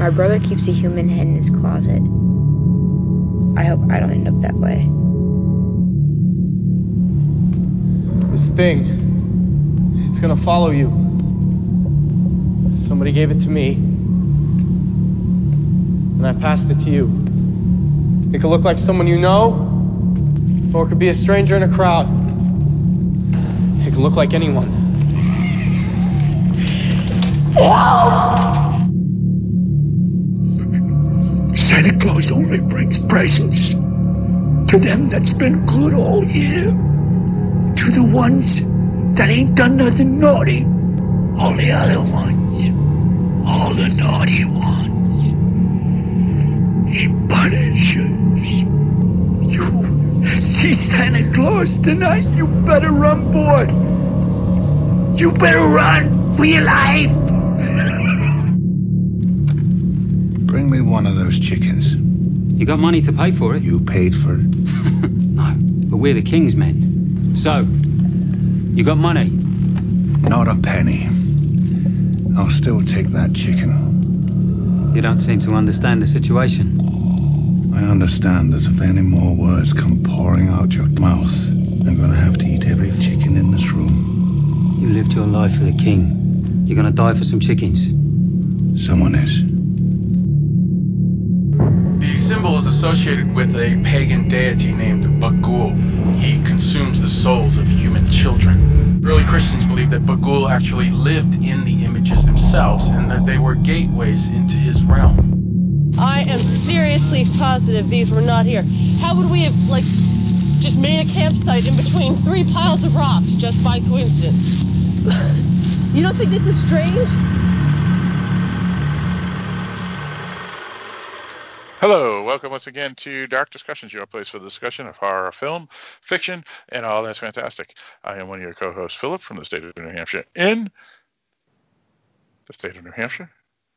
My brother keeps a human head in his closet. I hope I don't end up that way. This thing, it's gonna follow you. Somebody gave it to me, and I passed it to you. It could look like someone you know, or it could be a stranger in a crowd. It can look like anyone. Santa Claus only brings presents to them that's been good all year. To the ones that ain't done nothing naughty. All the other ones. All the naughty ones. He punishes. You see Santa Claus tonight, you better run, boy. You better run for your life. Bring me one of those chickens. You got money to pay for it? You paid for it? No, but we're the king's men. So, you got money? Not a penny. I'll still take that chicken. You don't seem to understand the situation. I understand that if any more words come pouring out your mouth, I'm going to have to eat every chicken in this room. You lived your life for the king. You're going to die for some chickens. Someone is. The symbol is associated with a pagan deity named Bagul. He consumes the souls of human children. Early Christians believed that Bagul actually lived in the images themselves and that they were gateways into his realm. I am seriously positive these were not here. How would we have, just made a campsite in between 3 piles of rocks just by coincidence? You don't think this is strange? Hello, welcome once again to Dark Discussions, your place for the discussion of horror, film, fiction, and all that's fantastic. I am one of your co-hosts, Philip, from the state of New Hampshire, in the state of New Hampshire,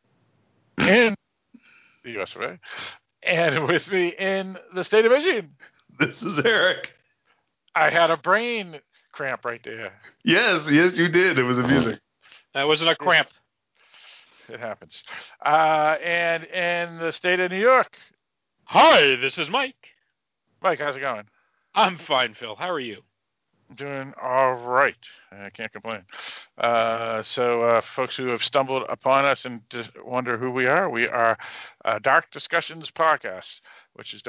in the U.S. of A., and with me in the state of Michigan. This is Eric. I had a brain cramp right there. Yes, you did. It was amusing. That wasn't a cramp. It happens. And in the state of New York. Hi, this is Mike. Mike, how's it going? I'm fine, Phil. How are you? I'm doing all right. I can't complain. So folks who have stumbled upon us and wonder who we are Dark Discussions Podcast, which is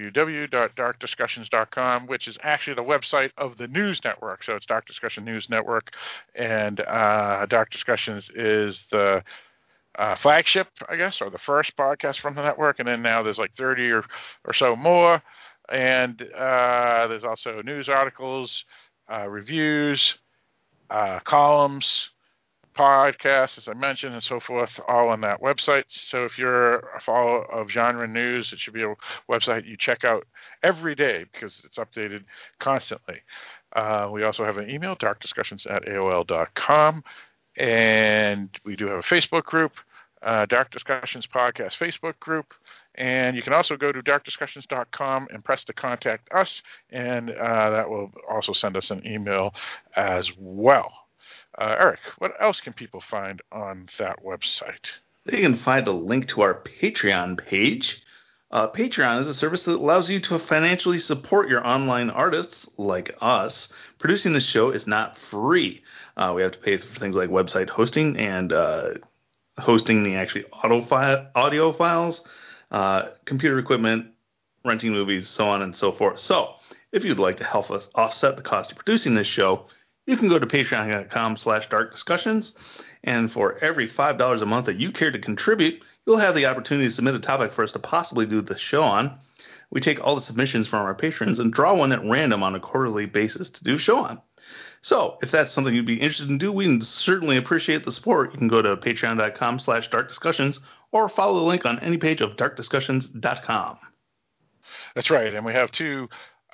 www.darkdiscussions.com, which is actually the website of the news network. So it's Dark Discussion News Network, and Dark Discussions is the flagship, I guess, or the first podcast from the network, and then now there's like 30 or so more, and there's also news articles, reviews, columns, podcasts, as I mentioned, and so forth, all on that website. So if you're a follower of genre news, it should be a website you check out every day because it's updated constantly. We also have an email, darkdiscussions@aol.com. And we do have a Facebook group, Dark Discussions Podcast Facebook group. And you can also go to darkdiscussions.com and press to contact us. And that will also send us an email as well. Eric, what else can people find on that website? They can find a link to our Patreon page. Patreon is a service that allows you to financially support your online artists like us. Producing this show is not free. We have to pay for things like website hosting and hosting the actually audio files, computer equipment, renting movies, so on and so forth. So if you'd like to help us offset the cost of producing this show, you can go to patreon.com/darkdiscussions. And for every $5 a month that you care to contribute, you'll have the opportunity to submit a topic for us to possibly do the show on. We take all the submissions from our patrons and draw one at random on a quarterly basis to do a show on. So if that's something you'd be interested in doing, we certainly appreciate the support. You can go to patreon.com/darkdiscussions or follow the link on any page of darkdiscussions.com. That's right. And we have 2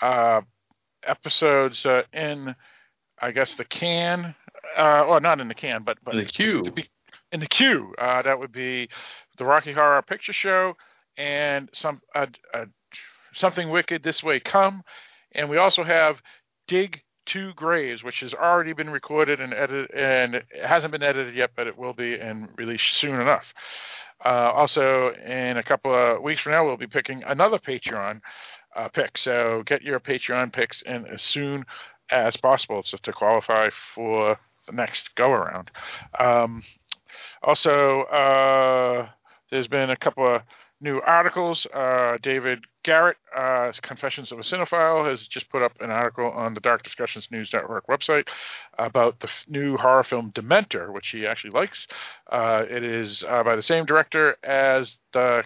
episodes in, I guess, the can. Well, not in the can, but in the queue. In the queue. That would be the Rocky Horror Picture Show and Something Wicked This Way Come. And we also have Dig 2 Graves, which has already been recorded and edited, and it hasn't been edited yet, but it will be and released soon enough. Also, in a couple of weeks from now, we'll be picking another Patreon pick. So get your Patreon picks in as soon as possible to qualify for the next go around. Also, there's been a couple of new articles. David Garrett, Confessions of a Cinephile, has just put up an article on the Dark Discussions News Network website about the new horror film Dementor, which he actually likes. It is by the same director as the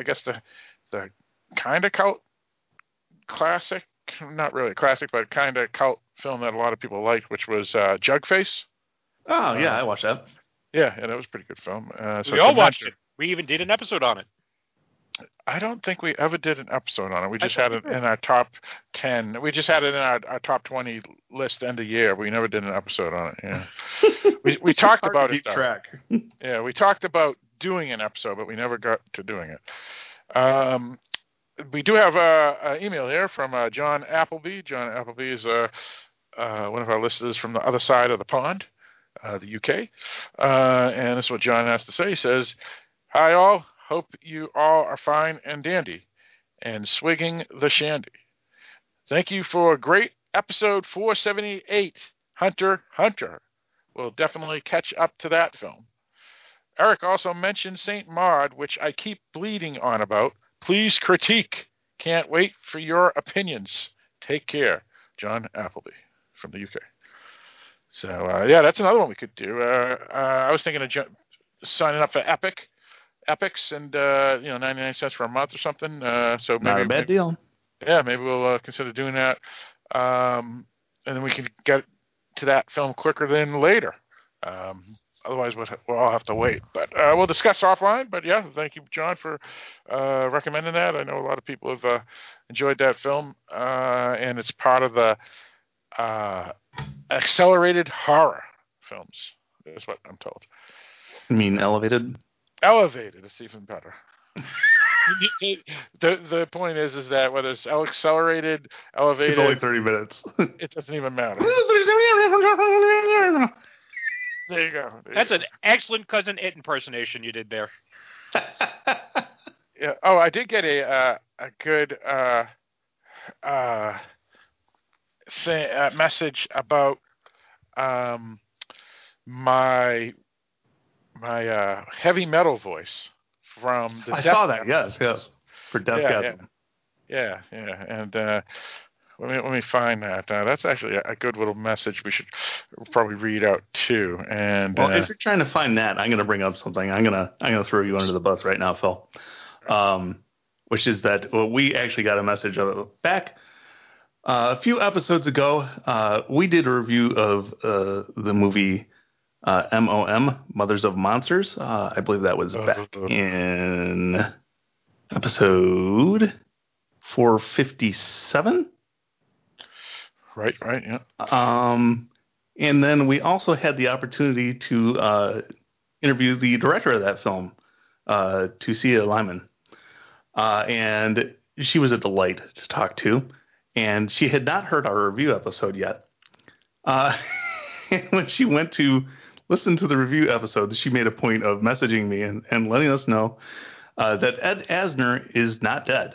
kind of cult classic, not really a classic, but kind of cult film that a lot of people liked, which was Jugface. Oh, yeah, I watched that. Yeah, that was a pretty good film. So we all watched it. We even did an episode on it. I don't think we ever did an episode on it. We just had it in our top 10. We just had it in our top 20 list end of year. We never did an episode on it. Yeah, we talked about it. Track. Yeah, we talked about doing an episode, but we never got to doing it. We do have an email here from John Appleby. John Appleby is one of our listeners from the other side of the pond, the UK. And this is what John has to say. He says, "Hi all. Hope you all are fine and dandy, and swigging the shandy. Thank you for a great episode 478, Hunter. We'll definitely catch up to that film. Eric also mentioned St. Maud, which I keep bleeding on about. Please critique. Can't wait for your opinions. Take care. John Appleby from the UK." So, yeah, that's another one we could do. I was thinking of signing up for Epics and 99 cents for a month or something. So maybe, not a bad deal. Yeah, maybe we'll consider doing that, and then we can get to that film quicker than later. Otherwise, we'll all have to wait. But we'll discuss offline. But yeah, thank you, John, for recommending that. I know a lot of people have enjoyed that film, and it's part of the accelerated horror films. That's what I'm told. You mean elevated? Elevated, it's even better. The point is that whether it's accelerated, elevated, it's only 30 minutes. It doesn't even matter. There you go. That's an excellent Cousin It impersonation you did there. Yeah. Oh, I did get a good message about my heavy metal voice from the I saw that. Yes, for Deathgasm. Yeah, and let me find that. That's actually a good little message we should probably read out too. And well, if you're trying to find that, I'm going to bring up something. I'm gonna throw you under the bus right now, Phil. Which is that we actually got a message back a few episodes ago. We did a review of the movie MOM, Mothers of Monsters. I believe that was back in episode 457. Right, yeah. And then we also had the opportunity to interview the director of that film, Tucia Lyman. And she was a delight to talk to. And she had not heard our review episode yet. And when she went to listen to the review episode, she made a point of messaging me and letting us know that Ed Asner is not dead.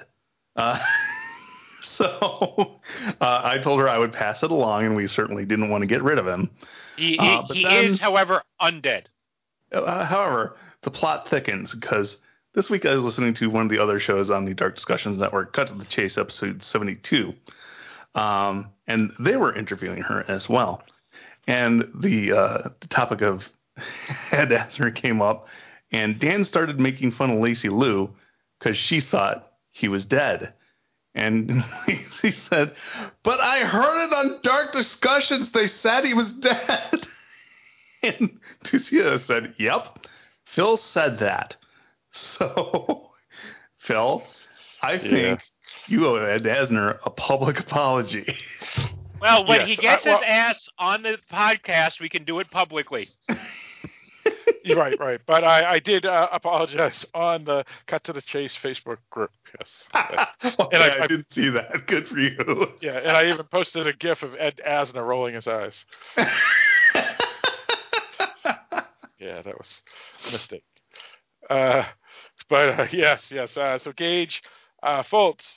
So I told her I would pass it along, and we certainly didn't want to get rid of him. He is, however, undead. However, the plot thickens because this week I was listening to one of the other shows on the Dark Discussions Network, Cut to the Chase, episode 72. And they were interviewing her as well. And the topic of Ed Asner came up, and Dan started making fun of Lacey Lou because she thought he was dead. And he said, "But I heard it on Dark Discussions. They said he was dead." And Tucia said, "Yep, Phil said that." So, Phil, I think you owe Ed Asner a public apology. Well, when he gets his ass on the podcast, we can do it publicly. Right. But I did apologize on the Cut to the Chase Facebook group. Yes. And I didn't see that. Good for you. Yeah, and I even posted a GIF of Ed Asner rolling his eyes. Yeah, that was a mistake. Yes. So Gage Foltz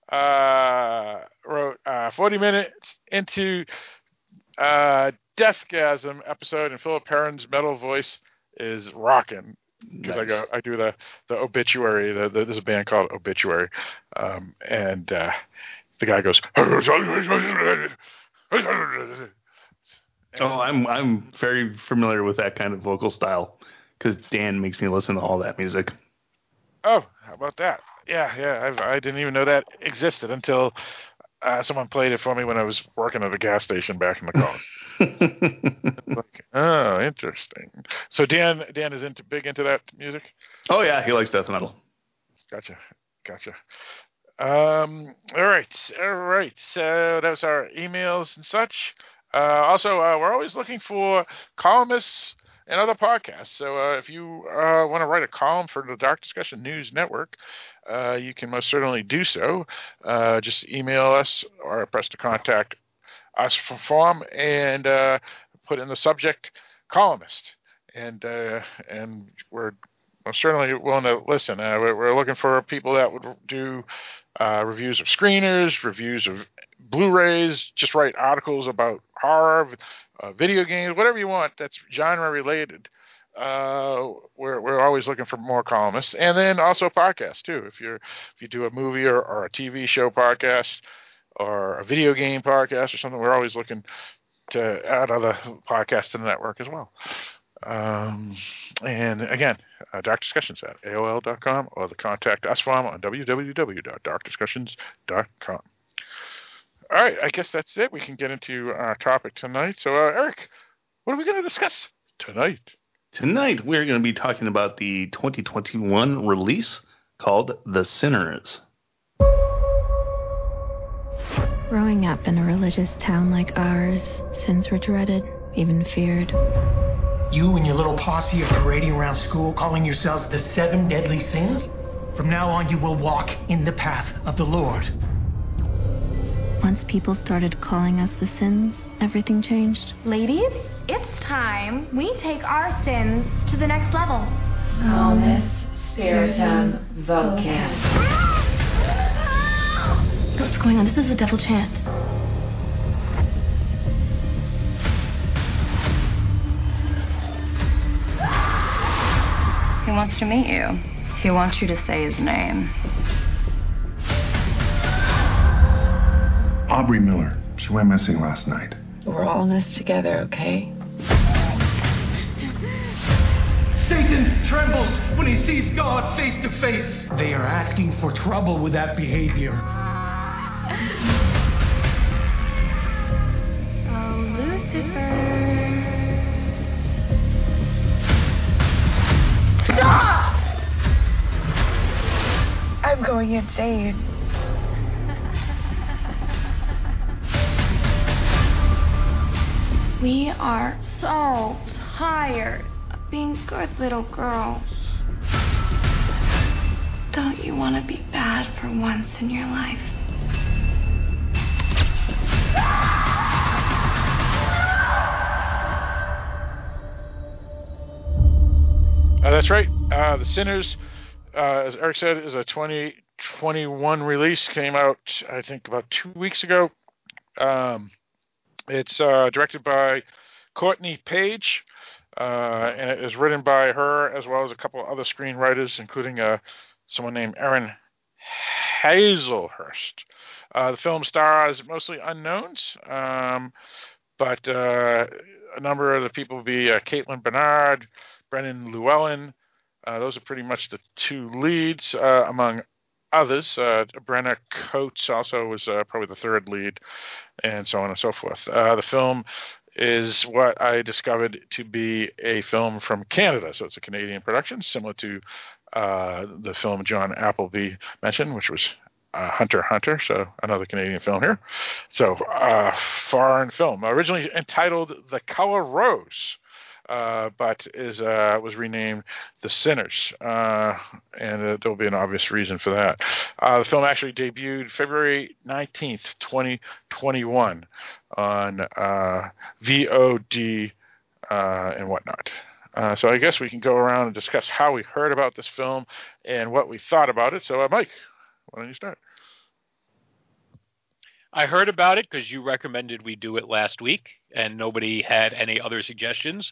wrote 40 minutes into Deathgasm episode, and Philip Perrin's metal voice is rocking. Because Nice. I do the obituary. There's a band called Obituary, and the guy goes. I'm very familiar with that kind of vocal style because Dan makes me listen to all that music. Oh, how about that? Yeah. I didn't even know that existed until someone played it for me when I was working at a gas station back in the car. Like, oh, interesting. So Dan is big into that music? Oh yeah, he likes death metal. Gotcha. All right. So that was our emails and such. Also, we're always looking for columnists and other podcasts. So if you want to write a column for the Dark Discussion News Network, you can most certainly do so. Just email us or press the contact us form and put in the subject columnist. And we're most certainly willing to listen. We're looking for people that would do reviews of screeners, reviews of Blu-rays, just write articles about horror, video games, whatever you want that's genre related. We're always looking for more columnists, and then also podcasts too. If you do a movie or a TV show podcast or a video game podcast or something, we're always looking to add other podcasts to the network as well. And again, darkdiscussions@AOL.com or the contact us form on www.darkdiscussions.com. All right, I guess that's it. We can get into our topic tonight. So, Eric, what are we going to discuss tonight? Tonight, we're going to be talking about the 2021 release called The Sinners. Growing up in a religious town like ours, sins were dreaded, even feared. You and your little posse are parading around school calling yourselves the 7 deadly sins? From now on, you will walk in the path of the Lord. Once people started calling us the sins, everything changed. Ladies, it's time we take our sins to the next level. Salmus Spiritum Vocem. What's going on? This is a devil chant. He wants to meet you. He wants you to say his name. Aubrey Miller. She went missing last night. We're all in this together, okay? Satan trembles when he sees God face to face. They are asking for trouble with that behavior. Oh, Lucifer. Stop! I'm going insane. We are so tired of being good little girls. Don't you want to be bad for once in your life? That's right. The Sinners, as Eric said, is a 2021 release. Came out, I think, about 2 weeks ago. It's directed by Courtney Page, and it is written by her as well as a couple of other screenwriters, including someone named Erin Hazelhurst. The film stars mostly unknowns, but a number of the people will be Caitlin Bernard, Brennan Llewellyn. Those are pretty much the two leads, among others. Brenna Coates also was probably the third lead, and so on and so forth. The film is what I discovered to be a film from Canada, so it's a Canadian production, similar to the film John Appleby mentioned, which was Hunter x Hunter, so another Canadian film here. So foreign film, originally entitled The Color Rose, but was renamed The Sinners, and there'll be an obvious reason for that. The film actually debuted February 19th, 2021 on VOD and whatnot. So I guess we can go around and discuss how we heard about this film and what we thought about it. So, Mike, why don't you start? I heard about it because you recommended we do it last week, and nobody had any other suggestions.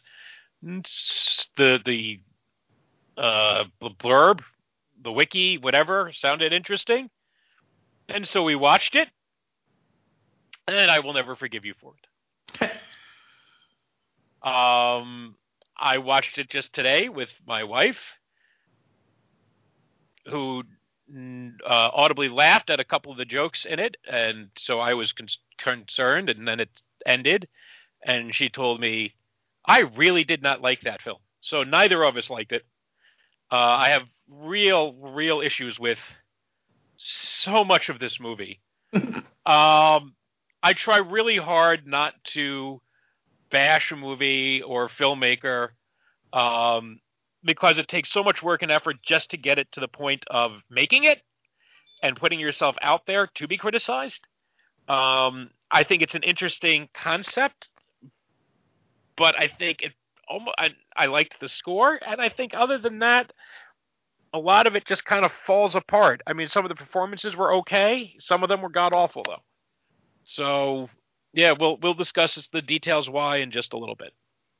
The blurb, the wiki, whatever, sounded interesting, and so we watched it, and I will never forgive you for it. I watched it just today with my wife, who audibly laughed at a couple of the jokes in it, and so I was concerned, and then it ended, and she told me, I really did not like that film. So neither of us liked it. I have real issues with so much of this movie. I try really hard not to bash a movie or filmmaker because it takes so much work and effort just to get it to the point of making it and putting yourself out there to be criticized. I think it's an interesting concept, but I think I liked the score, and I think other than that, a lot of it just kind of falls apart. I mean, some of the performances were okay. Some of them were god-awful, though. So, yeah, we'll discuss the details why in just a little bit.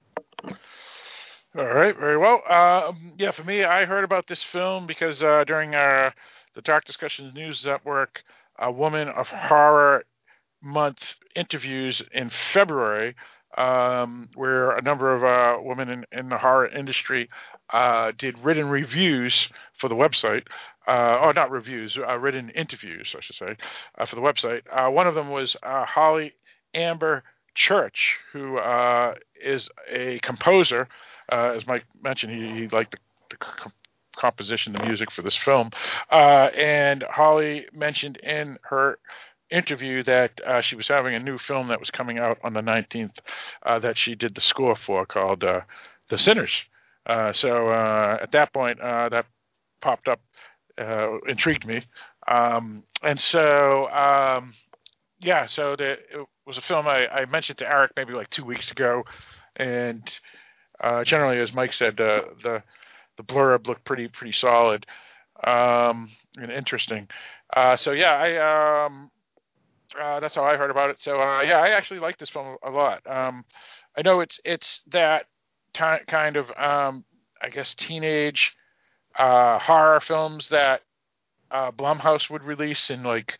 All right, very well. Yeah, for me, I heard about this film because during the Dark Discussions News Network Woman of Horror Month interviews in February, where a number of women in the horror industry did written reviews for the website. Not reviews, written interviews, I should say, for the website. One of them was Holly Amber Church, who is a composer. As Mike mentioned, he liked the composition, the music for this film. And Holly mentioned in her interview that she was having a new film that was coming out on the 19th that she did the score for, called The Sinners. So at that point, that popped up, intrigued me. And so, yeah, so it was a film I mentioned to Eric maybe like 2 weeks ago. And generally, as Mike said, the blurb looked pretty solid and interesting. So yeah, that's how I heard about it. So yeah, I actually like this film a lot. I know it's that kind of I guess teenage horror films that Blumhouse would release in like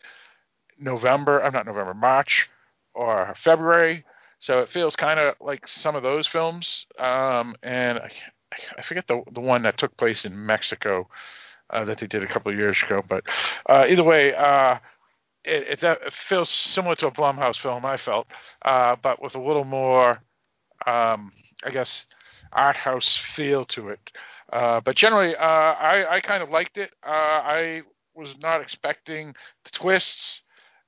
March or February. So it feels kind of like some of those films. And I forget the one that took place in Mexico that they did a couple of years ago. But either way, it feels similar to a Blumhouse film, I felt, but with a little more, I guess, art house feel to it. But generally, I kind of liked it. I was not expecting the twists.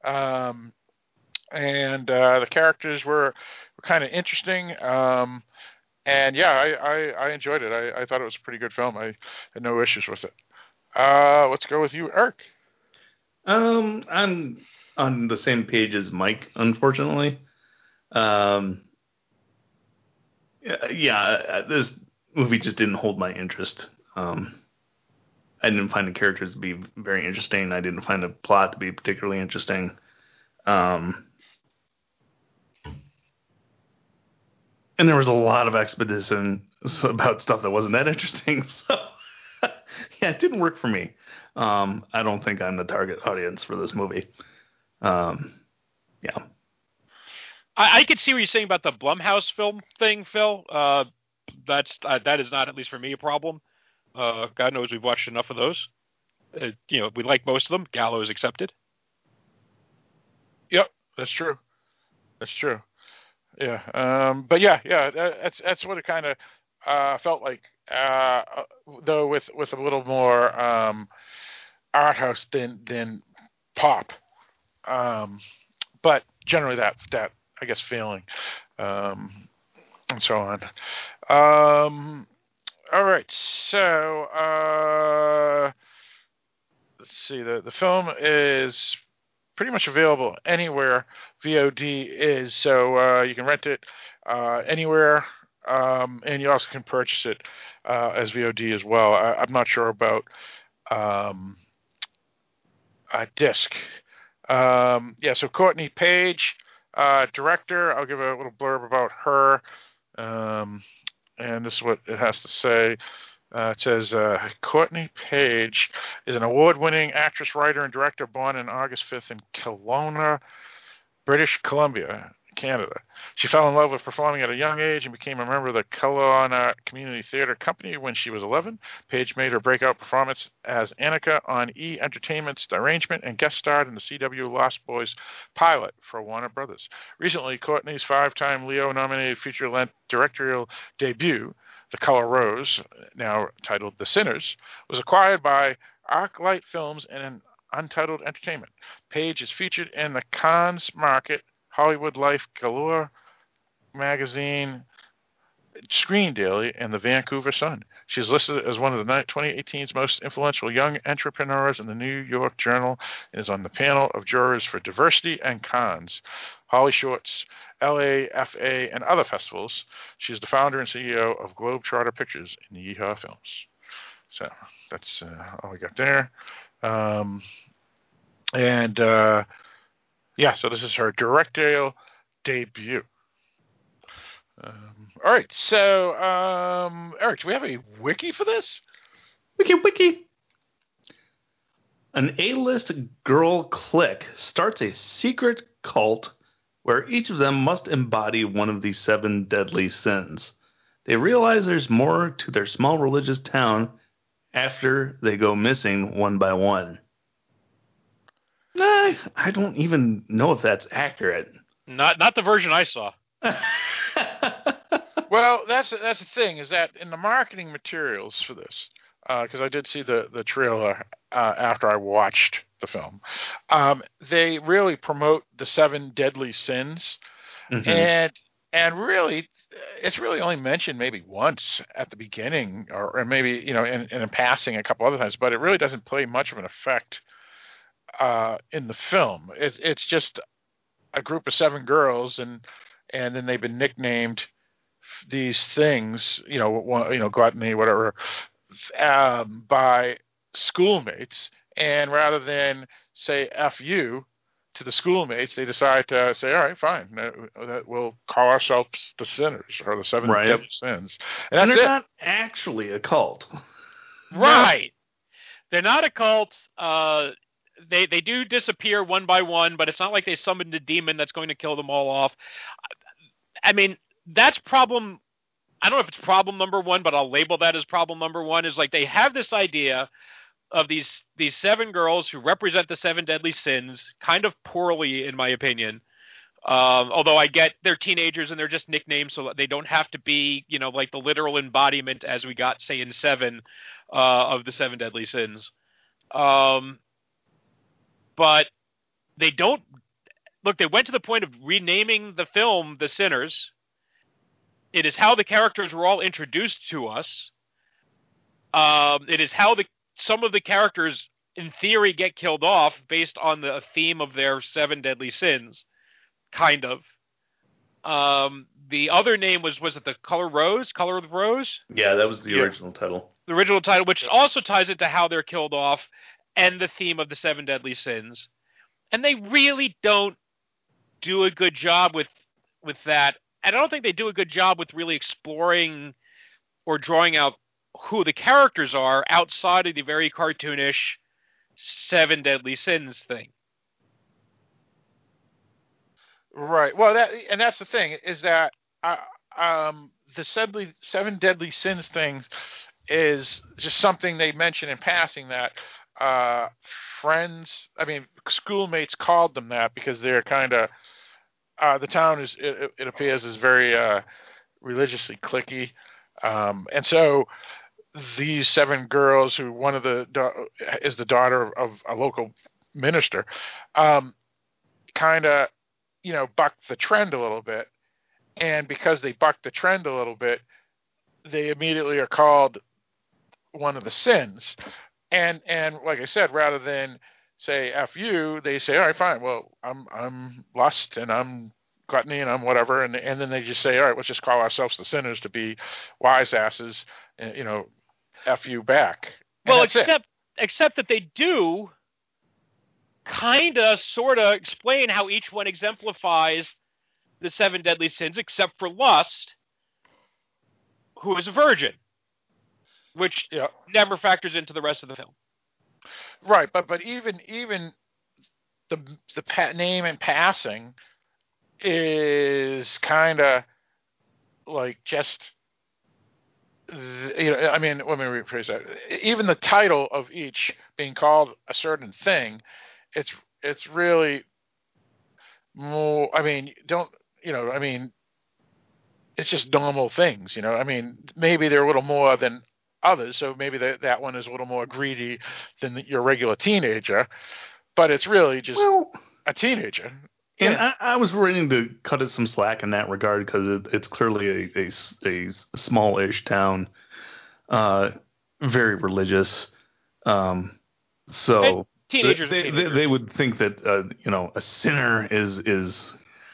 And the characters were kind of interesting. And yeah, I enjoyed it. I thought it was a pretty good film. I had no issues with it. Let's go with you, Eric. I'm on the same page as Mike, unfortunately. Yeah, this movie just didn't hold my interest. I didn't find the characters to be very interesting. I didn't find the plot to be particularly interesting. And there was a lot of exposition about stuff that wasn't that interesting. So, yeah, it didn't work for me. I don't think I'm the target audience for this movie. Yeah. I could see what you're saying about the Blumhouse film thing, Phil. That is not, at least for me, a problem. God knows we've watched enough of those. We like most of them, Gallows accepted. Yep, that's true. Yeah, but yeah, that's what it kind of felt like. Though with a little more art house than pop. But generally that I guess feeling, and so on. All right, so let's see. The film is pretty much available anywhere VOD is, so you can rent it anywhere and you also can purchase it as VOD as well. I'm not sure about a disc. So Courtney Page, director. I'll give a little blurb about her, and this is what it has to say. It says, Courtney Page is an award-winning actress, writer, and director born on August 5th in Kelowna, British Columbia, Canada. She fell in love with performing at a young age and became a member of the Kelowna Community Theatre Company when she was 11. Page made her breakout performance as Annika on E! Entertainment's arrangement and guest starred in the CW Lost Boys pilot for Warner Brothers. Recently, Courtney's 5-time Leo-nominated feature-length directorial debut, The Color Rose, now titled The Sinners, was acquired by ArcLight Films and Untitled Entertainment. Page is featured in the Cannes Market, Hollywood Life, Galore Magazine, Screen Daily, and the Vancouver Sun. She's listed as one of the 2018's most influential young entrepreneurs in the New York Journal and is on the panel of jurors for Diversity and Cannes, Holly Shorts, LAFA, and other festivals. She's the founder and CEO of Globetrotter Pictures and Yeehaw Films. So that's all we got there. So this is her directorial debut. All right, so Eric, do we have a wiki for this? Wiki. An A-list girl clique starts a secret cult where each of them must embody one of the 7 deadly sins. They realize there's more to their small religious town after they go missing one by one. I don't even know if that's accurate. Not the version I saw. Well, that's the thing, is that in the marketing materials for this, because I did see the trailer after I watched the film, they really promote the 7 deadly sins, and really, it's really only mentioned maybe once at the beginning, or maybe in passing a couple other times, but it really doesn't play much of an effect in the film. It's just a group of 7 girls, and then they've been nicknamed these things, gluttony, whatever, by schoolmates. And rather than say F you to the schoolmates, they decide to say, all right, fine, we'll call ourselves the sinners, or the 7 deadly sins. And they're not actually a cult. Right. They're not a cult. They do disappear one by one, but it's not like they summoned a demon that's going to kill them all off. I mean, that's problem. I don't know if it's problem number 1, but I'll label that as problem number 1. Is like they have this idea of these 7 girls who represent the 7 deadly sins, kind of poorly, in my opinion. Although I get they're teenagers and they're just nicknames, so they don't have to be, like the literal embodiment as we got, say, in 7 of the 7 deadly sins. But they don't look. They went to the point of renaming the film The Sinners. It is how the characters were all introduced to us. It is how some of the characters, in theory, get killed off based on the theme of their 7 deadly sins, kind of. The other name was it the Color Rose? Color of the Rose? Yeah, that was the original title. The original title, which also ties into how they're killed off and the theme of the 7 deadly sins. And they really don't do a good job with that. And I don't think they do a good job with really exploring or drawing out who the characters are outside of the very cartoonish 7 deadly sins thing. Right. Well, that's the thing, is that the 7 deadly sins thing is just something they mention in passing, that schoolmates called them that because they're kind of the town it appears is very religiously cliquey, and so these 7 girls, who one of is the daughter of a local minister, kind of bucked the trend a little bit, and because they bucked the trend a little bit, they immediately are called one of the sins. And like I said, rather than say F you, they say, all right, fine, well, I'm lust and I'm gluttony and whatever, and then they just say, all right, let's just call ourselves the sinners to be wise asses, F you back. Well, except that they do kind of, sort of explain how each one exemplifies the 7 deadly sins, except for lust, who is a virgin, which never factors into the rest of the film. Right, but even the name in passing is kind of like just, I mean, let me rephrase that. Even the title of each being called a certain thing, it's really more, I mean, it's just normal things, I mean, maybe they're a little more than others, so maybe that one is a little more greedy than your regular teenager, but it's really just a teenager. And I was willing to cut it some slack in that regard because it's clearly a small-ish town, very religious. So teenagers, they would think that a sinner is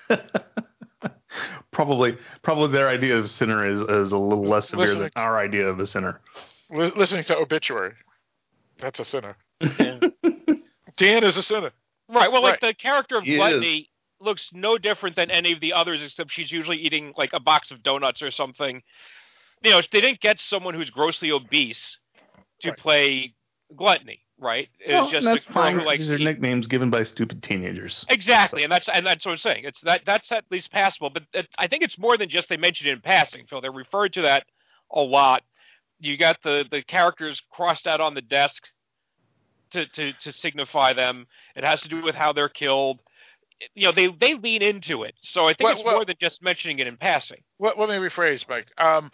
probably their idea of sinner is a little less severe than our idea of a sinner. Listening to Obituary, that's a sinner. Dan is a sinner. Right. Well, like the character of Gluttony looks no different than any of the others, except she's usually eating like a box of donuts or something. They didn't get someone who's grossly obese to play Gluttony, right? It's just that's fine. Who, These are nicknames given by stupid teenagers. Exactly, so. and that's what I'm saying. That's at least passable, but I think it's more than just they mentioned it in passing, Phil. They referred to that a lot. You got the characters crossed out on the desk to signify them. It has to do with how they're killed. They lean into it. So I think it's more than just mentioning it in passing. Let me rephrase, Mike.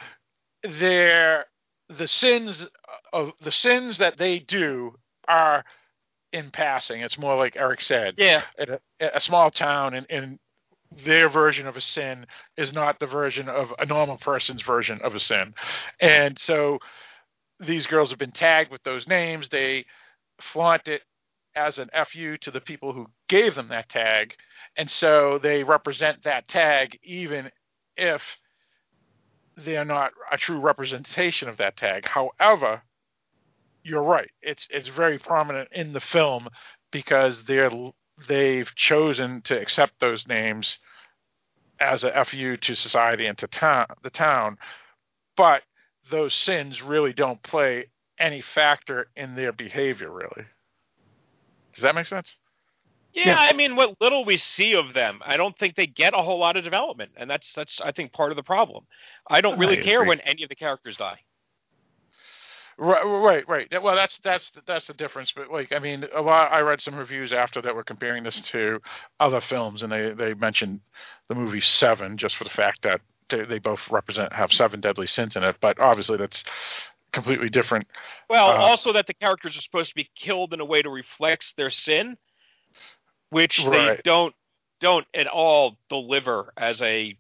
The sins that they do are in passing. It's more like Eric said. Yeah. At a small town, and their version of a sin is not the version of a normal person's version of a sin. And so these girls have been tagged with those names. They flaunt it as an FU to the people who gave them that tag. And so they represent that tag even if they're not a true representation of that tag. However, you're right. It's very prominent in the film because they've chosen to accept those names as a FU to society and to the town. But those sins really don't play any factor in their behavior, really. Does that make sense? Yeah, I mean, what little we see of them, I don't think they get a whole lot of development, and that's I think part of the problem. I don't really care when any of the characters die. Right. Well, that's the difference. But like, I mean, I read some reviews after that were comparing this to other films, and they mentioned the movie Seven just for the fact that they both have 7 deadly sins in it. But obviously, that's completely different. Well, also that the characters are supposed to be killed in a way to reflect their sin, which they don't at all deliver as in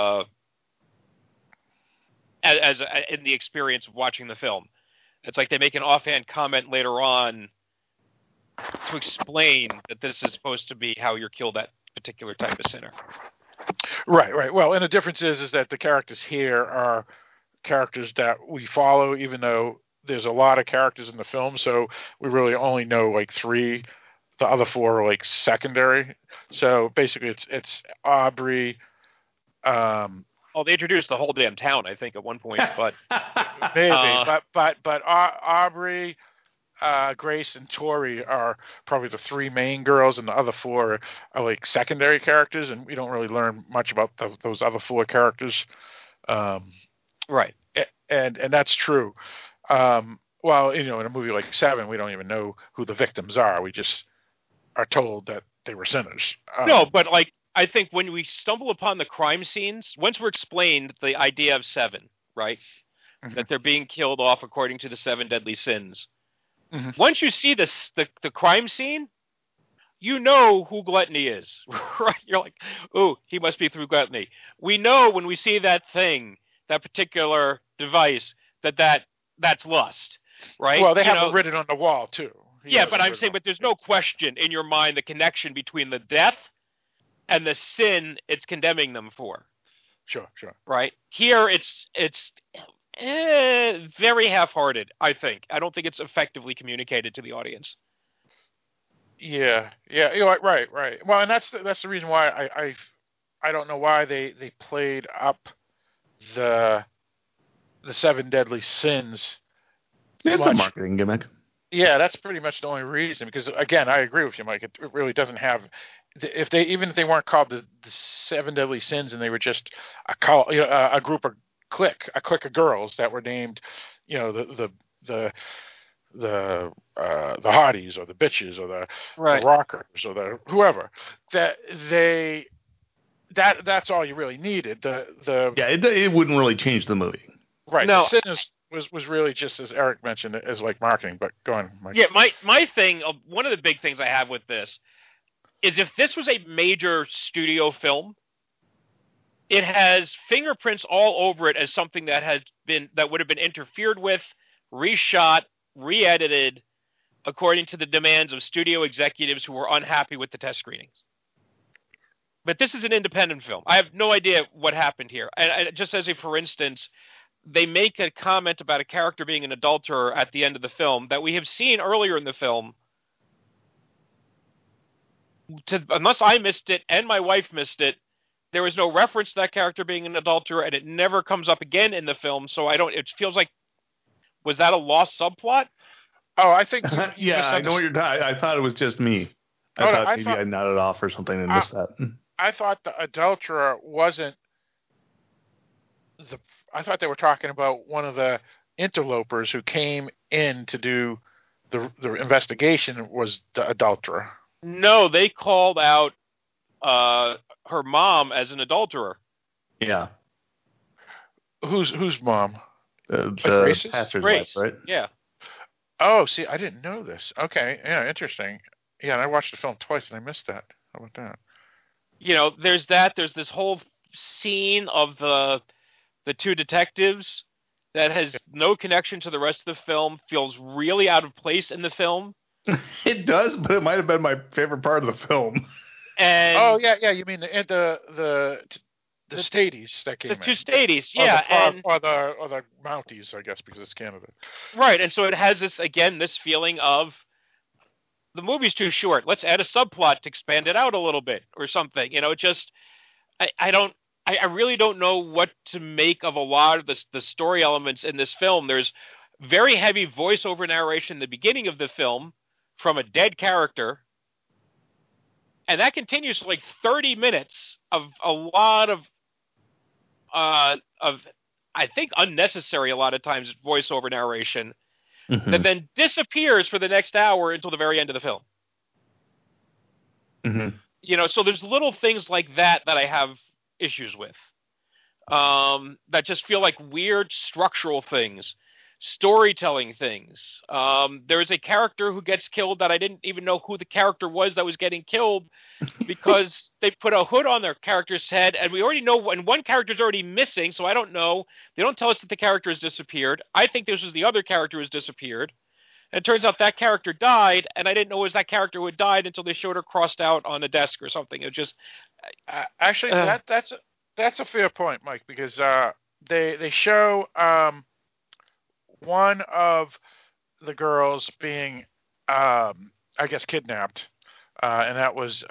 the experience of watching the film. It's like they make an offhand comment later on to explain that this is supposed to be how you're killed that particular type of sinner. Right. Well, and the difference is that the characters here are characters that we follow, even though there's a lot of characters in the film, so we really only know like 3. The other 4 are like secondary. So basically it's Aubrey. They introduced the whole damn town, I think, at one point, but maybe. But Aubrey, Grace, and Tori are probably the 3 main girls, and the other 4 are like secondary characters, and we don't really learn much about those other 4 characters. Right. And that's true. Well, in a movie like Seven, we don't even know who the victims are. We just are told that they were sinners. No, but like, I think when we stumble upon the crime scenes, once we're explained the idea of 7, right? Mm-hmm. That they're being killed off according to the 7 deadly sins. Mm-hmm. Once you see the crime scene, you know who Gluttony is, right? You're like, oh, he must be through Gluttony. We know when we see that thing, that particular device, that's lust, right? Well, they have it written on the wall too. But I'm saying, but there's no question in your mind the connection between the death and the sin it's condemning them for. Sure. Right? Here, it's very half-hearted, I think. I don't think it's effectively communicated to the audience. Yeah. Right. Well, and that's the reason why I don't know why they played up the 7 deadly sins. It's a marketing gimmick. Yeah, that's pretty much the only reason. Because again, I agree with you, Mike. It really doesn't have. If they weren't called the 7 deadly sins, and they were just a group of clique of girls that were named, the hotties or the bitches or the rockers or the whoever, that's all you really needed. It wouldn't really change the movie. Right. No. The sin was really just, as Eric mentioned, as like marketing. But go on, Mike. Yeah, my thing, one of the big things I have with this is if this was a major studio film, it has fingerprints all over it as something that would have been interfered with, reshot, re-edited, according to the demands of studio executives who were unhappy with the test screenings. But this is an independent film. I have no idea what happened here. And just as for instance, they make a comment about a character being an adulterer at the end of the film that we have seen earlier in the film. Unless I missed it and my wife missed it, there was no reference to that character being an adulterer, and it never comes up again in the film. So it feels like, was that a lost subplot? Oh, I think. I know what you're talking. I thought it was just me. I thought I nodded off or something and missed that. I thought the adulterer wasn't I thought they were talking about one of the interlopers who came in to do the investigation was the adulterer. No, they called out her mom as an adulterer. Yeah. Whose mom? The pastor's wife, right? Yeah. Oh, see, I didn't know this. Okay, yeah, interesting. Yeah, and I watched the film twice and I missed that. How about that? There's that. There's this whole scene of the 2 detectives that has no connection to the rest of the film, feels really out of place in the film. It does, but it might have been my favorite part of the film. And you mean the Stadies that came in. The 2 Stadies, yeah. Or the Mounties, I guess, because it's Canada. Right, and so it has this feeling of the movie's too short. Let's add a subplot to expand it out a little bit or something. I really don't know what to make of a lot of the story elements in this film. There's very heavy voiceover narration in the beginning of the film from a dead character, and that continues for like 30 minutes of a lot of I think unnecessary a lot of times voiceover narration that then disappears for the next hour until the very end of the film. So there's little things like that I have issues with, that just feel like weird structural things, storytelling things. There is a character who gets killed that I didn't even know who the character was that was getting killed because they put a hood on their character's head, and we already know when one character's already missing, so I don't know. They don't tell us that the character has disappeared. I think this was the other character who has disappeared. And it turns out that character died, and I didn't know it was that character who had died until they showed her crossed out on a desk or something. It just... Actually, that's a fair point, Mike, because they show one of the girls being, I guess, kidnapped, and that was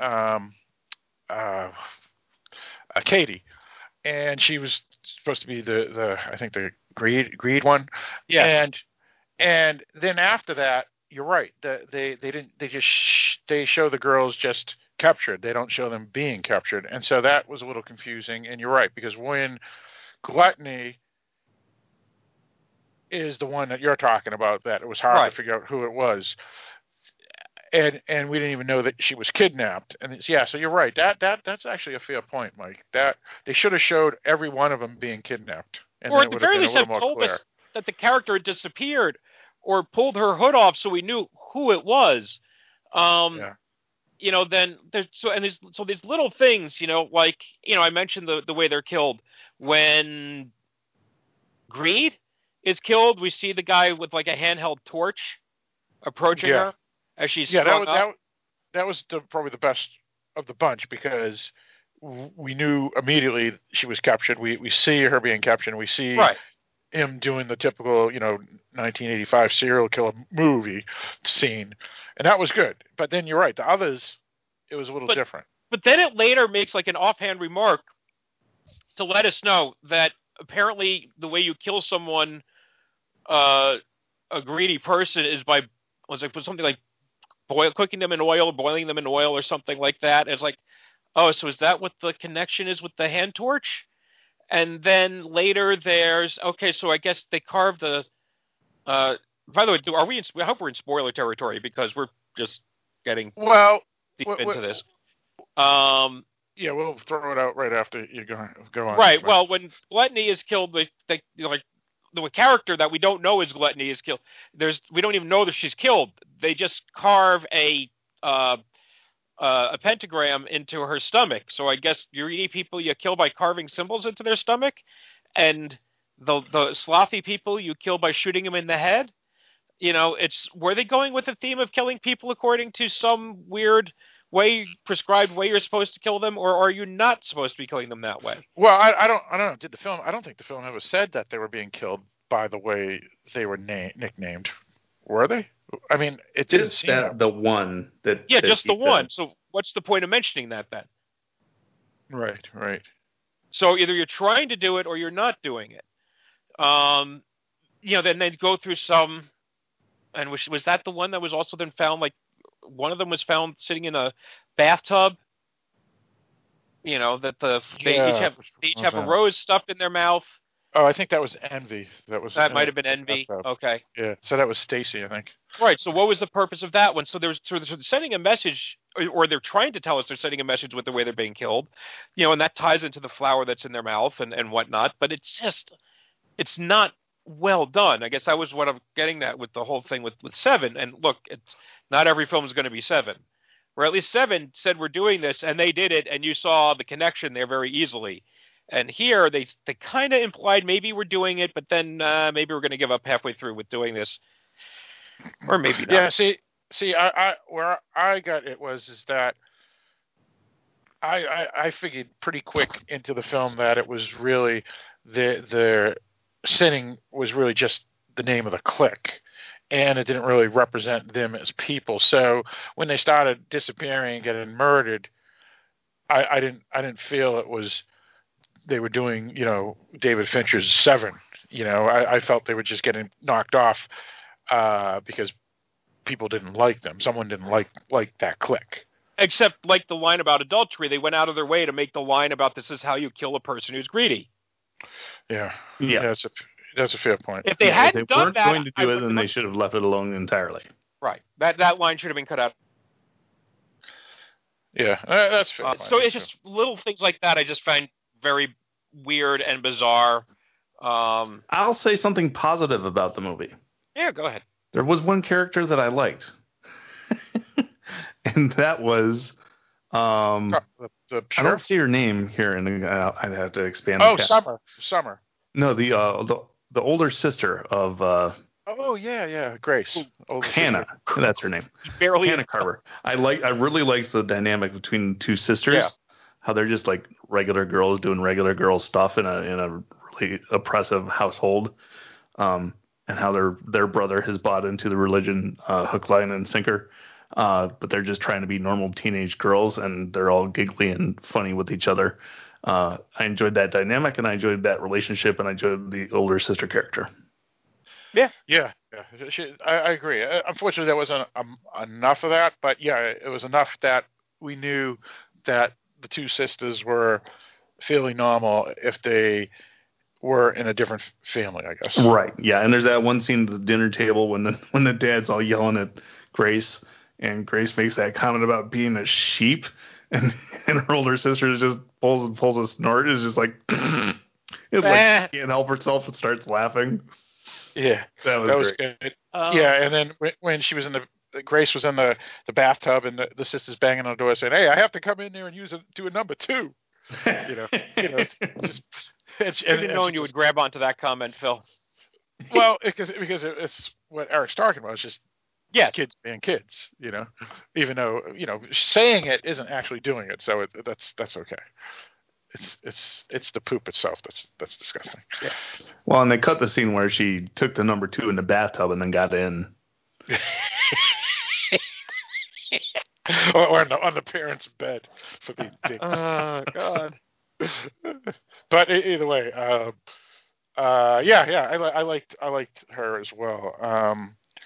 Katie, and she was supposed to be the I think the greed one, yeah, and then after that, you're right, they show the girls just captured. They don't show them being captured, and so that was a little confusing. And you're right, because when Gluttony is the one that you're talking about, that it was hard to figure out who it was, and we didn't even know that she was kidnapped. And so you're right. That's actually a fair point, Mike. That they should have showed every one of them being kidnapped, and or at the very least have told us that the character had disappeared, or pulled her hood off so we knew who it was. Then there's these little things, like I mentioned the way they're killed. When Greed is killed, we see the guy with like a handheld torch approaching her as she's strung up. That was probably the best of the bunch, because we knew immediately she was captured. We see her being captured. We see him doing the typical, 1985 serial killer movie scene, and that was good. But then you're right. The others, it was a little different. But then it later makes like an offhand remark to let us know that apparently the way you kill someone, a greedy person, is by something like cooking them in oil, boiling them in oil, or something like that. It's like, oh, so is that what the connection is with the hand torch? And then later there's, okay, so I guess they carved the, by the way, I hope we're in spoiler territory because we're just getting deep into this. Yeah, we'll throw it out right after you go on. Right, well, when Gluttony is killed, the character that we don't know is Gluttony is killed. We don't even know that she's killed. They just carve a pentagram into her stomach. So I guess greedy people you kill by carving symbols into their stomach, and the slothy people you kill by shooting them in the head. Were they going with the theme of killing people according to some weird prescribed way you're supposed to kill them, or are you not supposed to be killing them that way? Well, I don't know. I don't think the film ever said that they were being killed by the way they were nicknamed. Were they? I mean, it didn't seem that the one that. Yeah, that just the one. So what's the point of mentioning that then? Right. So either you're trying to do it or you're not doing it. Then they go through some, and was that the one that was also then found, like, one of them was found sitting in a bathtub. They each have a rose stuffed in their mouth. Oh, I think that was Envy. That might have been Envy. Okay. Yeah. So that was Stacy, I think. Right. So what was the purpose of that one? So they're sending a message, or they're trying to tell us they're sending a message with the way they're being killed, and that ties into the flower that's in their mouth and whatnot. But it's not well done. I guess that was what I'm getting at with the whole thing with Seven. And look, not every film is going to be Seven. Or at least Seven said we're doing this, and they did it, and you saw the connection there very easily. And here they kind of implied maybe we're doing it, but then maybe we're going to give up halfway through with doing this, or maybe not. Yeah. See, I where I got it is that I figured pretty quick into the film that it was really the sinning was really just the name of the clique, and it didn't really represent them as people. So when they started disappearing and getting murdered, I didn't feel it was they were doing David Fincher's Seven. I felt they were just getting knocked off because people didn't like them. Someone didn't like that clique. Except like the line about adultery, they went out of their way to make the line about this is how you kill a person who's greedy. Yeah. That's a fair point. If they hadn't done weren't going to do it, then they should have left it alone entirely. Right. That line should have been cut out. Yeah, that's fair. So it's just little things like that I just find very weird and bizarre. I'll say something positive about the movie. Yeah, go ahead. There was one character that I liked. And that was the I don't see her name here, and I'd have to expand. Oh, Summer. No, the older sister of. Oh yeah, Grace. Hannah, that's her name. Hannah Carver. I really liked the dynamic between the two sisters. Yeah. How they're just like regular girls doing regular girl stuff in a really oppressive household, and how their brother has bought into the religion hook, line, and sinker. But they're just trying to be normal teenage girls, and they're all giggly and funny with each other. I enjoyed that dynamic, and I enjoyed that relationship, and I enjoyed the older sister character. Yeah. I agree. Unfortunately, there wasn't enough of that, but yeah, it was enough that we knew that the two sisters were fairly normal if they were in a different family, I guess. Right. Yeah, and there's that one scene at the dinner table when the dad's all yelling at Grace. And Grace makes that comment about being a sheep, and her older sister just pulls a snort. It's just like, she can't help herself and starts laughing. Yeah, that was good. Yeah, and then when she was Grace was in the bathtub, and the sister's banging on the door saying, "Hey, I have to come in there and do a number 2." It's didn't know you would grab onto that comment, Phil. Well, because it's what Eric's talking about. It's just Yes. kids being kids, even though, saying it isn't actually doing it. So that's okay. It's the poop itself that's disgusting. Yeah. Well, and they cut the scene where she took the number 2 in the bathtub and then got in. or on the parents' bed for being dicks. Oh, God. But either way, I liked her as well.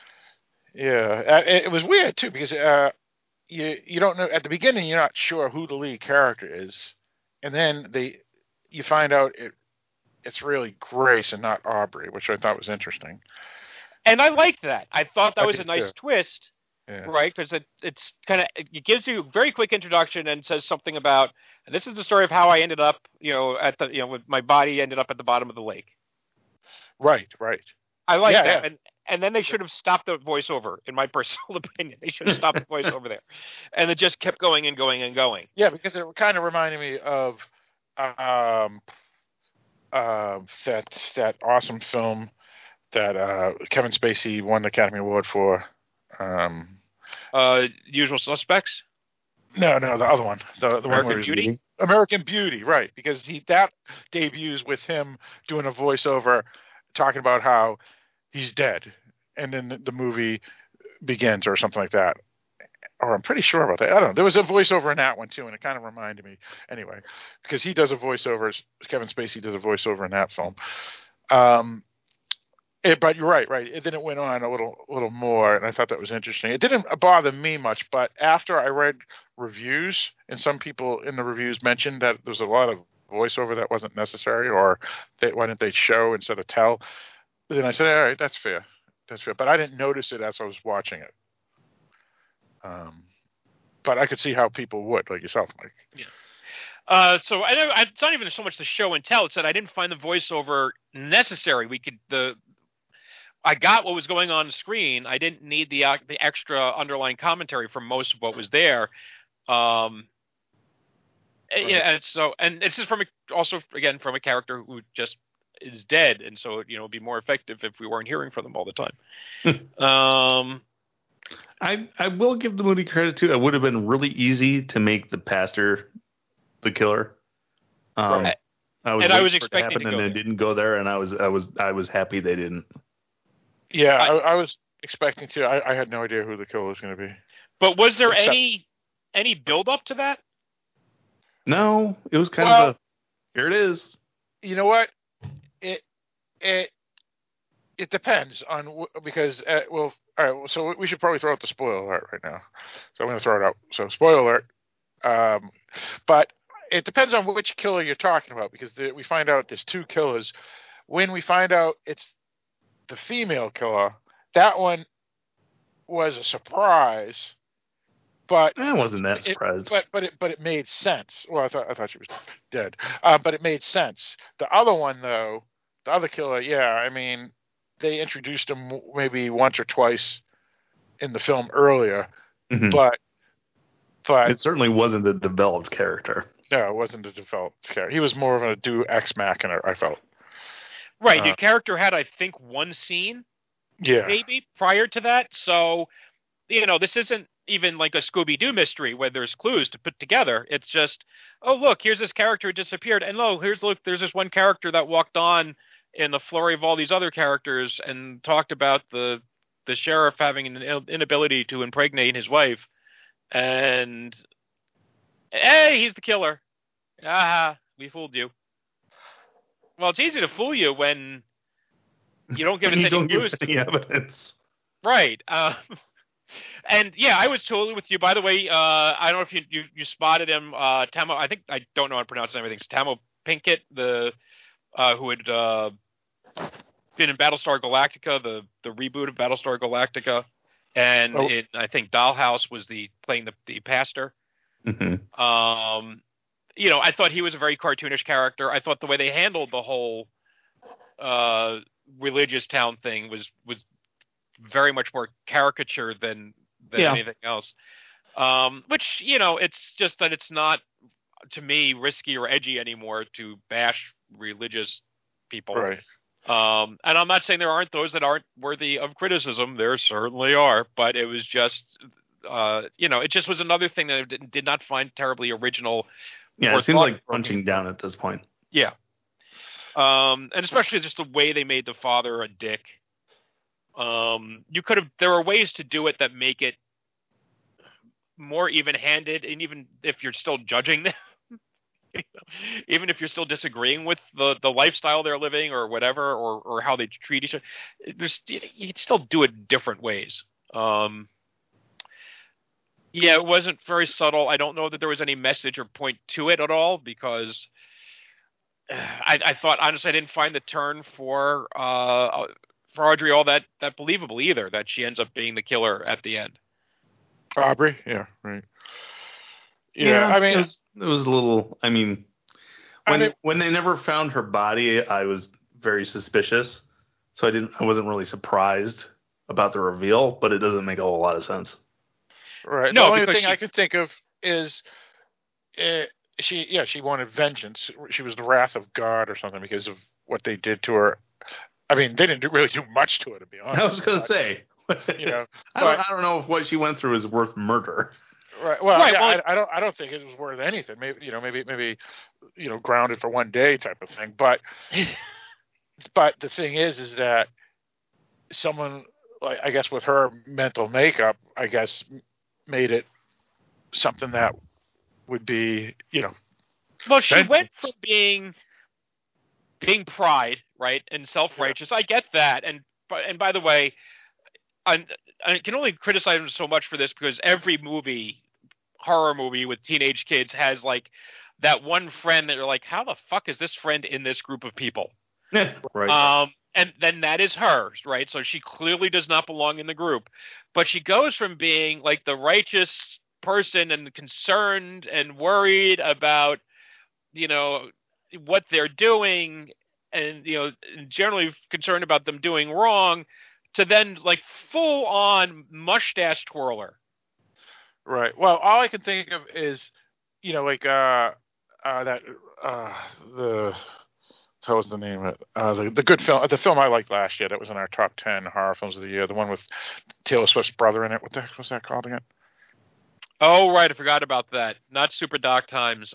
It was weird too because you don't know at the beginning, you're not sure who the lead character is, and then you find out it's really Grace and not Aubrey, which I thought was interesting. And I liked that. I thought that was a nice too. twist, right? Because it's kind of, it gives you a very quick introduction and says something about, and this is the story of how I ended up, with my body ended up at the bottom of the lake. Right. I like that. Yeah. And then they should have stopped the voiceover, in my personal opinion. They should have stopped the voiceover there. And it just kept going and going and going. Yeah, because it kind of reminded me of that awesome film that Kevin Spacey won the Academy Award for. Usual Suspects? No, the other one. The one where Beauty? American Beauty, right. Because that debuts with him doing a voiceover talking about how he's dead, and then the movie begins or something like that. Or I'm pretty sure about that. I don't know. There was a voiceover in that one too, and it kind of reminded me anyway, because he does a voiceover. Kevin Spacey does a voiceover in that film. But you're right. Then it went on a little more, and I thought that was interesting. It didn't bother me much, but after I read reviews, and some people in the reviews mentioned that there's a lot of voiceover that wasn't necessary, or why didn't they show instead of tell? Then I said, all right, that's fair. But I didn't notice it as I was watching it. But I could see how people would, like yourself, Mike. Yeah. So I know it's not even so much the show and tell. It's that I didn't find the voiceover necessary. I got what was going on the screen. I didn't need the extra underlying commentary from most of what was there. Right. Yeah, and this is from a character who just is dead, and so it'd be more effective if we weren't hearing from them all the time. I will give the movie credit too. It would have been really easy to make the pastor the killer. Right. I was expecting to go and it didn't go there, and I was happy they didn't. Yeah, I was expecting to. I had no idea who the killer was going to be. But was there any build up to that? No, it was kind of here it is. You know what? It depends on because all right. So we should probably throw out the spoiler alert right now. So I'm going to throw it out. So spoiler alert. But it depends on which killer you're talking about, because we find out there's 2 killers. When we find out it's the female killer, that one was a surprise. But I wasn't that surprised. But it made sense. Well, I thought she was dead. But it made sense. The other one, though, the other killer, I mean, they introduced him maybe once or twice in the film earlier, but it certainly wasn't a developed character. No, it wasn't a developed character. He was more of a Deus Ex Machina, I felt. Right, your character had, I think, one scene, maybe prior to that. So, this isn't even like a Scooby-Doo mystery where there's clues to put together. It's just, oh, look, here's this character who disappeared. And there's this one character that walked on in the flurry of all these other characters and talked about the sheriff having an inability to impregnate his wife. And, hey, he's the killer. Aha, we fooled you. Well, it's easy to fool you when you don't give us any clues. Any evidence. Right. And I was totally with you. By the way, I don't know if you spotted him, Tamo. I don't know how to pronounce everything. It's Tamo Pinkett, who had been in Battlestar Galactica, the reboot of Battlestar Galactica, and I think Dollhouse was playing the pastor. Mm-hmm. I thought he was a very cartoonish character. I thought the way they handled the whole religious town thing was very much more caricature than anything else. Which, it's just that it's not, to me, risky or edgy anymore to bash religious people. Right. And I'm not saying there aren't those that aren't worthy of criticism. There certainly are, but it was just, it just was another thing that I did not find terribly original. Yeah, it seems like punching down at this point. Yeah. And especially just the way they made the father a dick. There are ways to do it that make it more even-handed, and even if you're still judging them, even if you're still disagreeing with the lifestyle they're living or whatever, or how they treat each other, you can still do it different ways. Yeah, it wasn't very subtle. I don't know that there was any message or point to it at all, because I thought, honestly, I didn't find the turn for Audrey all that believable either, that she ends up being the killer at the end. Aubrey? Yeah, right. Yeah, I mean, it was a little. I mean, when they never found her body, I was very suspicious. So I wasn't really surprised about the reveal, but it doesn't make a whole lot of sense. Right. No, the only thing I could think of is she wanted vengeance. She was the wrath of God or something because of what they did to her. I mean, they didn't really do much to her, to be honest. I was going to say, I don't know if what she went through is worth murder. Right. Well, I don't think it was worth anything. Maybe grounded for one day type of thing. But the thing is that someone, like, I guess with her mental makeup, I guess made it something that would be, Well, she went from being pride, right, and self-righteous. Yeah. I get that, and by the way, I can only criticize him so much for this because every horror movie with teenage kids has like that one friend that you're like, how the fuck is this friend in this group of people? Right. And then that is hers, right? So she clearly does not belong in the group. But she goes from being like the righteous person and concerned and worried about, what they're doing and, generally concerned about them doing wrong, to then like full on mustache twirler. Right. Well, all I can think of is, what was the name of it? The good film, the film I liked last year that was in our top 10 horror films of the year, the one with Taylor Swift's brother in it. What the heck was that called again? Oh, right. I forgot about that. Not Super Dark Times.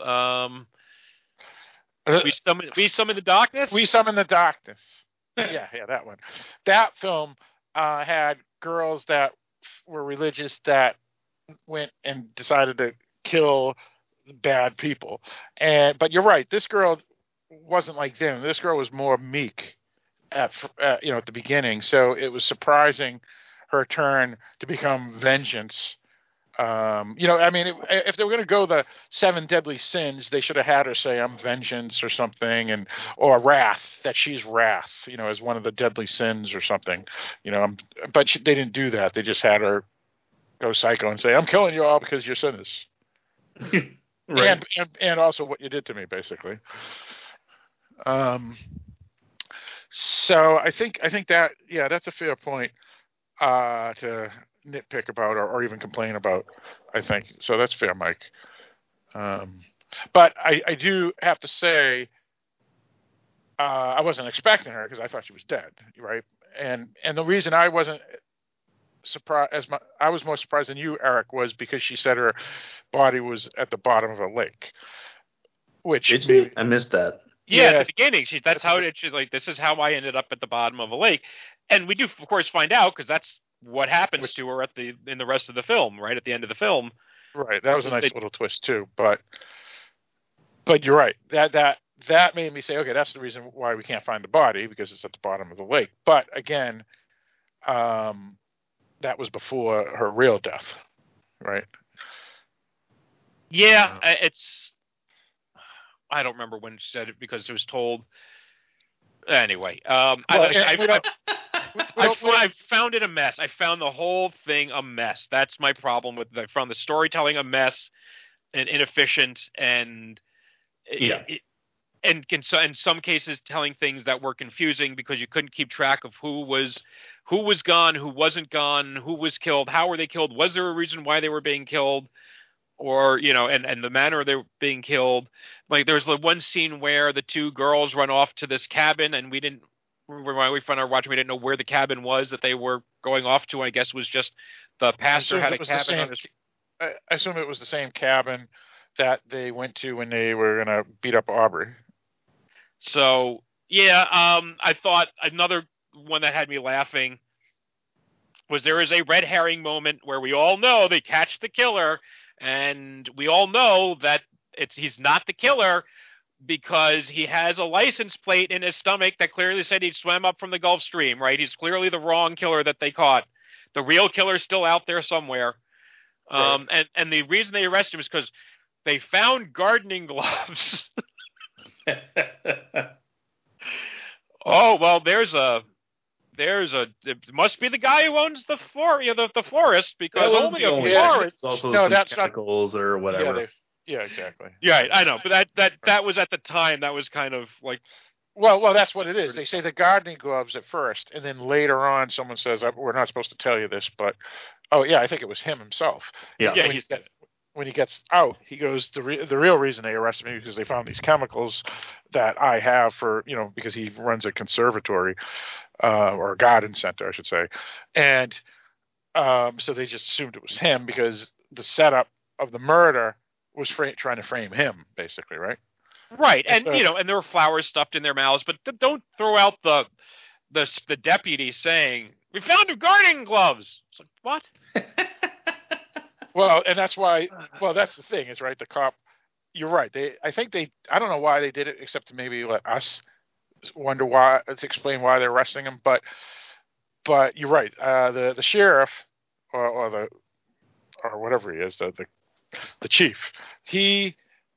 We Summon the Darkness? We Summon the Darkness. yeah, that one. That film had girls that were religious that went and decided to kill bad people. But you're right. This girl wasn't like them. This girl was more meek at the beginning. So it was surprising her turn to become vengeance. If they were going to go the 7 deadly sins, they should have had her say, I'm vengeance or something, or wrath, that she's wrath, as one of the deadly sins or something, but they didn't do that. They just had her go psycho and say, I'm killing you all because you're sinners. Right. And also what you did to me, basically. So I think that, that's a fair point to nitpick about or even complain about, I think. So that's fair, Mike. But I do have to say, I wasn't expecting her because I thought she was dead, right? And the reason I wasn't surprised, I was more surprised than you, Eric, was because she said her body was at the bottom of a lake. Which did she? I missed that. Yeah, at the beginning, she's like, this is how I ended up at the bottom of a lake, and we do, of course, find out because that's what happens to her in the rest of the film, right at the end of the film. Right, that was a nice little twist too. But you're right. That made me say, okay, that's the reason why we can't find the body, because it's at the bottom of the lake. But again, that was before her real death, right? Yeah, I don't remember when she said it because it was told. Anyway, I found it a mess. I found the whole thing a mess. That's my problem with it. I found the storytelling a mess and inefficient, and in some cases telling things that were confusing because you couldn't keep track of who was gone, who wasn't gone, who was killed, how were they killed, was there a reason why they were being killed, or and the manner they were being killed. Like there's the one scene where the 2 girls run off to this cabin and we didn't when we found out watching, we didn't know where the cabin was that they were going off to. I guess it was just the pastor had a cabin on his... I assume it was the same cabin that they went to when they were going to beat up Aubrey. So, yeah, I thought another one that had me laughing was there is a red herring moment where we all know they catch the killer, and we all know that he's not the killer because he has a license plate in his stomach that clearly said he swam up from the Gulf Stream, right? He's clearly the wrong killer that they caught. The real killer's still out there somewhere. Right. And the reason they arrested him is because they found gardening gloves. Oh, well, it must be the guy who owns the florist, because only a florist. Also that's chemicals or whatever. Yeah, exactly. Yeah, I know, but that was at the time. That was kind of like. Well, that's what it is. They say the gardening gloves at first, and then later on, someone says, "We're not supposed to tell you this," but I think it was him himself. Yeah. When he gets out, he goes, the real reason they arrested me because they found these chemicals that I have for, because he runs a conservatory or a garden center, I should say. And so they just assumed it was him because the setup of the murder was trying to frame him, basically, right? Right. And, and there were flowers stuffed in their mouths, but don't throw out the deputy saying, "We found your gardening gloves." It's like, what? Well, and that's why. Well, that's the thing is, right. The cop. You're right. I don't know why they did it, except to maybe let us wonder why, to explain why they're arresting him. But you're right. The sheriff or whatever he is, the chief, he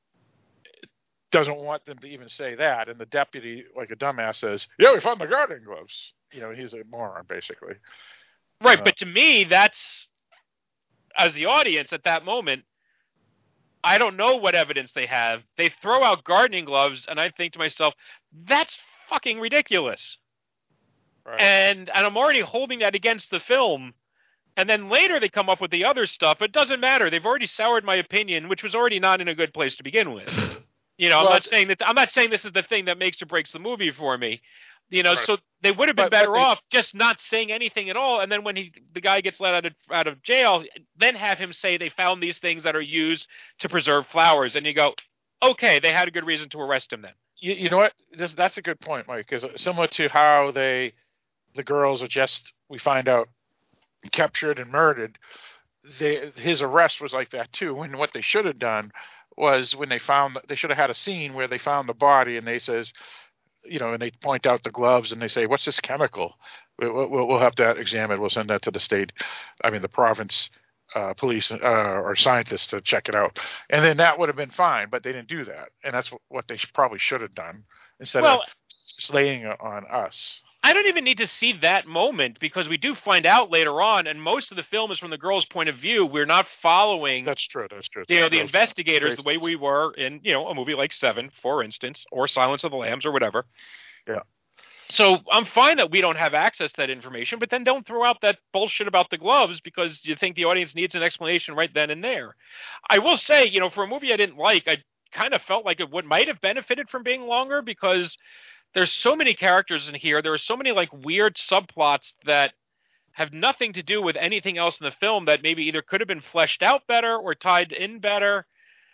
doesn't want them to even say that, and the deputy, like a dumbass, says, "Yeah, we found the gardening gloves." He's a moron, basically. Right, but to me, that's, as the audience at that moment, I don't know what evidence they have. They throw out gardening gloves, and I think to myself, that's fucking ridiculous. Right. And I'm already holding that against the film. And then later they come up with the other stuff. It doesn't matter. They've already soured my opinion, which was already not in a good place to begin with. I'm not saying this is the thing that makes or breaks the movie for me. Right. So they would have been better off just not saying anything at all. And then when the guy gets let out of jail, then have him say they found these things that are used to preserve flowers. And you go, okay, they had a good reason to arrest him then. You know what? That's a good point, Mike, because similar to how the girls are just, we find out, captured and murdered, his arrest was like that too. When what they should have done was when they should have had a scene where they found the body and they says, and they point out the gloves and they say, "What's this chemical? We'll have that examined. We'll send that to the province police or scientists to check it out." And then that would have been fine, but they didn't do that. And that's what they probably should have done instead of slaying it on us. I don't even need to see that moment because we do find out later on, and most of the film is from the girl's point of view. We're not following. That's true. The investigators the way we were in, a movie like Seven, for instance, or Silence of the Lambs or whatever. Yeah. So I'm fine that we don't have access to that information, but then don't throw out that bullshit about the gloves because you think the audience needs an explanation right then and there. I will say, for a movie I didn't like, I kind of felt like it might have benefited from being longer because there's so many characters in here. There are so many weird subplots that have nothing to do with anything else in the film that maybe either could have been fleshed out better or tied in better.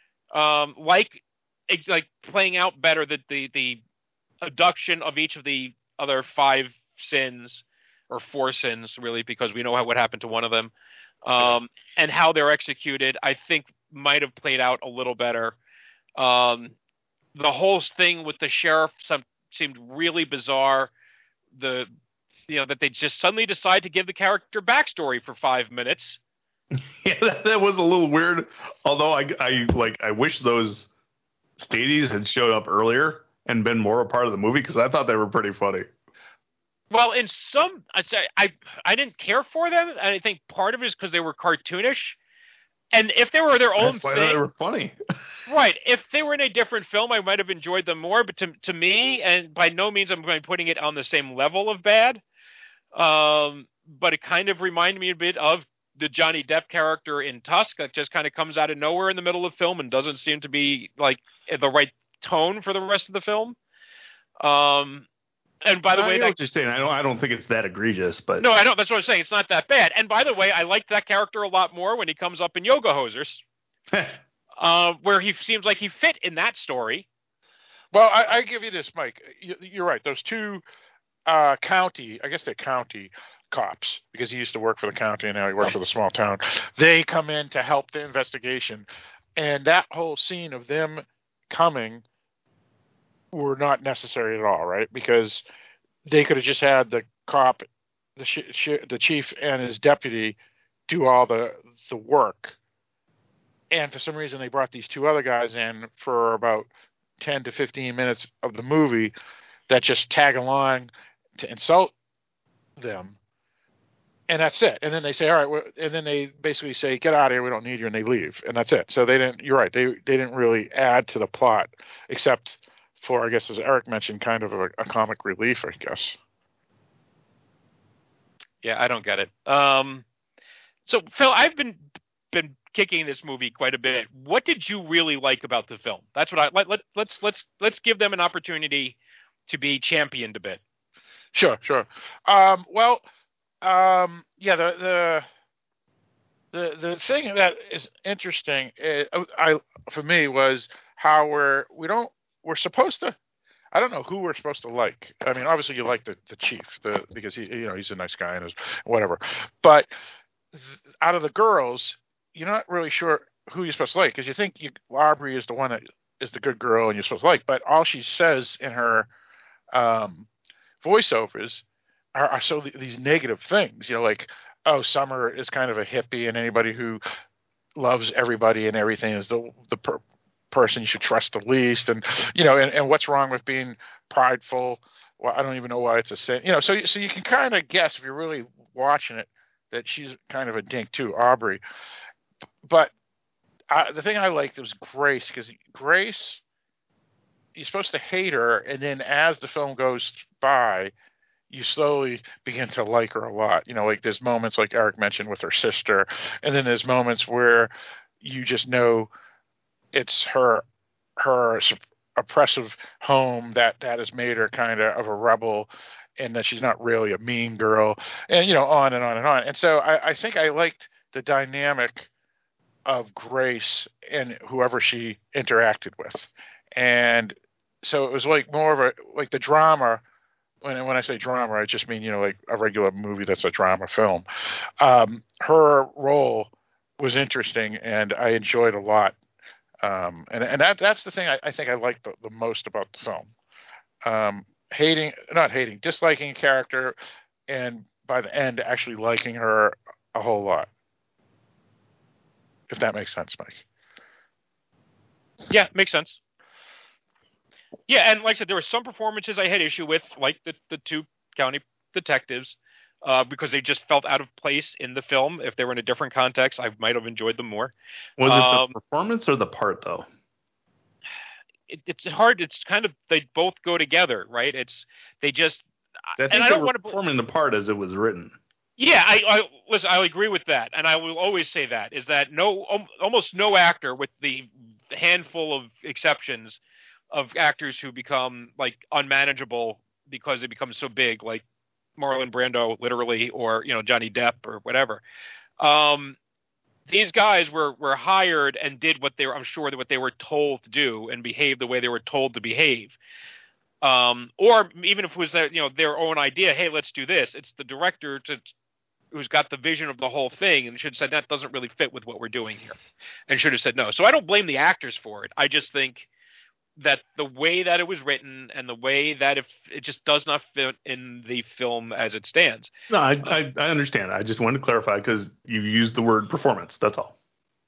Like playing out better the abduction of each of the other 5 sins, or 4 sins really, because we know what happened to one of them, and how they're executed. I think might have played out a little better. The whole thing with the sheriff seemed really bizarre. That they just suddenly decide to give the character backstory for 5 minutes. Yeah, that was a little weird. Although I wish those Stadies had showed up earlier and been more a part of the movie because I thought they were pretty funny. Well, in some, I didn't care for them, and I think part of it is because they were cartoonish. And if they were their own thing, they were funny. Right. If they were in a different film, I might have enjoyed them more. But to me, and by no means I'm going putting it on the same level of bad, but it kind of reminded me a bit of the Johnny Depp character in Tusk that just kind of comes out of nowhere in the middle of the film and doesn't seem to be the right tone for the rest of the film. And by the way, I know what you're saying. I don't think it's that egregious, but no, I know that's what I'm saying. It's not that bad. And by the way, I liked that character a lot more when he comes up in Yoga Hosers, where he seems like he fit in that story. Well, I give you this, Mike. You're right. Those two county, I guess they're county cops, because he used to work for the county and now he works for the small town. They come in to help the investigation, and that whole scene of them coming were not necessary at all, right? Because they could have just had the cop, the chief and his deputy do all the work. And for some reason, they brought these two other guys in for about 10 to 15 minutes of the movie that just tag along to insult them. And that's it. And then they say, all right, and then they basically say, get out of here, we don't need you, and they leave. And that's it. So they didn't, you're right, they didn't really add to the plot, except for, I guess, as Eric mentioned, kind of a comic relief, I guess. Yeah, I don't get it. So, Phil, I've been kicking this movie quite a bit. What did you really like about the film? That's what let's give them an opportunity to be championed a bit. Sure. Yeah, the thing that is interesting, for me, was how we're supposed to. I don't know who we're supposed to like. I mean, obviously you like the chief, because he's a nice guy and whatever. But out of the girls, you're not really sure who you're supposed to like, because you think Aubrey is the one that is the good girl and you're supposed to like. But all she says in her voiceovers are so these negative things, like, oh, Summer is kind of a hippie, and anybody who loves everybody and everything is the person you should trust the least, and and what's wrong with being prideful? Well, I don't even know why it's a sin. So you can kind of guess, if you're really watching it, that she's kind of a dink too, Aubrey. But the thing I liked was Grace, because Grace, you're supposed to hate her, and then as the film goes by, you slowly begin to like her a lot. Like there's moments like Eric mentioned with her sister, and then there's moments where you just know it's her oppressive home that has made her kind of a rebel, and that she's not really a mean girl, and on and on and on. And so I think I liked the dynamic of Grace and whoever she interacted with. And so it was like more of like the drama. When I say drama, I just mean, like a regular movie that's a drama film. Her role was interesting, and I enjoyed a lot. And that's the thing I think I liked the most about the film. Disliking a character, and by the end, actually liking her a whole lot. If that makes sense, Mike. Yeah, makes sense. Yeah, and like I said, there were some performances I had issue with, like the two county detectives, because they just felt out of place in the film. If they were in a different context, I might have enjoyed them more. Was it the performance or the part, though? It's hard. It's kind of, they both go together, right? I think they were performing the part as it was written. Yeah, I agree with that, and I will always say that, is that almost no actor, with the handful of exceptions of actors who become like unmanageable because they become so big, like Marlon Brando, literally, or Johnny Depp or whatever. These guys were hired and did what they were told to do, and behaved the way they were told to behave. Or even if it was their own idea, hey, let's do this. It's the director who's got the vision of the whole thing, and should have said that doesn't really fit with what we're doing here, and should have said no. So I don't blame the actors for it. I just think that the way that it was written, and the way that it just does not fit in the film as it stands. No, I understand. I just wanted to clarify, because you used the word performance. That's all.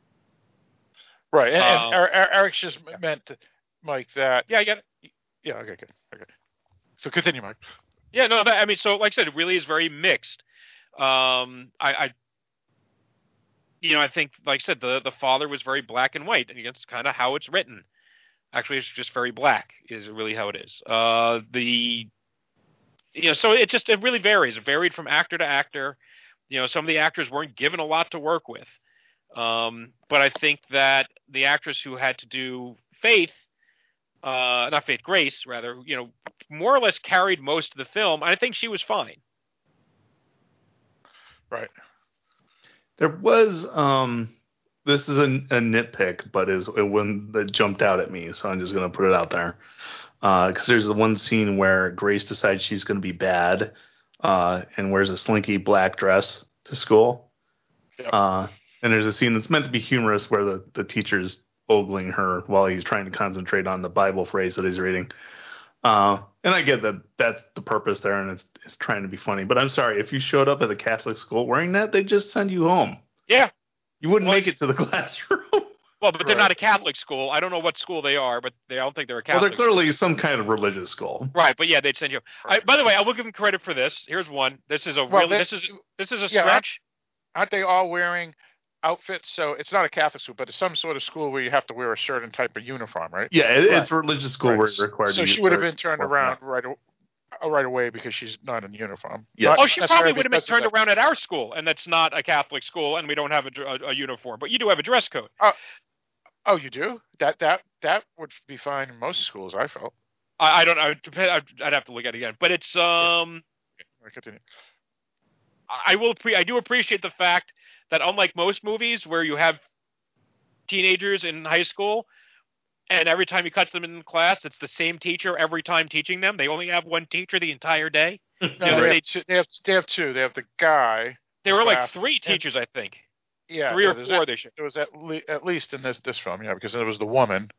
Right. And Eric's just meant to, Mike, that. Yeah, I get it. Yeah, okay, good. Okay. So continue, Mike. Yeah, no, so like I said, it really is very mixed. I think, like I said, the father was very black and white, and it's kind of how it's written. Actually, it's just very black is really how it is. So it really varies. It varied from actor to actor. Some of the actors weren't given a lot to work with. But I think that the actress who had to do Grace, rather, more or less carried most of the film. I think she was fine. Right. There was this is a nitpick, but is one that jumped out at me, so I'm just gonna put it out there. Because there's the one scene where Grace decides she's gonna be bad, and wears a slinky black dress to school. Yep. And there's a scene that's meant to be humorous where the teacher's ogling her while he's trying to concentrate on the Bible phrase that he's reading. And I get that that's the purpose there, and it's trying to be funny. But I'm sorry, if you showed up at a Catholic school wearing that, they'd just send you home. Yeah. You wouldn't make it to the classroom. Well, but they're not a Catholic school. I don't know what school they are, but I don't think they're a Catholic Well, they're clearly some kind of religious school. Right, but yeah, they'd send you. By the way, I will give them credit for this. Here's one. This is a this is a stretch. Aren't they all wearing outfits? So it's not a Catholic school, but it's some sort of school where you have to wear a certain type of uniform, right? Yeah, it's a religious school where it's required. So she would have been turned around right away because she's not in uniform. Yes. Oh, she probably would have been turned around at our school, and that's not a Catholic school, and we don't have a uniform. But you do have a dress code. Oh, you do? That would be fine in most schools, I felt. I don't know. I'd have to look at it again. But it's Continue. I do appreciate the fact that unlike most movies where you have teenagers in high school, and every time you catch them in class, it's the same teacher every time teaching them. They only have one teacher the entire day. No, they have two. They have the guy. There were like three teachers, I think. Yeah, three or four. They should. It was at least in this film, yeah, because it was the woman.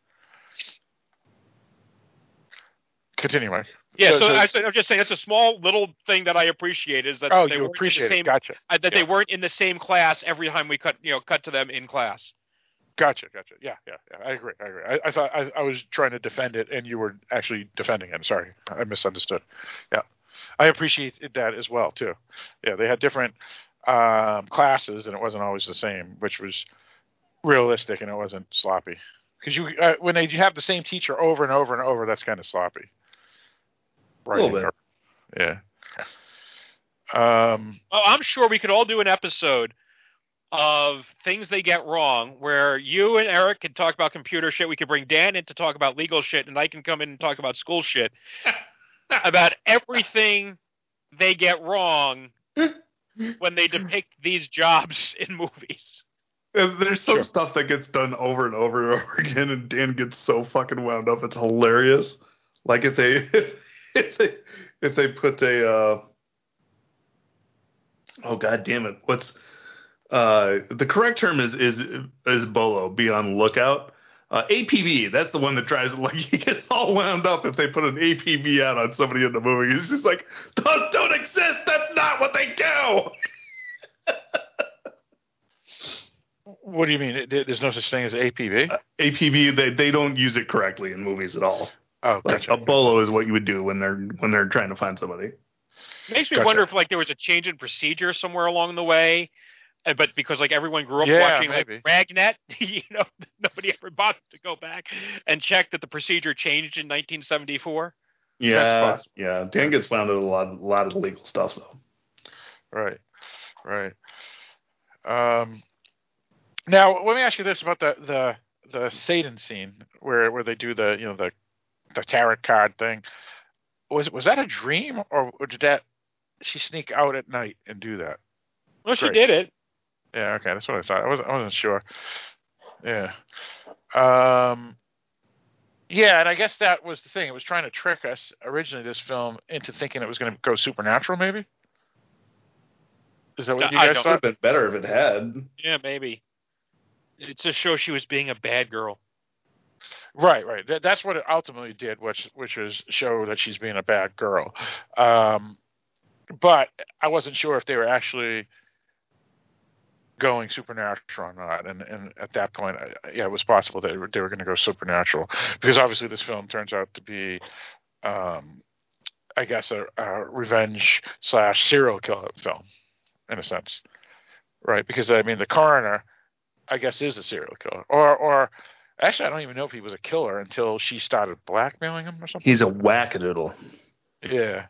Continue, Mike. Yeah, I'm just saying it's a small little thing that I appreciate is that they weren't in the same, gotcha. They weren't in the same class every time we cut to them in class. Gotcha. Yeah. I agree. I thought I was trying to defend it, and you were actually defending it. Sorry, I misunderstood. Yeah, I appreciate that as well too. Yeah, they had different classes, and it wasn't always the same, which was realistic and it wasn't sloppy. Because when you have the same teacher over and over and over, that's kind of sloppy. Right. A little bit. Yeah. I'm sure we could all do an episode of things they get wrong, where you and Eric can talk about computer shit. We could bring Dan in to talk about legal shit, and I can come in and talk about school shit. About everything they get wrong when they depict these jobs in movies. There's some stuff that gets done over and over and over again, and Dan gets so fucking wound up. It's hilarious. Like if they put a oh god damn it, what's the correct term is bolo, be on lookout. APB, that's the one that drives it. Like he gets all wound up if they put an APB out on somebody in the movie. He's just like, those don't exist. That's not what they do. What do you mean? There's no such thing as APB? APB, they don't use it correctly in movies at all. Oh, gotcha. A bolo is what you would do when they're trying to find somebody. Makes me wonder if there was a change in procedure somewhere along the way, but because everyone grew up watching Dragnet, nobody ever bothered to go back and check that the procedure changed in 1974. Yeah, Dan gets wound up a lot of legal stuff though. Right. Now let me ask you this about the Satan scene where they do the tarot card thing. Was that a dream, or did she sneak out at night and do that? Well, she did it. Yeah, okay, that's what I thought. I wasn't sure. Yeah. Yeah, and I guess that was the thing. It was trying to trick us originally, this film, into thinking it was going to go supernatural, maybe? Is that what you guys thought? It would have been better if it had. Yeah, maybe. It's to show she was being a bad girl. Right. That's what it ultimately did, which was show that she's being a bad girl. But I wasn't sure if they were actually going supernatural or not. And at that point, it was possible that they were going to go supernatural. Because obviously this film turns out to be, I guess, a revenge / serial killer film, in a sense. Right? Because, the coroner, I guess, is a serial killer. Or actually, I don't even know if he was a killer until she started blackmailing him or something. He's a wackadoodle. Yeah.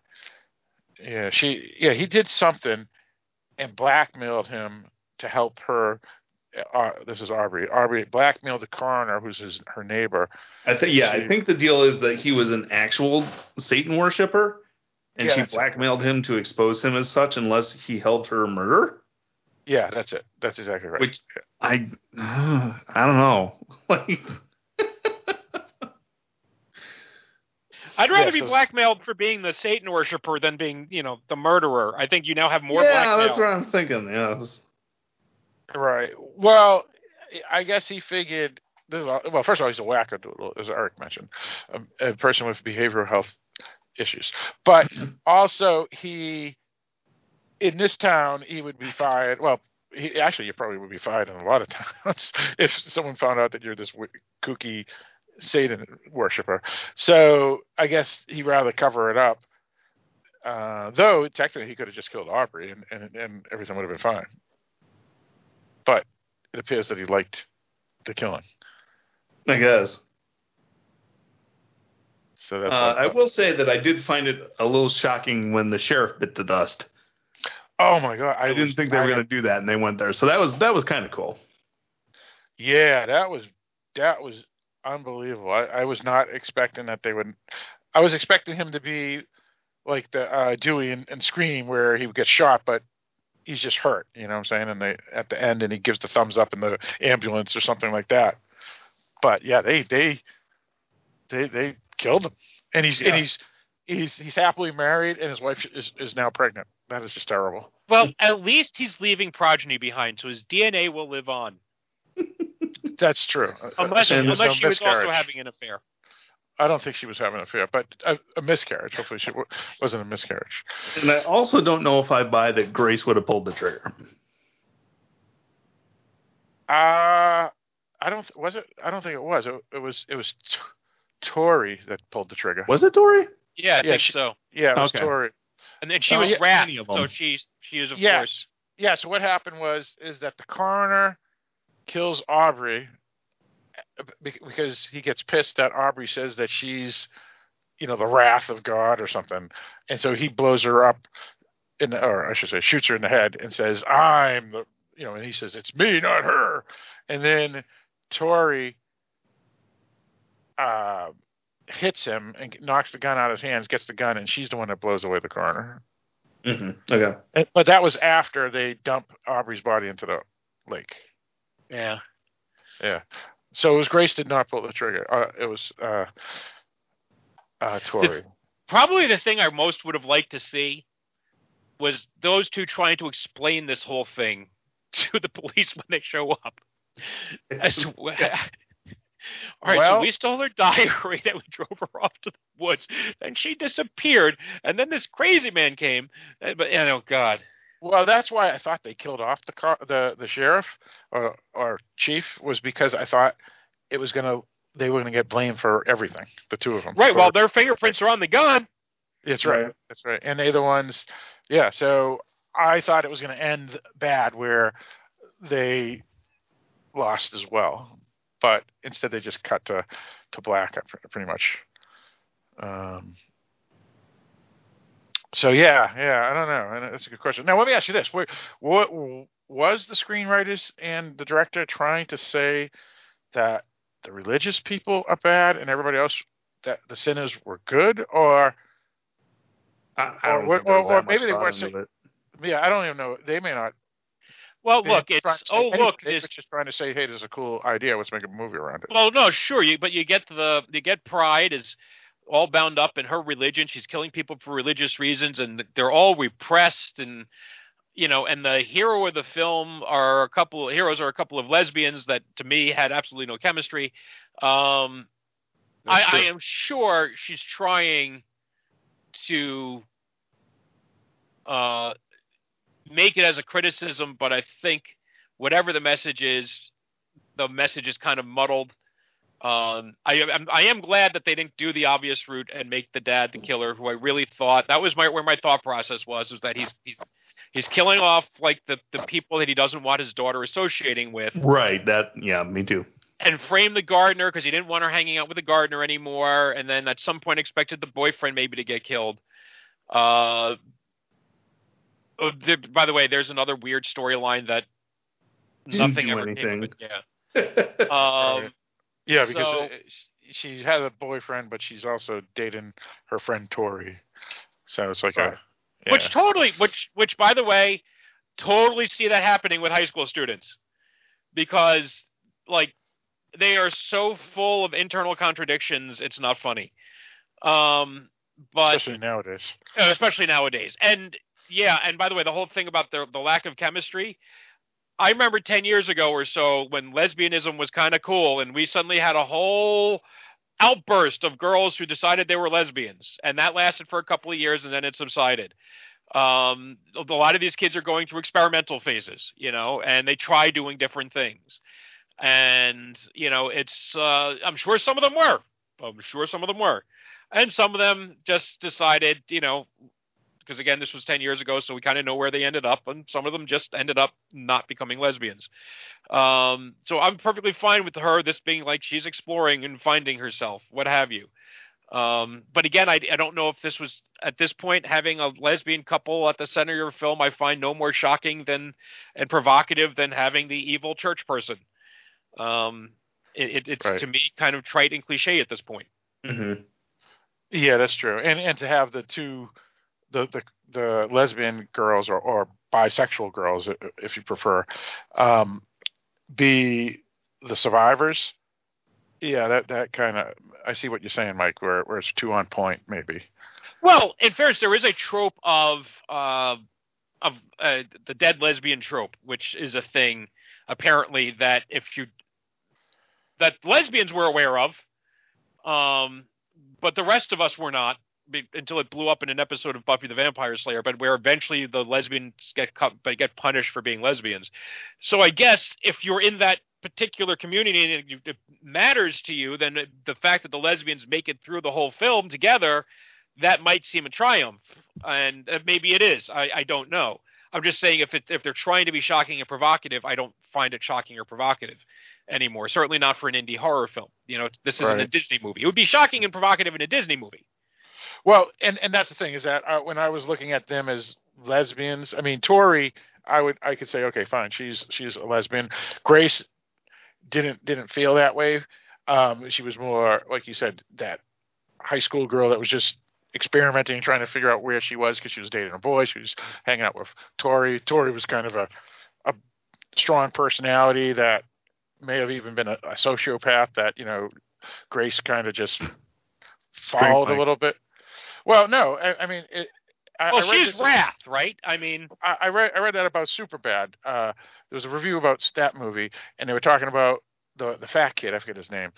He did something and blackmailed him to help her this is Aubrey. Aubrey blackmailed the coroner, who's her neighbor. I think the deal is that he was an actual Satan worshiper, and she blackmailed him to expose him as such unless he helped her murder. Yeah, that's it. That's exactly right. Which I don't know. Like, I'd rather be blackmailed for being the Satan worshiper than being, the murderer. I think you now have more blackmail. Yeah, that's what I'm thinking. Yeah. Right. Well, I guess he figured. Well, first of all, he's a wackadoodle, as Eric mentioned, a person with behavioral health issues. But also, in this town, he would be fired. Well, you probably would be fired in a lot of towns if someone found out that you're this kooky Satan worshiper. So I guess he'd rather cover it up. Though technically he could have just killed Aubrey and everything would have been fine. But it appears that he liked the killing. I guess. So that's. I will say that I did find it a little shocking when the sheriff bit the dust. Oh my God! I didn't think they were going to do that, and they went there. So that was kind of cool. Yeah, that was unbelievable. I was not expecting that they would. I was expecting him to be like the Dewey and Scream, where he would get shot, but he's just hurt. You know what I'm saying? And they at the end, and he gives the thumbs up in the ambulance or something like that. But yeah, they killed him, and he's happily married, and his wife is now pregnant. That is just terrible. Well, at least he's leaving progeny behind, so his DNA will live on. That's true. Unless she was also having an affair. I don't think she was having an affair, but a miscarriage. Hopefully she wasn't a miscarriage. And I also don't know if I buy that Grace would have pulled the trigger. I don't think it was. It was Tori that pulled the trigger. Was it Tori? Yeah, I think so. Yeah, it was Tori. And then she was Rat, so she is, of course. Yeah, so what happened is that the coroner kills Aubrey because he gets pissed that Aubrey says that she's, the wrath of God or something. And so he blows her up, or I should say shoots her in the head and says, I'm the, and he says, it's me, not her. And then Tori hits him and knocks the gun out of his hands, gets the gun, and she's the one that blows away the coroner. Mm-hmm. Okay. But that was after they dump Aubrey's body into the lake. Yeah. Yeah. So it was Grace did not pull the trigger. It was Tori. Probably the thing I most would have liked to see was those two trying to explain this whole thing to the police when they show up. As to all right, so we stole her diary, then we drove her off to the woods. Then she disappeared, and then this crazy man came. But oh God. Well, that's why I thought they killed off the sheriff or chief, was because I thought they were going to get blamed for everything, the two of them. Right. Well, their fingerprints are on the gun. That's right. That's right. And they're the ones. Yeah. So I thought it was going to end bad, where they lost as well. But instead, they just cut to black, pretty much. So yeah, I don't know, and that's a good question. Now, let me ask you this: what was the screenwriters and the director trying to say that the religious people are bad and everybody else, that the sinners were good, or maybe they weren't saying? Yeah, I don't even know. They may not. Well, look, they were just trying to say, hey, this is a cool idea. Let's make a movie around it. Well, no, sure, but you get Pride is all bound up in her religion. She's killing people for religious reasons, and they're all repressed. And and the hero of the film are a couple of lesbians that to me had absolutely no chemistry. I am sure she's trying to make it as a criticism, but I think whatever the message is kind of muddled. I am glad that they didn't do the obvious route and make the dad the killer, who I really thought that was where my thought process was that he's killing off like the people that he doesn't want his daughter associating with. Right. Me too. And frame the gardener because he didn't want her hanging out with the gardener anymore, and then at some point expected the boyfriend maybe to get killed. By the way, there's another weird storyline that nothing do ever anything. came of it. Yeah. Right. Yeah, because So- she had a boyfriend, but she's also dating her friend Tori. So it's like Right. Which by the way, totally see that happening with high school students, because like they are so full of internal contradictions. It's not funny. But especially nowadays. And yeah, and by the way, the whole thing about the lack of chemistry. I remember 10 years ago or so when lesbianism was kind of cool, and we suddenly had a whole outburst of girls who decided they were lesbians, and that lasted for a couple of years, and then it subsided. A lot of these kids are going through experimental phases, and they try doing different things. And, it's, I'm sure some of them were. And some of them just decided, because again, this was 10 years ago, so we kind of know where they ended up, and some of them just ended up not becoming lesbians. So I'm perfectly fine with her, this being like she's exploring and finding herself, what have you. But again, I don't know if this was, at this point, having a lesbian couple at the center of your film, I find no more shocking and provocative than having the evil church person. It's right. To me kind of trite and cliche at this point. Mm-hmm. Yeah, that's true. And to have the two, the lesbian girls or bisexual girls, if you prefer, be the survivors. Yeah, that kind of, I see what you're saying, Mike, where it's too on point, maybe. Well, in fairness, there is a trope of the dead lesbian trope, which is a thing apparently that that lesbians were aware of, but the rest of us were not until it blew up in an episode of Buffy the Vampire Slayer. But where eventually the lesbians get punished for being lesbians. So I guess if you're in that particular community and it matters to you, then the fact that the lesbians make it through the whole film together, that might seem a triumph, and maybe it is. I don't know. I'm just saying if they're trying to be shocking and provocative, I don't find it shocking or provocative anymore. Certainly not for an indie horror film. This isn't Right. a Disney movie. It would be shocking and provocative in a Disney movie. Well, and that's the thing is that when I was looking at them as lesbians, I mean, Tori, I could say, okay, fine, she's a lesbian. Grace didn't feel that way. She was more, like you said, that high school girl that was just experimenting, trying to figure out where she was because she was dating a boy. She was hanging out with Tori. Tori was kind of a strong personality that may have even been a sociopath that, Grace kind of just followed a little bit. Well, no, I mean, she's Wrath, right? I mean, I read that about Superbad. There was a review about that movie, and they were talking about the fat kid. I forget his name.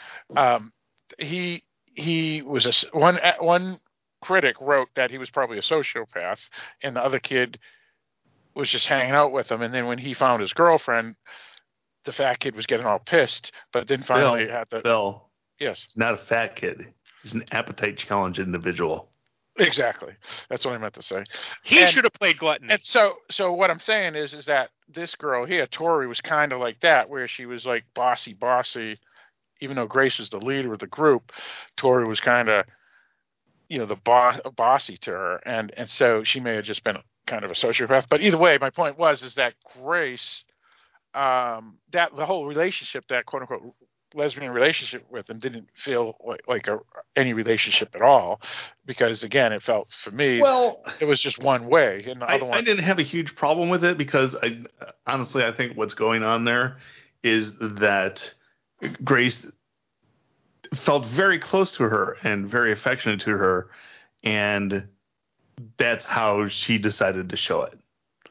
He was one critic wrote that he was probably a sociopath, and the other kid was just hanging out with him. And then when he found his girlfriend, the fat kid was getting all pissed, but then finally had to. Bill. Yes. He's not a fat kid. He's an appetite challenge individual. Exactly. That's what I meant to say. He should have played Gluttony. And so what I'm saying is that this girl here, Tori, was kind of like that, where she was like bossy. Even though Grace was the leader of the group, Tori was kind of, the bossy to her, and so she may have just been kind of a sociopath. But either way, my point is that Grace, that the whole relationship, that quote unquote lesbian relationship with him, didn't feel like any relationship at all, because again, it felt for me, it was just one way, and the other one. I didn't have a huge problem with it because honestly, I think what's going on there is that Grace felt very close to her and very affectionate to her, and that's how she decided to show it.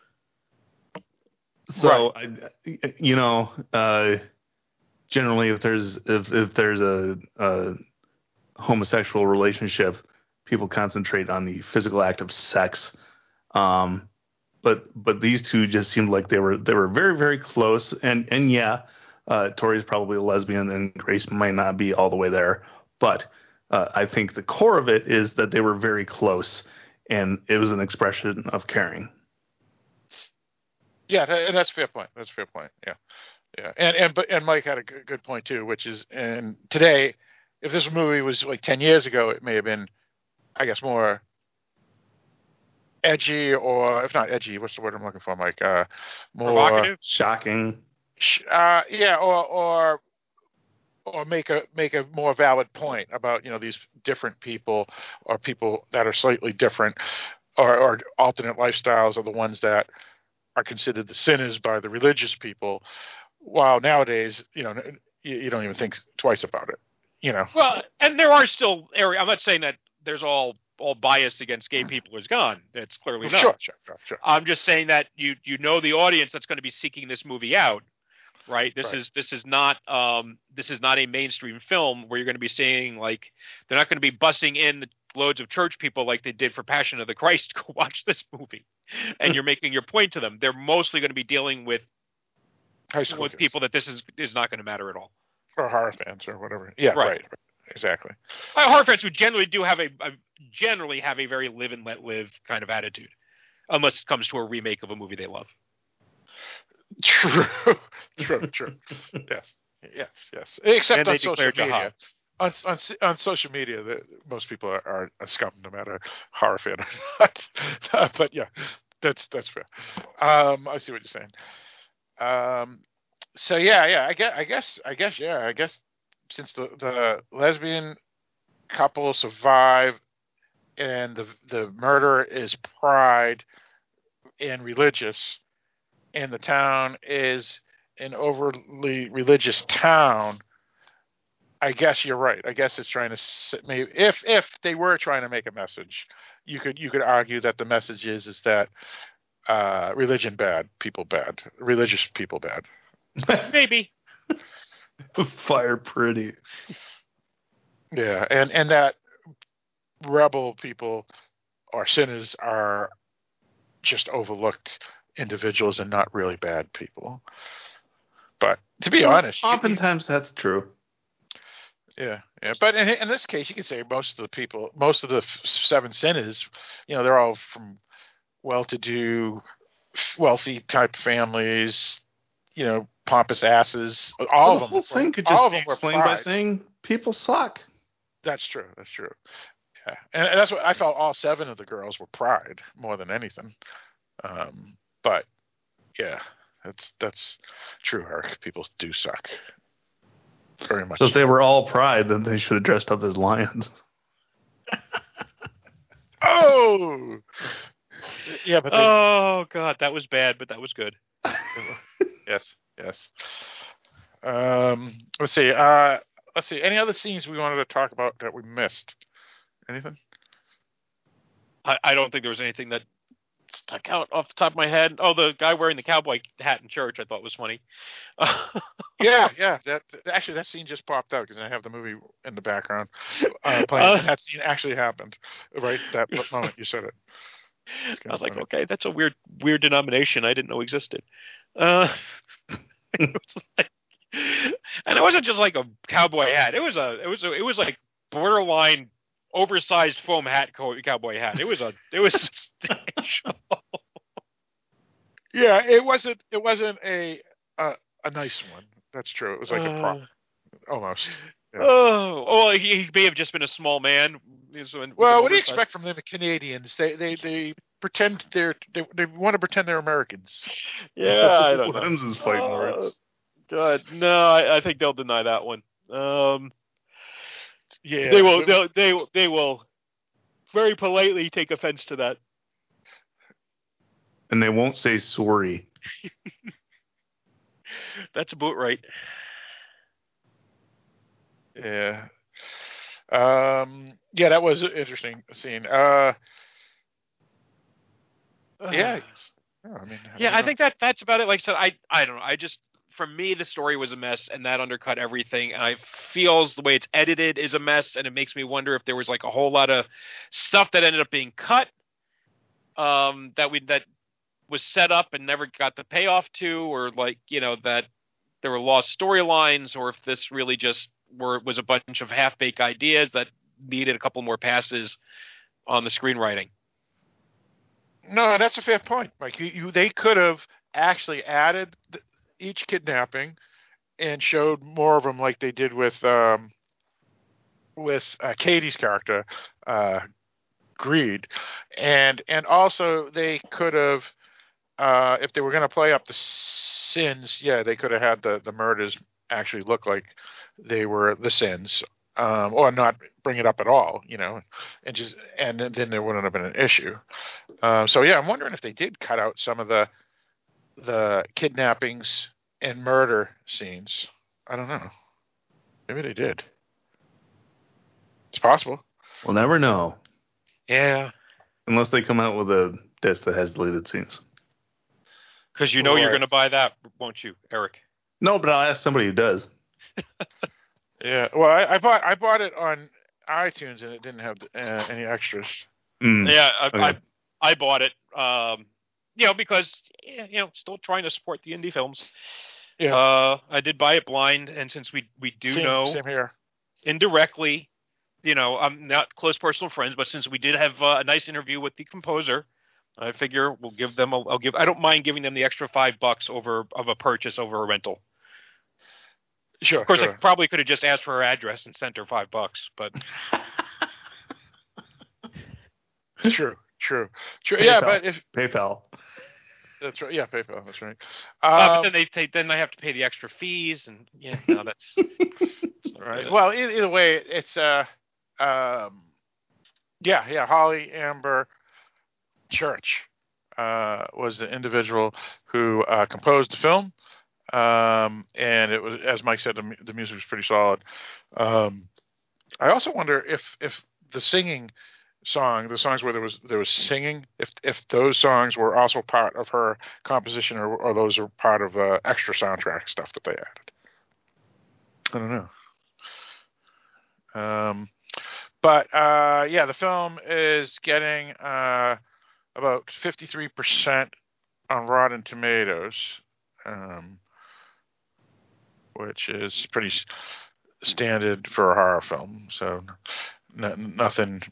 So, right. Generally, if there's a homosexual relationship, people concentrate on the physical act of sex. But these two just seemed like they were very, very close. And yeah, Tori's probably a lesbian, and Grace might not be all the way there. But I think the core of it is that they were very close, and it was an expression of caring. Yeah, and that's a fair point. Yeah. Yeah, and Mike had a good point too, which is, and today, if this movie was like 10 years ago, it may have been, I guess, more edgy, or if not edgy, what's the word I'm looking for, Mike? More provocative, shocking. Yeah, or make a more valid point about these different people or people that are slightly different or alternate lifestyles are the ones that are considered the sinners by the religious people. While nowadays, you don't even think twice about it. Well, and there are still areas. I'm not saying that there's all bias against gay people is gone. It's clearly not. Sure. I'm just saying that you know the audience that's going to be seeking this movie out, right? This is not a mainstream film where you're going to be seeing they're not going to be bussing in loads of church people like they did for Passion of the Christ to go watch this movie, and you're making your point to them. They're mostly going to be dealing with high school kids. People that this is not going to matter at all, or horror fans or whatever. Yeah, right. Exactly. Horror fans who generally do have a very live and let live kind of attitude, unless it comes to a remake of a movie they love. True. Yes. Except on social media. On social media, most people are a scum, no matter horror fan or not. But yeah, that's fair. I see what you're saying. So yeah. I guess since the lesbian couple survive and the murder is pride and religious, and the town is an overly religious town, I guess you're right. I guess it's trying to maybe if they were trying to make a message, you could argue that the message is that religion bad, people bad, religious people bad. Maybe. Fire pretty. Yeah, and that rebel people or sinners are just overlooked individuals and not really bad people. But to be honest, oftentimes that's true. Yeah. But in this case, you could say most of the 7 sinners, they're all from well-to-do, wealthy type families, pompous asses. All of them. The whole thing could just be explained by saying people suck. That's true. Yeah, and that's what I felt. All 7 of the girls were pride more than anything. But yeah, that's true. Eric, people do suck. Very much. So if they were all pride, then they should have dressed up as lions. Oh! Yeah, but oh god, that was bad, but that was good. Yes. Let's see. Any other scenes we wanted to talk about that we missed? Anything? I don't think there was anything that stuck out off the top of my head. Oh, the guy wearing the cowboy hat in church I thought was funny. Yeah. That scene just popped out because I have the movie in the background playing. That scene actually happened right that moment you said it. I was like, okay, that's a weird denomination I didn't know existed. It was and it wasn't just like a cowboy hat. It was like borderline oversized foam hat, cowboy hat. It was substantial. Yeah, it wasn't a nice one. That's true. It was like a prop, almost. Yeah. Oh, he may have just been a small man. Well, what do you expect from them Canadians? They pretend they want to pretend they're Americans. Yeah, I don't know. Limbs is fighting words. God, no, I think they'll deny that one. Yeah, they will very politely take offense to that. And they won't say sorry. That's about right. Yeah. Yeah, that was an interesting scene. Yeah. I think that's about it. Like I said, I don't know. For me, the story was a mess, and that undercut everything. And I feels the way it's edited is a mess, and it makes me wonder if there was like a whole lot of stuff that ended up being cut, that was set up and never got the payoff to, or that there were lost storylines, or if this really just was a bunch of half-baked ideas that needed a couple more passes on the screenwriting. No, that's a fair point, Mike. They could have actually added each kidnapping and showed more of them like they did with Katie's character, Greed, and also they could have if they were going to play up the sins, yeah, they could have had the murders actually look like they were the sins, or not bring it up at all, and then there wouldn't have been an issue. So yeah, I'm wondering if they did cut out some of the kidnappings and murder scenes. I don't know. Maybe they did. It's possible. We'll never know. Yeah. Unless they come out with a disc that has deleted scenes. Because you're going to buy that, won't you, Eric? No, but I'll ask somebody who does. Yeah. Well, I bought it on iTunes and it didn't have any extras. Yeah, Okay. I bought it. Because still trying to support the indie films. Yeah. I did buy it blind, and since we do know same here. indirectly, I'm not close personal friends, but since we did have a nice interview with the composer, I figure we'll give them. I don't mind giving them the extra $5 of a purchase over a rental. Sure. Of course, sure. I probably could have just asked for her address and sent her $5, but. True. Yeah, but if PayPal. That's right. Yeah, PayPal. That's right. But then I have to pay the extra fees, and that's right. Well, either way, it's Holly Amber Church was the individual who composed the film, and it was, as Mike said, the music was pretty solid. I also wonder if the singing song, the songs where there was singing, if those songs were also part of her composition, or those are part of the extra soundtrack stuff that they added. I don't know. But the film is getting about 53% on Rotten Tomatoes, which is pretty standard for a horror film. So nothing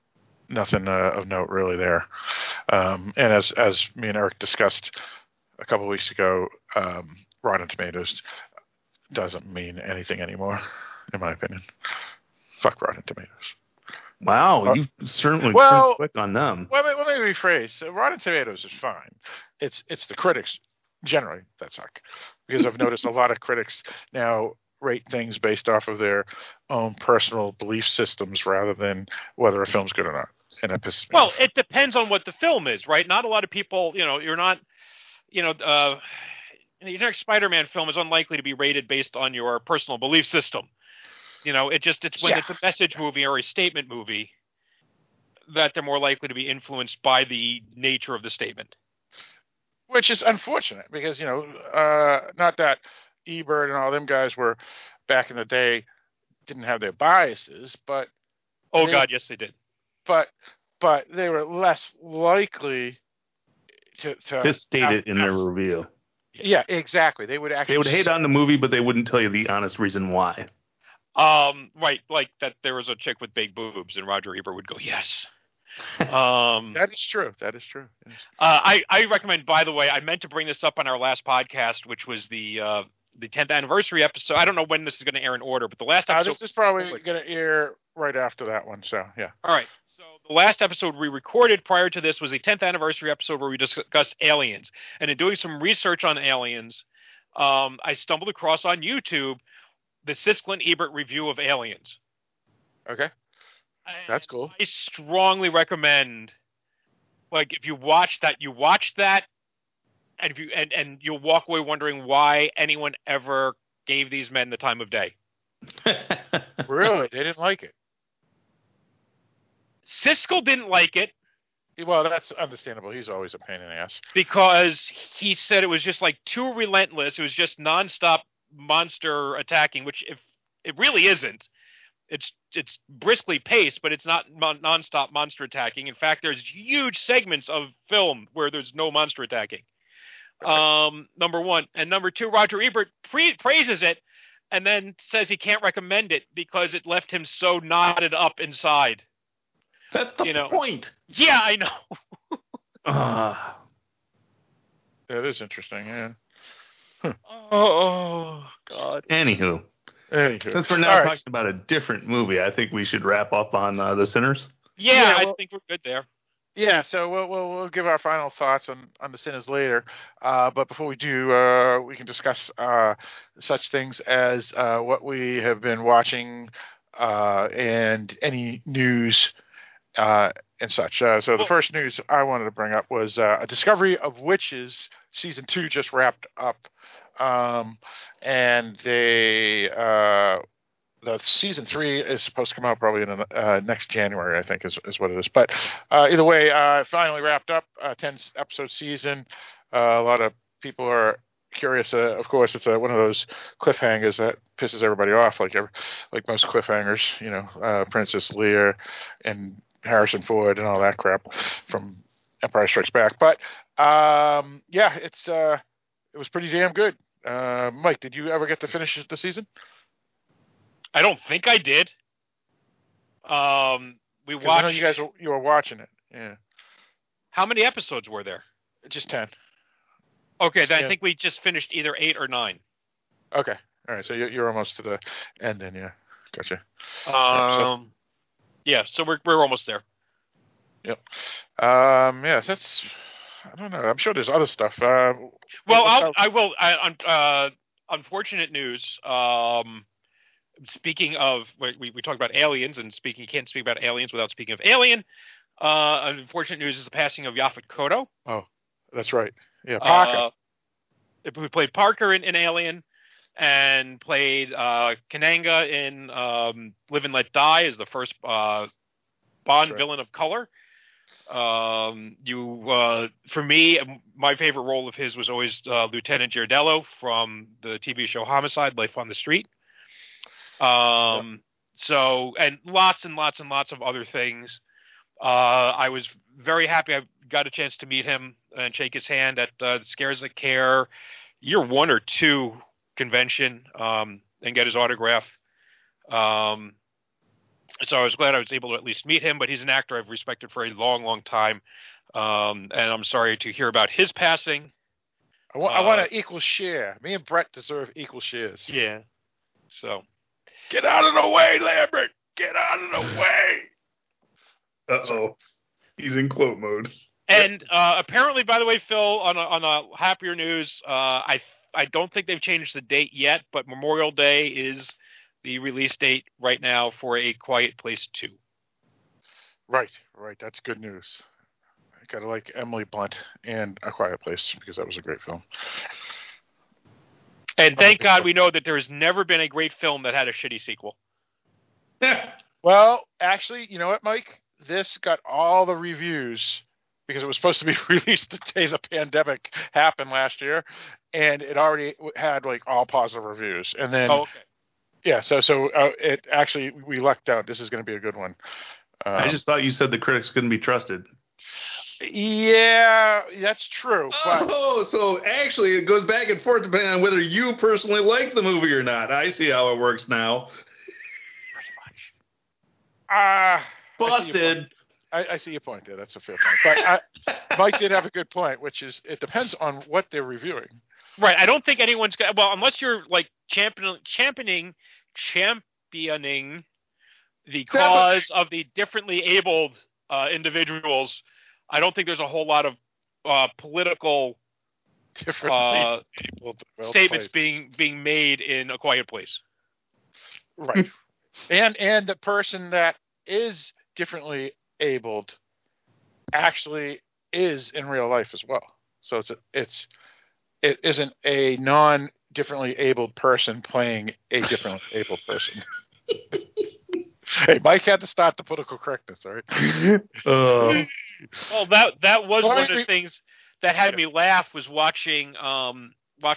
of note really there. And as me and Eric discussed a couple of weeks ago, Rotten Tomatoes doesn't mean anything anymore, in my opinion. Fuck Rotten Tomatoes. Wow, you certainly turned quick on them. Well, let me rephrase. So Rotten Tomatoes is fine. It's the critics generally that suck, because I've noticed a lot of critics now rate things based off of their own personal belief systems rather than whether a film's good or not. And it pisses me off. It depends on what the film is, right? Not a lot of people, you're not, the next Spider-Man film is unlikely to be rated based on your personal belief system. It's when it's a message movie or a statement movie that they're more likely to be influenced by the nature of the statement. Which is unfortunate because, not that Ebert and all them guys were back in the day didn't have their biases, but God, yes they did. But they were less likely to state it in their review. Yeah, exactly. They would hate on the movie, but they wouldn't tell you the honest reason why. Right, like that there was a chick with big boobs, and Roger Ebert would go, yes. That is true. Yes. I recommend, by the way, I meant to bring this up on our last podcast, which was the 10th anniversary episode. I don't know when this is going to air in order, but the last episode... this is probably going to air right after that one, so yeah. All right. So the last episode we recorded prior to this was a 10th anniversary episode where we discussed aliens. And in doing some research on aliens, I stumbled across on YouTube the Siskel and Ebert review of Aliens. Okay. That's cool. I strongly recommend, if you watch that, and if you and you'll walk away wondering why anyone ever gave these men the time of day. Really? They didn't like it? Siskel didn't like it. Well, that's understandable. He's always a pain in the ass. Because he said it was just too relentless. It was just nonstop monster attacking, which if it really isn't. It's briskly paced, but it's not nonstop monster attacking. In fact, there's huge segments of film where there's no monster attacking. Okay. Number one. And number two, Roger Ebert praises it and then says he can't recommend it because it left him so knotted up inside. That's the point. Yeah, I know. That is interesting, yeah. Oh, God. Anywho. Since we're now talking about a different movie, I think we should wrap up on The Sinners. Yeah, I think we're good there. Yeah, so we'll give our final thoughts on the Sinners later. But before we do, we can discuss such things as what we have been watching and any news and such. So the first news I wanted to bring up was A Discovery of Witches season 2 just wrapped up, and the season 3 is supposed to come out probably in next January, I think is what it is. But either way, finally wrapped up, 10-episode season. A lot of people are curious. Of course, it's one of those cliffhangers that pisses everybody off, like most cliffhangers. Princess Leia and Harrison Ford and all that crap from Empire Strikes Back. But yeah, it was pretty damn good. Mike, did you ever get to finish the season? I don't think I did. We watched. I know you were watching it. Yeah. How many episodes were there? Just 10. Okay, then I think we just finished either 8 or 9. Okay, all right. So you're almost to the end, then. Yeah, gotcha. Yeah, so we're almost there. Yep. Yeah, that's. I don't know. I'm sure there's other stuff. Unfortunate news. Speaking of, we talked about aliens, and you can't speak about aliens without speaking of Alien. Unfortunate news is the passing of Yaphet Kotto. Oh, that's right. Yeah, Parker. Who played Parker in Alien, and played Kananga in Live and Let Die as the first Bond villain of color. For me, my favorite role of his was always Lieutenant Giardello from the TV show Homicide: Life on the Street. So, and lots and lots and lots of other things. I was very happy I got a chance to meet him and shake his hand at Scares That Care year 1 or 2 convention, and get his autograph. So I was glad I was able to at least meet him, but he's an actor I've respected for a long, long time. And I'm sorry to hear about his passing. I want an equal share. Me and Brett deserve equal shares. Yeah. So. Get out of the way, Lambert! Get out of the way! Uh-oh. He's in quote mode. And apparently, by the way, Phil, on a happier news, I don't think they've changed the date yet, but Memorial Day is the release date right now for A Quiet Place 2. Right. That's good news. I gotta like Emily Blunt and A Quiet Place, because that was a great film. And thank God we know that there has never been a great film that had a shitty sequel. Well, actually, you know what, Mike? This got all the reviews because it was supposed to be released the day the pandemic happened last year, and it already had like all positive reviews. And then, yeah, so it actually, we lucked out. This is going to be a good one. I just thought you said the critics couldn't be trusted. Yeah, that's true. So actually it goes back and forth depending on whether you personally like the movie or not. I see how it works now. Pretty much. Busted. I see your point there. That's a fair point. But Mike did have a good point, which is it depends on what they're reviewing. Right. I don't think anyone's going to... Well, unless you're like championing the cause of the differently abled individuals... I don't think there's a whole lot of political statements being made in A Quiet Place. Right. and the person that is differently abled actually is in real life as well. So it isn't a non-differently abled person playing a differently abled person. Hey, Mike had to start the political correctness, all right? Well, that was one of the things that had me laugh was watching the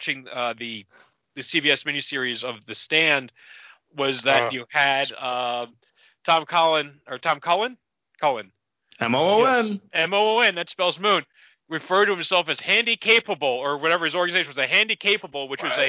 CBS miniseries of The Stand. Was that you had Tom Cullen, M-O-O-N. M-O-O-N, that spells moon, referred to himself as handy-capable, or whatever his organization was, a handy-capable, which was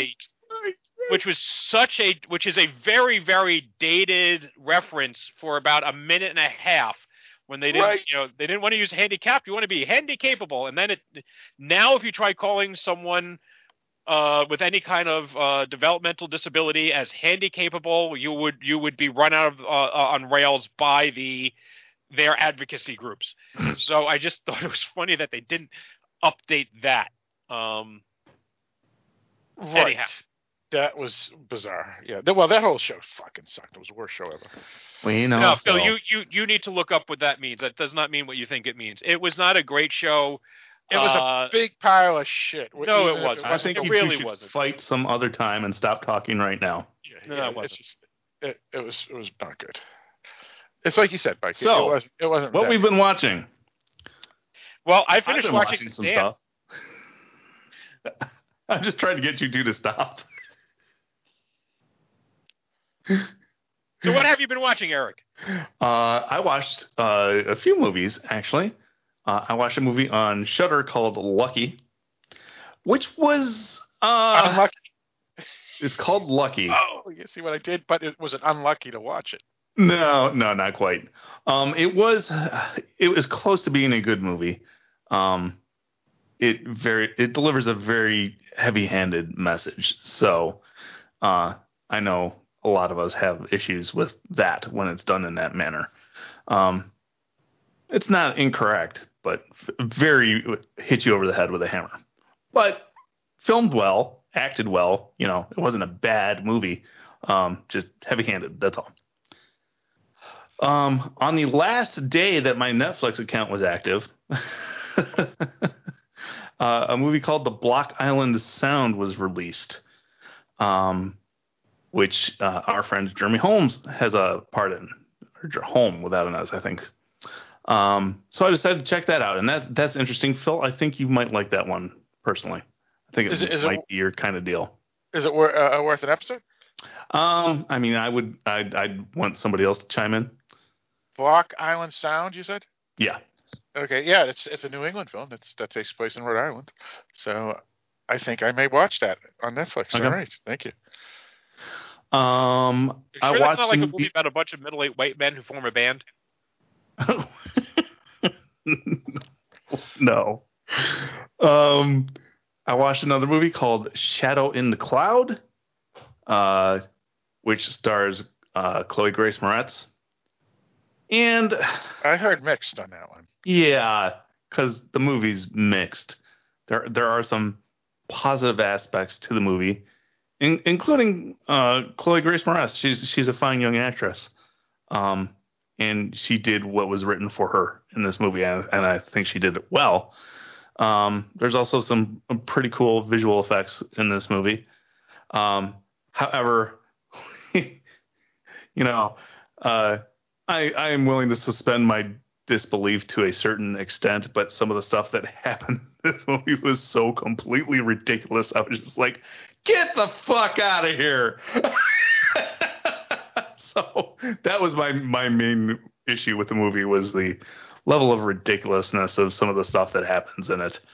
which is a very, very dated reference for about a minute and a half when they didn't, they didn't want to use handicapped. You want to be handy-capable. And then now if you try calling someone with any kind of developmental disability as handy-capable, you would be run out of on rails by the their advocacy groups. So I just thought it was funny that they didn't update that. Right. Anyhow. That was bizarre. Yeah. Well, that whole show fucking sucked. It was the worst show ever. Well, No, Phil, you need to look up what that means. That does not mean what you think it means. It was not a great show. It was a big pile of shit. No, it wasn't. I think it you really should wasn't. Fight some other time and stop talking right now. No, it wasn't. It was not good. It's like you said, Mike. So, it wasn't what we've been watching. Well, I I've finished been watching some Stand. stuff. I'm just trying to get you two to stop. So what have you been watching, Eric? I watched a few movies, actually. I watched a movie on Shudder called Lucky, which was... Unlucky. It's called Lucky. Oh, you see what I did? But it was unlucky to watch it. No, not quite. It was close to being a good movie. It delivers a very heavy-handed message. So I know a lot of us have issues with that when it's done in that manner. It's not incorrect, but very hit you over the head with a hammer. But filmed well, acted well. You know, it wasn't a bad movie. Just heavy-handed. That's all. On the last day that my Netflix account was active, a movie called The Block Island Sound was released, which our friend Jeremy Holmes has a part in, or Holm without an S, I think. So I decided to check that out, and that's interesting. Phil, I think you might like that one personally. I think it might be your kind of deal. Is it worth an episode? I mean, I'd want somebody else to chime in. Block Island Sound, you said? Yeah. Okay, yeah, it's a New England film. That takes place in Rhode Island. So I think I may watch that on Netflix. Okay. All right, thank you. I Sure, watched that's not like a movie about a bunch of middle-aged white men who form a band. No. I watched another movie called Shadow in the Cloud, which stars Chloe Grace Moretz. And I heard mixed on that one. Yeah, because the movie's mixed. There are some positive aspects to the movie, including Chloe Grace Moretz. She's a fine young actress, and she did what was written for her in this movie, and I think she did it well. There's also some pretty cool visual effects in this movie. However, I am willing to suspend my disbelief to a certain extent, but some of the stuff that happened in this movie was so completely ridiculous. I was just like, get the fuck out of here. So that was my main issue with the movie, was the level of ridiculousness of some of the stuff that happens in it.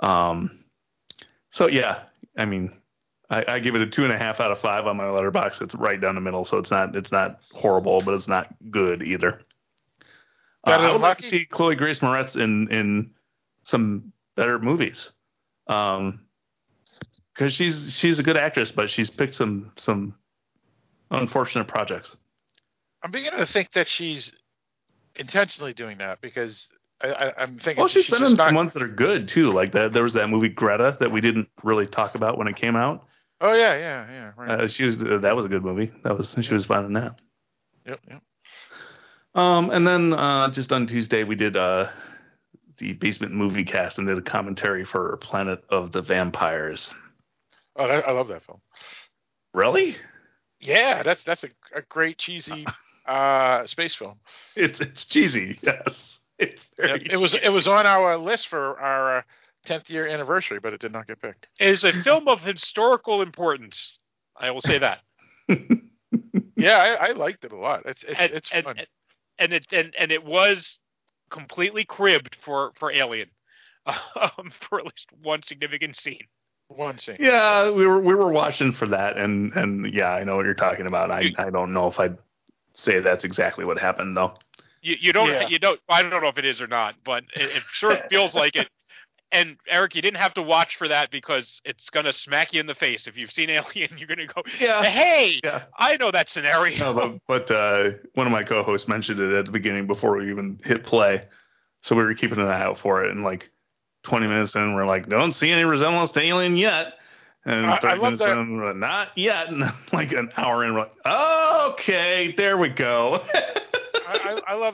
So yeah, I mean, I give it a 2.5 out of 5 on my Letterboxd. It's right down the middle, so it's not horrible, but it's not good either. I would like to see Chloe Grace Moretz in some better movies, because she's a good actress, but she's picked some unfortunate projects. I'm beginning to think that she's intentionally doing that, because I'm thinking. Well, she's been in some ones that are good too, like that. There was that movie Greta that we didn't really talk about when it came out. Oh yeah, right. That was a good movie. She was fine in that. Yep. And then just on Tuesday we did the Basement Movie Cast and did a commentary for Planet of the Vampires. Oh, I love that film. Really? Yeah, that's a great cheesy space film. It's cheesy, yes. It was on our list for our 10th year anniversary, but it did not get picked. It is a film of historical importance. I will say that. Yeah, I liked it a lot. It's fun. And it was completely cribbed for Alien, for at least one significant scene. One scene. Yeah, we were watching for that, and yeah, I know what you're talking about. I don't know if I'd say that's exactly what happened though. You don't. I don't know if it is or not, but it sure feels like it. And Eric, you didn't have to watch for that because it's gonna smack you in the face. If you've seen Alien, you're gonna go, "Hey, I know that scenario." No, but one of my co-hosts mentioned it at the beginning before we even hit play, so we were keeping an eye out for it. And like 20 minutes in, we're like, "Don't see any resemblance to Alien yet." And 30 minutes in, we're like, not yet. And like an hour in, we're like, "Oh, okay, there we go." I love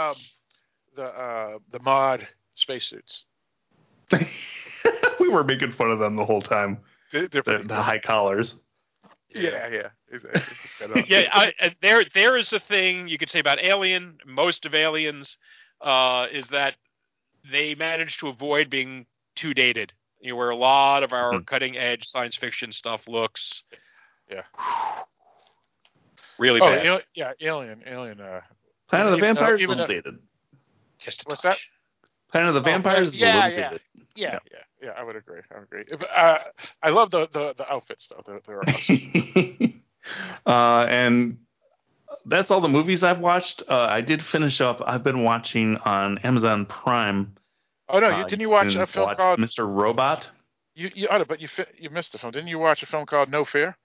the mod spacesuits. We were making fun of them the whole time. The high collars. Yeah. Yeah, there is a thing you could say about Alien. Most of Aliens is that they manage to avoid being too dated. You know, where a lot of our cutting edge science fiction stuff looks. Yeah. Really bad. Alien. Planet of the Vampires is a little dated. What's that? Planet of the Vampires is a little dated. Yeah, I would agree. I love the outfits though. They're awesome. And that's all the movies I've watched. I did finish up. I've been watching on Amazon Prime. Oh no! Didn't you watch a film called Mr. Robot? You missed the film. Didn't you watch a film called No Fear?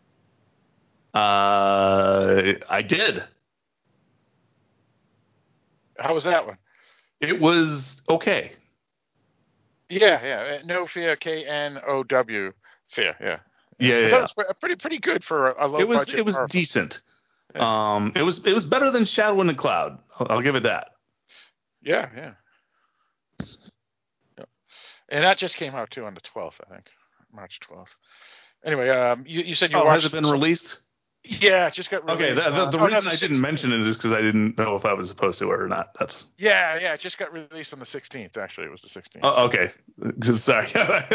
I did. How was that one? It was okay. Yeah. No Fear, KNOW Fear. Yeah. It was pretty good for a low budget. It was decent. Yeah. It was better than Shadow in the Cloud. I'll give it that. Yeah. And that just came out too on the 12th, I think, March 12th. Anyway, you said you watched. Has it been released? Yeah, it just got released. Okay, the reason I didn't mention it is because I didn't know if I was supposed to or not. That's it just got released on the 16th. Actually, it was the 16th. Oh, okay. Sorry,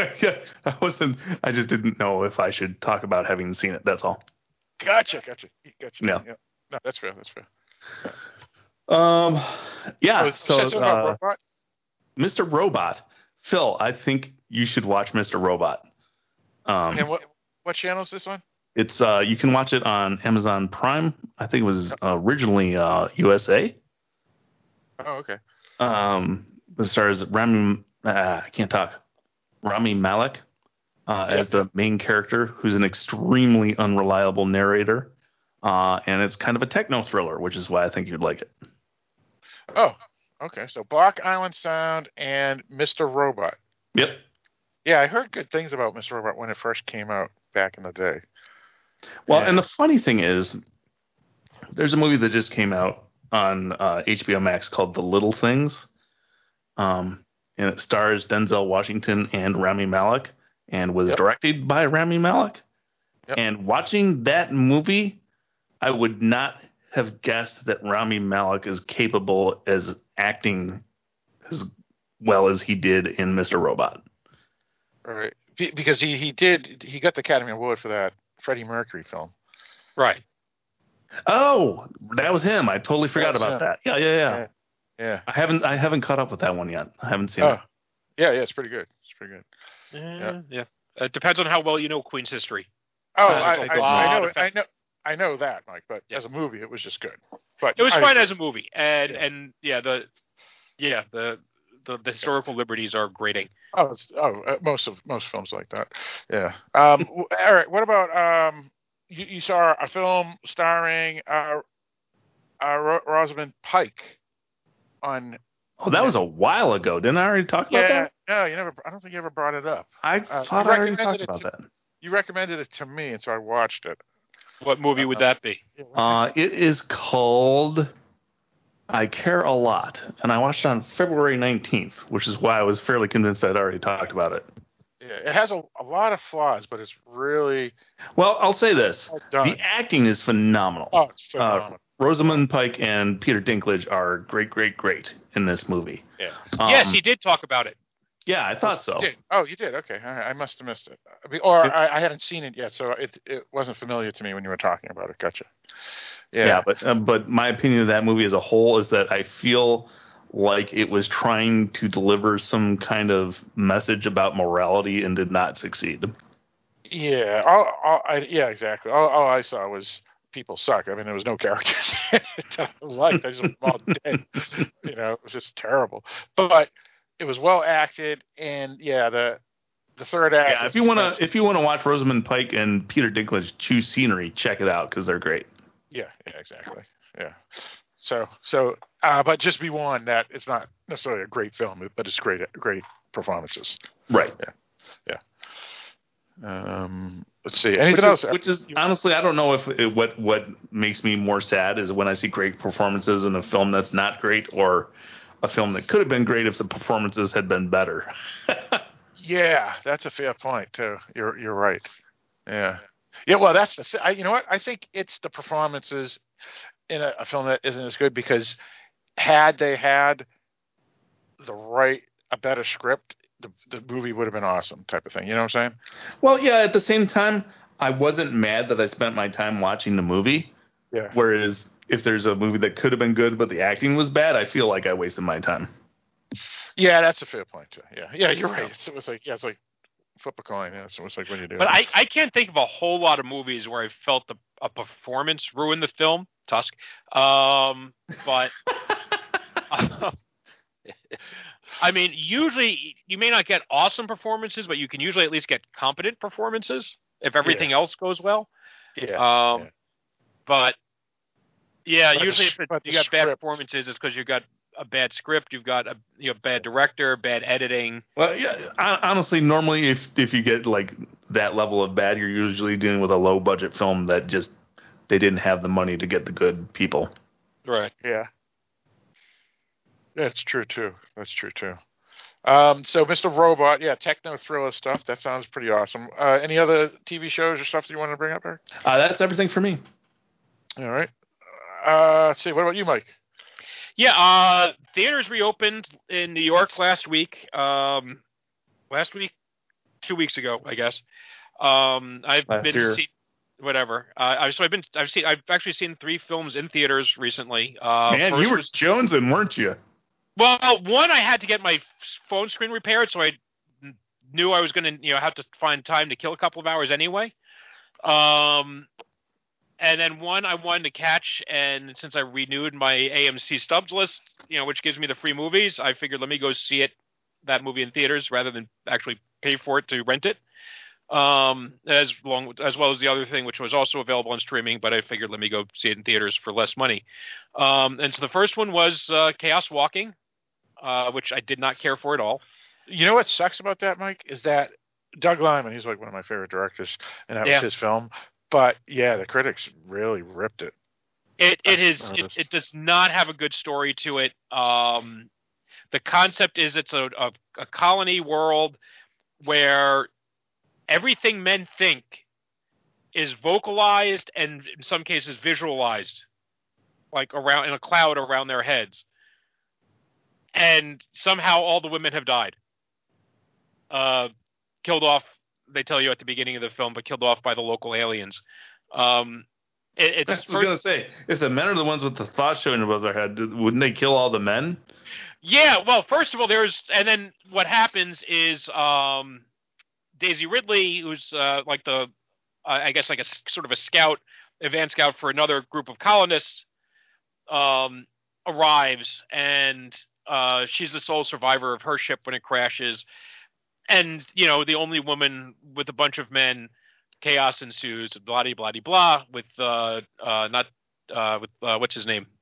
I just didn't know if I should talk about having seen it. That's all. Gotcha. No, that's fair. Yeah. So, Robot? Mr. Robot, Phil, I think you should watch Mr. Robot. And what channel is this on? It's you can watch it on Amazon Prime. I think it was originally USA. Oh, okay. It stars Rami Malek as the main character, who's an extremely unreliable narrator, and it's kind of a techno thriller, which is why I think you'd like it. Oh, okay. So Block Island Sound and Mr. Robot. Yep. Yeah, I heard good things about Mr. Robot when it first came out back in the day. Well, and the funny thing is, there's a movie that just came out on HBO Max called The Little Things, and it stars Denzel Washington and Rami Malek, and was directed by Rami Malek. Yep. And watching that movie, I would not have guessed that Rami Malek is capable as acting as well as he did in Mr. Robot. Right, because he got the Academy Award for that Freddie Mercury film. Right. Oh, that was him. I totally forgot about that. Yeah. I haven't caught up with that one yet. I haven't seen it. Yeah, it's pretty good. Yeah. It depends on how well you know Queen's history. Oh, I know that, Mike. But as a movie, it was just good. But it was fine as a movie, and the historical liberties are grating. Most films like that. Yeah. Eric, what about you saw a film starring Rosamund Pike on? Oh, that was a while ago. Didn't I already talk about that? No, you never. I don't think you ever brought it up. I thought I already talked about that. You recommended it to me, and so I watched it. What movie would that be? It is called I Care a Lot, and I watched it on February 19th, which is why I was fairly convinced I'd already talked about it. Yeah, it has a lot of flaws, but it's really... Well, I'll say this. The acting is phenomenal. Oh, it's phenomenal. Rosamund Pike and Peter Dinklage are great in this movie. Yeah. Yes, he did talk about it. Yeah, I thought so. You did? Okay. I must have missed it. I hadn't seen it yet, so it wasn't familiar to me when you were talking about it. Gotcha. Yeah, but my opinion of that movie as a whole is that I feel like it was trying to deliver some kind of message about morality and did not succeed. Yeah, exactly. All I saw was people suck. I mean, there was no characters that I liked. I just all dead. It was just terrible. But it was well acted, and the third act. Yeah, if you wanna watch Rosamund Pike and Peter Dinklage chew scenery, check it out because they're great. Yeah, exactly. Yeah. So, but just be warned that it's not necessarily a great film, but it's great performances. Right. Yeah. Let's see. Anything else? Which is honestly, I don't know if what makes me more sad is when I see great performances in a film that's not great, or a film that could have been great if the performances had been better. Yeah, that's a fair point too. You're right. Yeah. Yeah. Well, that's the thing. You know what? I think it's the performances in a film that isn't as good, because had they had a better script, the movie would have been awesome, type of thing. You know what I'm saying? Well, yeah. At the same time, I wasn't mad that I spent my time watching the movie. Yeah. Whereas if there's a movie that could have been good but the acting was bad, I feel like I wasted my time. Yeah, that's a fair point too. Yeah, you're right. It's like flip a coin. Yeah, so it's like when you do. But I can't think of a whole lot of movies where I felt a performance ruin the film. Tusk. But I mean, usually you may not get awesome performances, but you can usually at least get competent performances if everything else goes well. Yeah. But usually if you got bad performances, it's because you've got a bad script, you've got a bad director, bad editing. Well, yeah. Honestly, normally if you get like that level of bad, you're usually dealing with a low budget film that just they didn't have the money to get the good people. Right. Yeah. That's true too. So Mr. Robot, techno thriller stuff. That sounds pretty awesome. Any other TV shows or stuff that you want to bring up, Eric? That's everything for me. All right. Let's see. What about you, Mike? Yeah. Theaters reopened in New York last week. 2 weeks ago, I guess. I've actually seen 3 films in theaters recently. Man, you were jonesing, weren't you? Well, one, I had to get my phone screen repaired, so I knew I was going to, have to find time to kill a couple of hours anyway. And then one I wanted to catch, and since I renewed my AMC stubs list, which gives me the free movies, I figured let me go see that movie in theaters rather than actually pay for it to rent it. As well as the other thing, which was also available on streaming, but I figured let me go see it in theaters for less money. And so the first one was Chaos Walking, which I did not care for at all. You know what sucks about that, Mike, is that Doug Liman, he's like one of my favorite directors, and that was his film. But the critics really ripped it. It does not have a good story to it. The concept is it's a colony world where everything men think is vocalized and in some cases visualized, like around in a cloud around their heads. And somehow all the women have died. Killed off, they tell you at the beginning of the film, but killed off by the local aliens. I was going to say, if the men are the ones with the thoughts showing above their head, wouldn't they kill all the men? Yeah, well, first of all, and then what happens is Daisy Ridley, who's like a sort of a scout, advanced scout for another group of colonists, arrives, and she's the sole survivor of her ship when it crashes. And, the only woman with a bunch of men, chaos ensues, blah, blah, blah, blah, with, what's his name?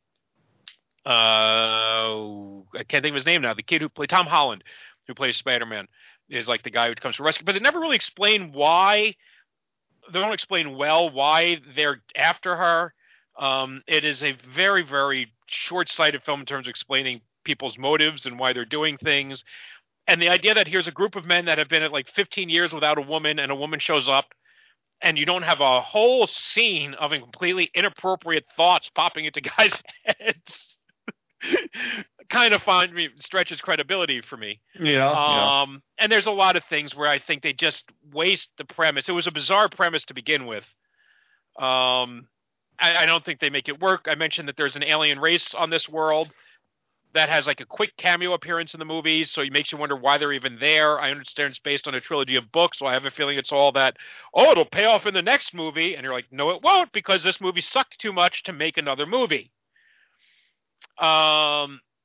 I can't think of his name now. The kid who played Tom Holland, who plays Spider-Man, is like the guy who comes to rescue. But they never really explain why. They don't explain well why they're after her. It is a very, very short-sighted film in terms of explaining people's motives and why they're doing things. And the idea that here's a group of men that have been at like 15 years without a woman, and a woman shows up, and you don't have a whole scene of completely inappropriate thoughts popping into guys' heads, kind of stretches credibility for me. Yeah. And there's a lot of things where I think they just waste the premise. It was a bizarre premise to begin with. I don't think they make it work. I mentioned that there's an alien race on this world that has like a quick cameo appearance in the movie, so it makes you wonder why they're even there. I understand it's based on a trilogy of books, so I have a feeling it's all that, it'll pay off in the next movie. And you're like, no, it won't, because this movie sucked too much to make another movie.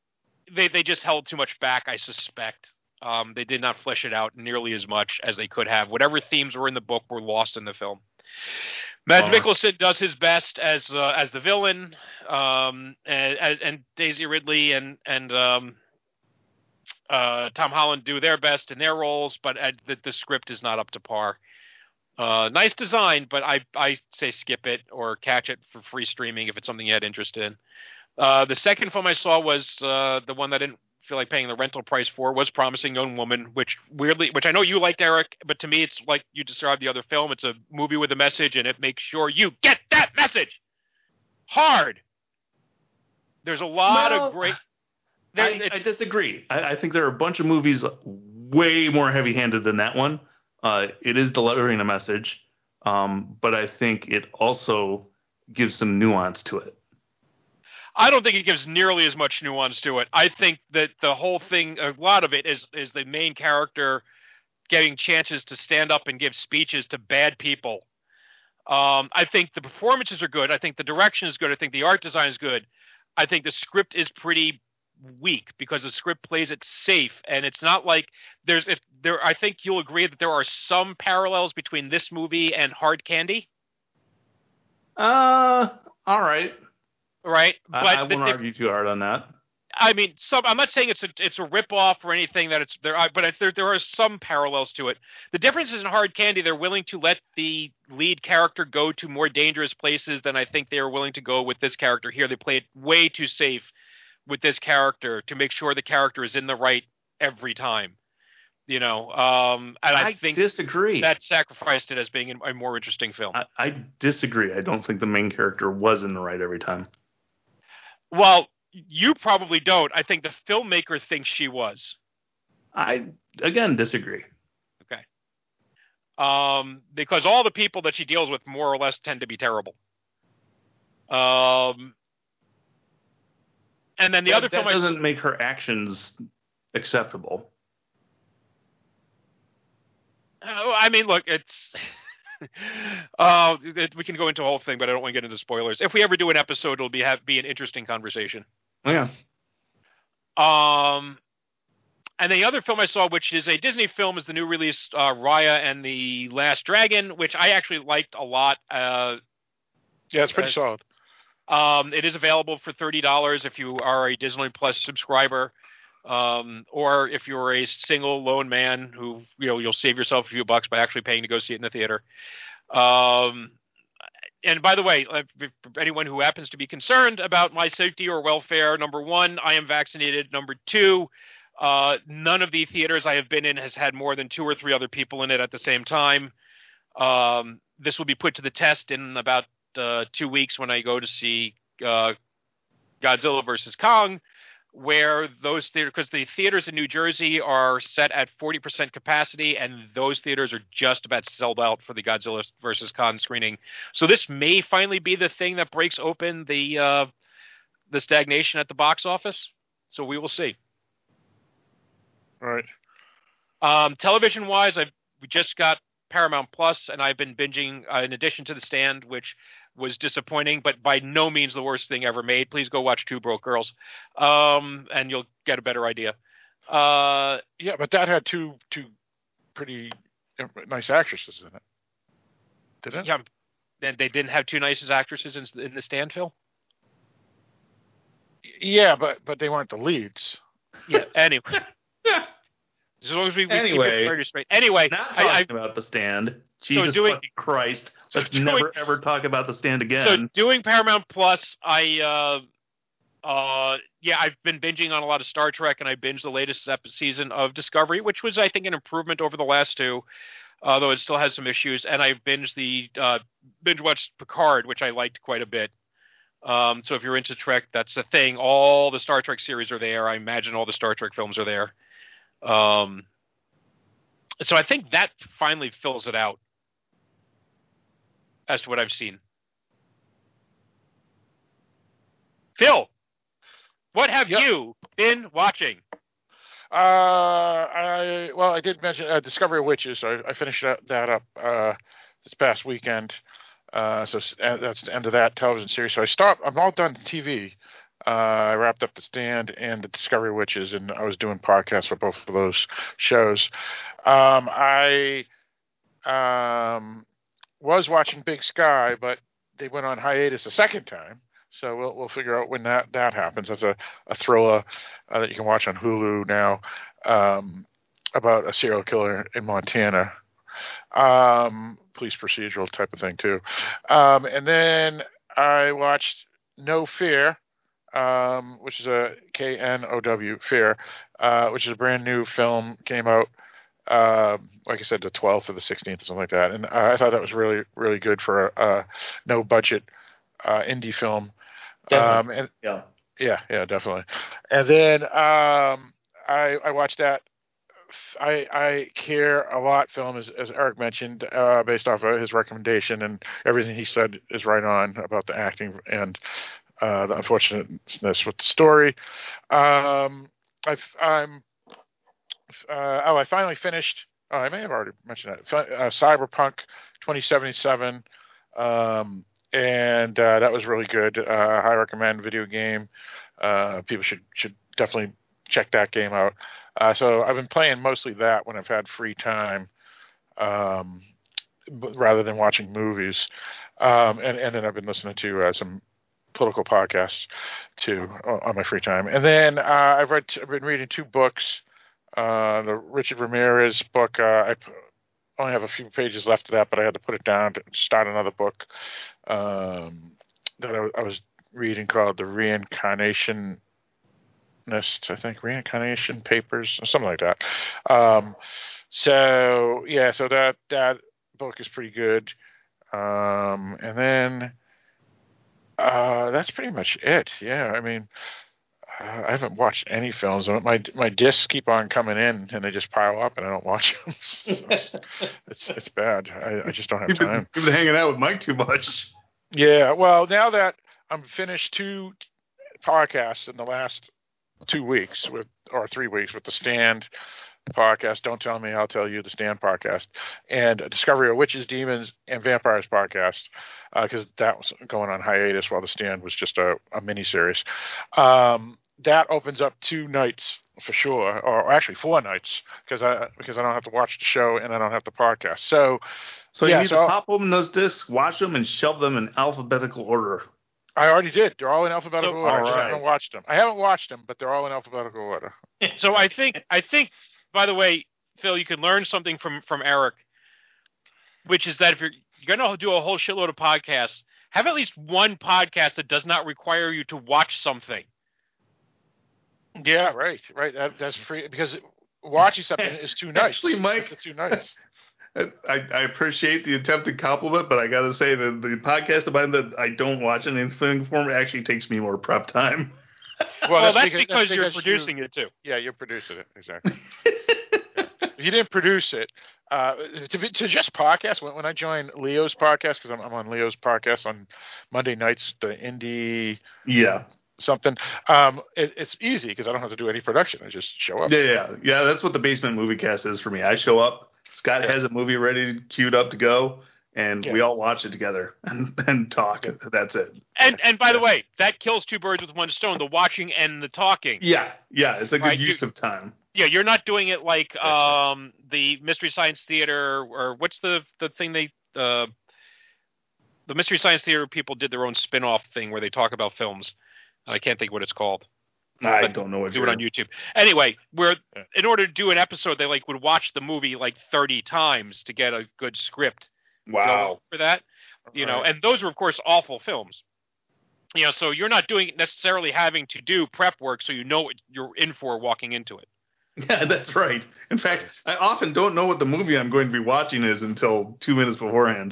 they just held too much back, I suspect. They did not flesh it out nearly as much as they could have. Whatever themes were in the book were lost in the film. Mads Mikkelsen does his best as the villain, and Daisy Ridley and Tom Holland do their best in their roles, but the script is not up to par. Nice design, but I say skip it or catch it for free streaming if it's something you had interest in. The second film I saw was the one that I didn't feel like paying the rental price for, was Promising Young Woman, which I know you liked, Eric, but to me it's like you described the other film. It's a movie with a message, and it makes sure you get that message hard. There's a lot of great... I disagree. I think there are a bunch of movies way more heavy-handed than that one. It is delivering a message, but I think it also gives some nuance to it. I don't think it gives nearly as much nuance to it. I think that the whole thing, a lot of it is the main character getting chances to stand up and give speeches to bad people. I think the performances are good. I think the direction is good. I think the art design is good. I think the script is pretty weak because the script plays it safe, and it's not like I think you'll agree that there are some parallels between this movie and Hard Candy. All right. Right, but I won't argue too hard on that. I mean, I'm not saying it's a rip-off or anything that it's there, but there are some parallels to it. The difference is in Hard Candy, they're willing to let the lead character go to more dangerous places than I think they are willing to go with this character here. They play it way too safe with this character to make sure the character is in the right every time. You know, and I think disagree. That sacrificed it as being a more interesting film. I disagree. I don't think the main character was in the right every time. Well, you probably don't. I think the filmmaker thinks she was. I, again, disagree. Okay. Because all the people that she deals with more or less tend to be terrible. And then the other film... That doesn't make her actions acceptable. I mean, look, it's... we can go into a whole thing, but I don't want to get into spoilers. If we ever do an episode, it'll be an interesting conversation. Yeah. And the other film I saw, which is a Disney film, is the new release, Raya and the Last Dragon, which I actually liked a lot. Yeah, it's pretty solid. It is available for $30 if you are a Disney Plus subscriber. Or if you're a single lone man who, you'll save yourself a few bucks by actually paying to go see it in the theater. And by the way, for anyone who happens to be concerned about my safety or welfare, number one, I am vaccinated. Number two, none of the theaters I have been in has had more than 2 or 3 other people in it at the same time. This will be put to the test in about 2 weeks when I go to see Godzilla vs. Kong, where those theaters, because the theaters in New Jersey are set at 40% capacity, and those theaters are just about sold out for the Godzilla vs. Kong screening. So this may finally be the thing that breaks open the stagnation at the box office. So we will see. All right. Television-wise, we just got Paramount Plus, and I've been binging, in addition to The Stand, which was disappointing, but by no means the worst thing ever made. Please go watch Two Broke Girls, and you'll get a better idea. Yeah, but that had two pretty nice actresses in it. Did it? Yeah, and they didn't have 2 nice actresses in The Stand, Phil? Yeah, but they weren't the leads. Yeah, anyway. As long as we keep it straight. Anyway, not talking about The Stand. Jesus fucking Christ. Let's never ever talk about The Stand again. So doing Paramount Plus, I've been binging on a lot of Star Trek, and I binged the latest season of Discovery, which was, I think, an improvement over the last 2, though it still has some issues. And I binge watched Picard, which I liked quite a bit. So if you're into Trek, that's the thing. All the Star Trek series are there. I imagine all the Star Trek films are there. So I think that finally fills it out as to what I've seen. Phil, what have you been watching? I did mention Discovery of Witches. So I finished that up this past weekend. So that's the end of that television series. So I'm all done TV. I wrapped up The Stand and The Discovery Witches, and I was doing podcasts for both of those shows. I was watching Big Sky, but they went on hiatus a second time. So we'll figure out when that happens. That's a thriller that you can watch on Hulu now about a serial killer in Montana. Police procedural type of thing too. And then I watched No Fear, which is a KNOW Fear, which is a brand new film, came out like I said, the 12th or the 16th or something like that. And I thought that was really, really good for a no budget indie film. Definitely. Yeah, definitely. And then I watched that. I Care a Lot film, as Eric mentioned, based off of his recommendation, and everything he said is right on about the acting and the unfortunateness with the story. I finally finished. I may have already mentioned that. Cyberpunk 2077, and that was really good. I recommend. Video game. People should definitely check that game out. So I've been playing mostly that when I've had free time, rather than watching movies. And then I've been listening to some political podcasts too on my free time. And then I've been reading 2 books. The Richard Ramirez book, I only have a few pages left of that, but I had to put it down to start another book that I was reading called The Reincarnation Papers, or something like that. So that book is pretty good. And then that's pretty much it. Yeah, I mean, I haven't watched any films. My discs keep on coming in, and they just pile up, and I don't watch them. So it's bad. I just don't have time. You've been hanging out with Mike too much. Yeah. Well, now that I'm finished 2 podcasts in the last 2 weeks or 3 weeks with The Stand podcast, Don't Tell Me, I'll Tell You, The Stand podcast, and Discovery of Witches, Demons, and Vampires podcast, because that was going on hiatus while The Stand was just a mini-series. That opens up 2 nights for sure, or actually 4 nights, because I don't have to watch the show and I don't have to podcast. So you need to pop open those discs, watch them, and shelve them in alphabetical order. I already did. They're all in alphabetical order. Right. I haven't watched them. I haven't watched them, but they're all in alphabetical order. So I think, by the way, Phil, you can learn something from Eric, which is that if you're going to do a whole shitload of podcasts, have at least one podcast that does not require you to watch something. Yeah, right. That's free, because watching something is too nice. Actually, Mike, it's too nice. I appreciate the attempted compliment, but I got to say that the podcast about that I don't watch anything for actually takes me more prep time. Well, that's because you're producing it too. Yeah, you're producing it, exactly. If you didn't produce it, to just podcast, when I joined Leo's podcast, because I'm on Leo's podcast on Monday nights, the indie something, it's easy because I don't have to do any production. I just show up. Yeah. That's what the Basement Movie Cast is for me. I show up. Scott has a movie ready, queued up to go, and we all watch it together and talk. That's it. And by the way, that kills 2 birds with one stone: the watching and the talking. Yeah, it's a good use of time. Yeah, you're not doing it like the Mystery Science Theater, or what's the thing the Mystery Science Theater people did their own spin-off thing where they talk about films. I can't think what it's called. I don't know what do it on YouTube. Anyway, where in order to do an episode, they would watch the movie 30 times to get a good script. Wow. For that, and those are of course awful films. So you're not doing it necessarily having to do prep work, so you know what you're in for walking into it. Yeah, that's right. In fact, I often don't know what the movie I'm going to be watching is until 2 minutes beforehand.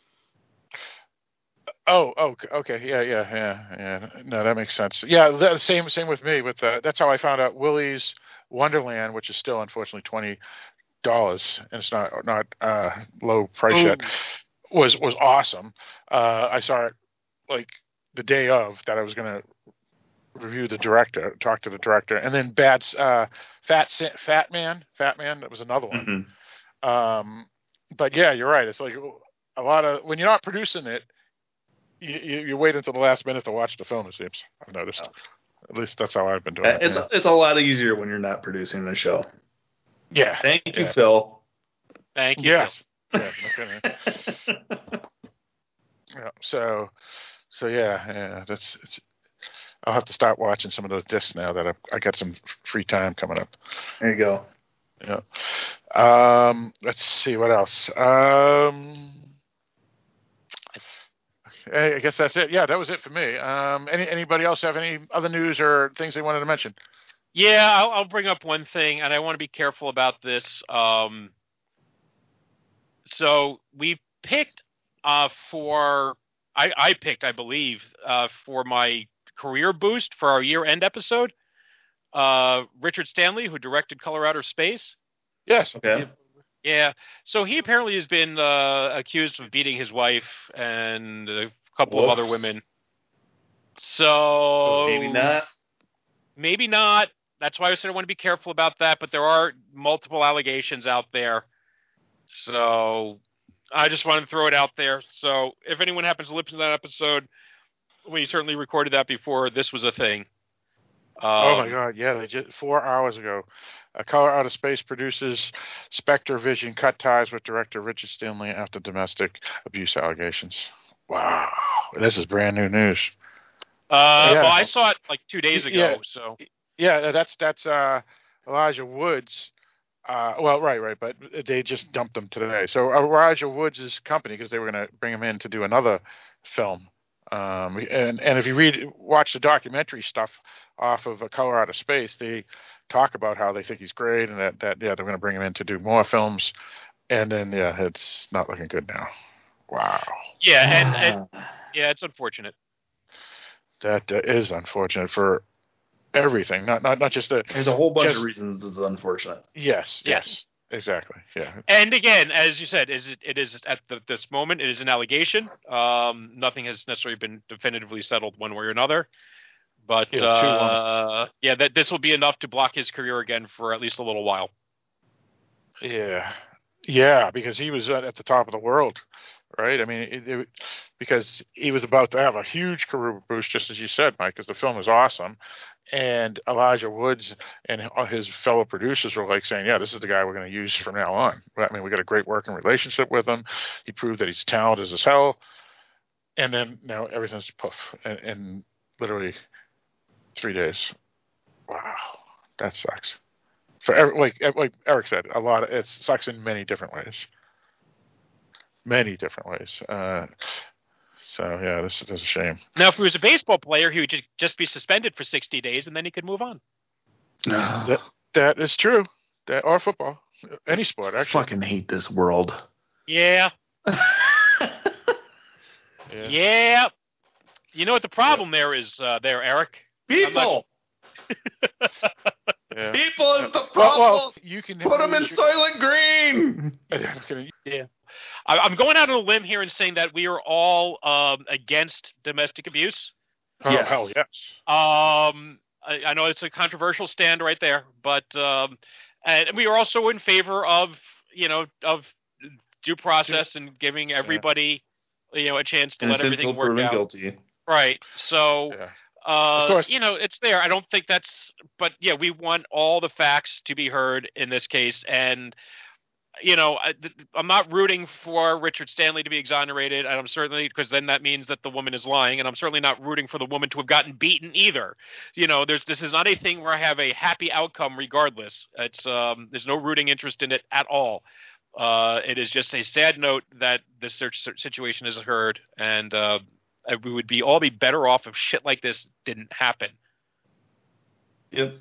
Oh, okay, yeah. No, that makes sense. Yeah, same with me. That's how I found out Willy's Wonderland, which is still unfortunately $20, and it's not low price yet. Was awesome. I saw it the day of that I was going to review the director, talk to the director, and then Fat Man. That was another one. Mm-hmm. But yeah, you're right. It's like a lot of when you're not producing it. You wait until the last minute to watch the film, it seems. I've noticed. At least that's how I've been doing it. It's a lot easier when you're not producing the show. Yeah. Thank you, Phil. Thank you. Yes. Yeah, okay. Yeah. So yeah. It's. I'll have to start watching some of those discs now that I got some free time coming up. There you go. Yeah. Let's see what else. I guess that's it. Yeah, that was it for me. Anybody else have any other news or things they wanted to mention? Yeah, I'll bring up one thing, and I want to be careful about this. So we picked I believe, for my career boost for our year-end episode, Richard Stanley, who directed Color Outer Space. Yes. Okay. Yeah. So he apparently has been accused of beating his wife and a couple of other women. So Maybe not. That's why I said I want to be careful about that. But there are multiple allegations out there. So I just wanted to throw it out there. So if anyone happens to listen to that episode, we certainly recorded that before this was a thing. Oh my God! Yeah, they just 4 hours ago. Color Out of Space produces Spectre Vision cut ties with director Richard Stanley after domestic abuse allegations. Wow, this is brand new news. Well, I saw it like 2 days ago. Yeah. So yeah, that's Elijah Woods. Right, but they just dumped him today. So Elijah Woods' company, because they were going to bring him in to do another film. And if you watch the documentary stuff off of A Color Out of Space, they talk about how they think he's great and that they're going to bring him in to do more films. And then, it's not looking good now. Wow. Yeah, and it's unfortunate. That is unfortunate for everything. Not just There's a whole bunch of reasons it's unfortunate. Yes. Exactly. Yeah. And again, as you said, it is at this moment, it is an allegation. Nothing has necessarily been definitively settled one way or another. But that this will be enough to block his career again for at least a little while. Yeah, because he was at the top of the world, right? I mean, because he was about to have a huge career boost, just as you said, Mike, because the film is awesome. And Elijah Woods and his fellow producers were like saying, yeah, this is the guy we're going to use from now on. I mean, we got a great working relationship with him. He proved that he's talented as hell. And then now everything's poof in literally 3 days. Wow, that sucks. Like Eric said, it sucks in many different ways. So yeah, this is a shame. Now, if he was a baseball player, he would just be suspended for 60 days, and then he could move on. That is true. Or football, any sport. Actually, I fucking hate this world. Yeah. Yeah. You know what the problem there is, Eric? People. People is the problem. Well, you can put them in Soylent Green. Yeah. I'm going out on a limb here and saying that we are all against domestic abuse. Oh, yes. Hell yes. I know it's a controversial stand right there, but and we are also in favor of due process and giving everybody a chance to let everything work out. Guilty. Right. So. Of course. It's there. I don't think but yeah, we want all the facts to be heard in this case. And, I'm not rooting for Richard Stanley to be exonerated. And I'm certainly, because then that means that the woman is lying. And I'm certainly not rooting for the woman to have gotten beaten either. This is not a thing where I have a happy outcome regardless. It's, there's no rooting interest in it at all. It is just a sad note that this situation has occurred. And, we would all be better off if shit like this didn't happen. Yep.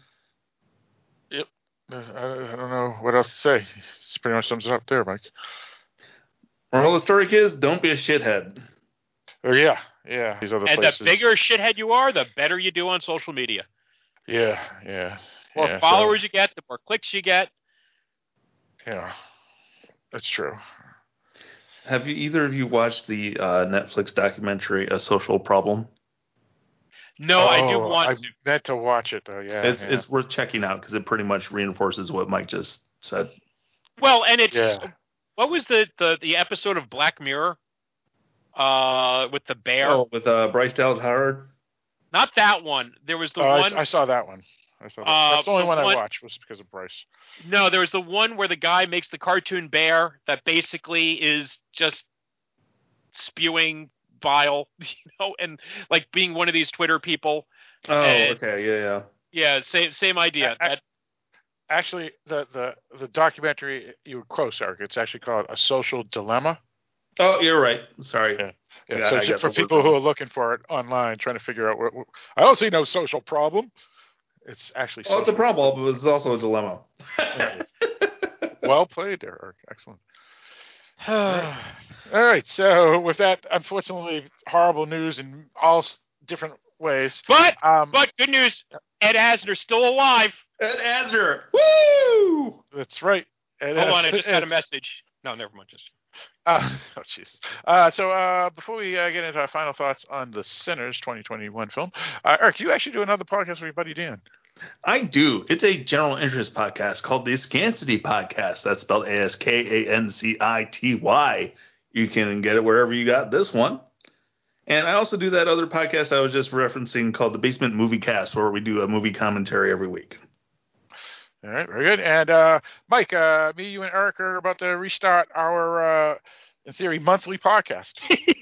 I don't know what else to say. It's pretty much sums it up there, Mike. Moral of the story is, don't be a shithead. Yeah. These other places. The bigger shithead you are, the better you do on social media. Yeah. The more followers you get, the more clicks you get. Yeah, that's true. Have either of you watched the Netflix documentary A Social Problem? No, I do want to. I meant to watch it, though, yeah. It's worth checking out because it pretty much reinforces what Mike just said. Well, and it's... Yeah. What was the episode of Black Mirror with the bear? Oh, with Bryce Dallas Howard? Not that one. There was the one. I saw that one. That's the only one I watched was because of Bryce. No, there was the one where the guy makes the cartoon bear that basically is just spewing bile, and like being one of these Twitter people. Oh, okay, yeah. Yeah, same idea. Actually, the documentary you would quote, Eric, it's actually called A Social Dilemma. Oh, you're right. Sorry. Yeah. So just for people who are looking for it online, trying to figure out what I don't see no social problem. It's actually it's a problem, but it's also a dilemma. Well played there, Eric. Excellent. All right. So with that, unfortunately, horrible news in all different ways. But good news, Ed Asner's still alive. Ed Asner. Woo! That's right. Hold on, I just got a message. No, never mind. Oh, Jesus. So before we get into our final thoughts on The Sinners 2021 film, Eric, you actually do another podcast with your buddy Dan. I do. It's a general interest podcast called the Scancity Podcast. That's spelled ASKANCITY. You can get it wherever you got this one. And I also do that other podcast I was just referencing called the Basement Movie Cast, where we do a movie commentary every week. All right, very good. And Mike, me, you, and Eric are about to restart our, in theory, monthly podcast.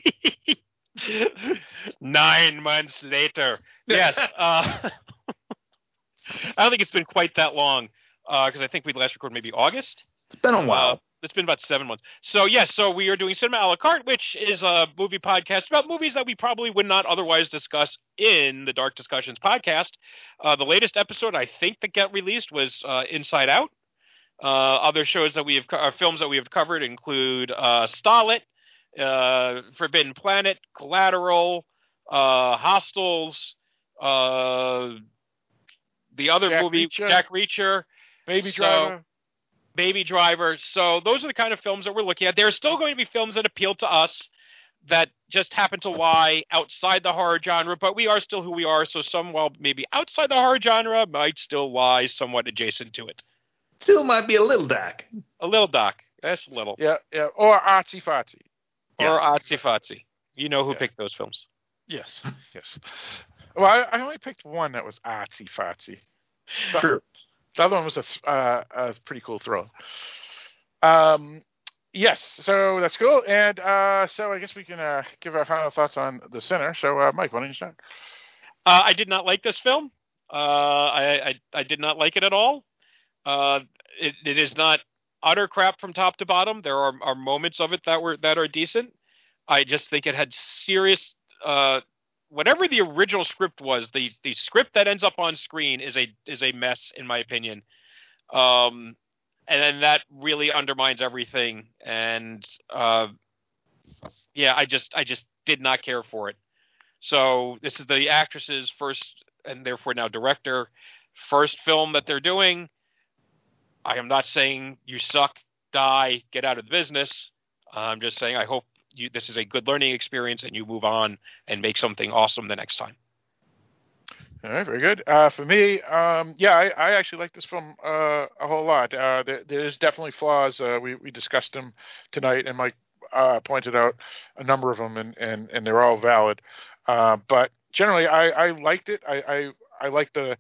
9 months later. Yes. I don't think it's been quite that long, because I think we last recorded maybe August. It's been a while. It's been about 7 months. So, yes, we are doing Cinema a la carte, which is a movie podcast about movies that we probably would not otherwise discuss in the Dark Discussions podcast. The latest episode, I think, that got released was Inside Out. Other shows that we have, films that we have covered include Starlet, Forbidden Planet, Collateral, Hostels, the other movie, Jack Reacher, Baby Driver. So those are the kind of films that we're looking at. There are still going to be films that appeal to us that just happen to lie outside the horror genre, but we are still who we are. So some, while maybe outside the horror genre, might still lie somewhat adjacent to it. Still might be a little dark. A little dark. That's a little. Yeah. Or artsy-fartsy. Or artsy-fartsy. You know who picked those films. Yes. Well, I only picked one that was artsy-fartsy. True. The other one was a pretty cool thrill. Yes, so that's cool. And so I guess we can give our final thoughts on The Sinner. So, Mike, why don't you start? I did not like this film. I did not like it at all. It is not utter crap from top to bottom. There are moments of it that are decent. I just think it had serious whatever the original script was, the script that ends up on screen is a mess, in my opinion. And then that really undermines everything. And I just did not care for it. So this is the actress's first, and therefore now director, first film that they're doing. I am not saying you suck, die, get out of the business. I'm just saying I hope this is a good learning experience and you move on and make something awesome the next time. All right, very good. For me, I actually like this film a whole lot. There's definitely flaws. We discussed them tonight, and Mike pointed out a number of them, and they're all valid. But generally, I liked it. I liked the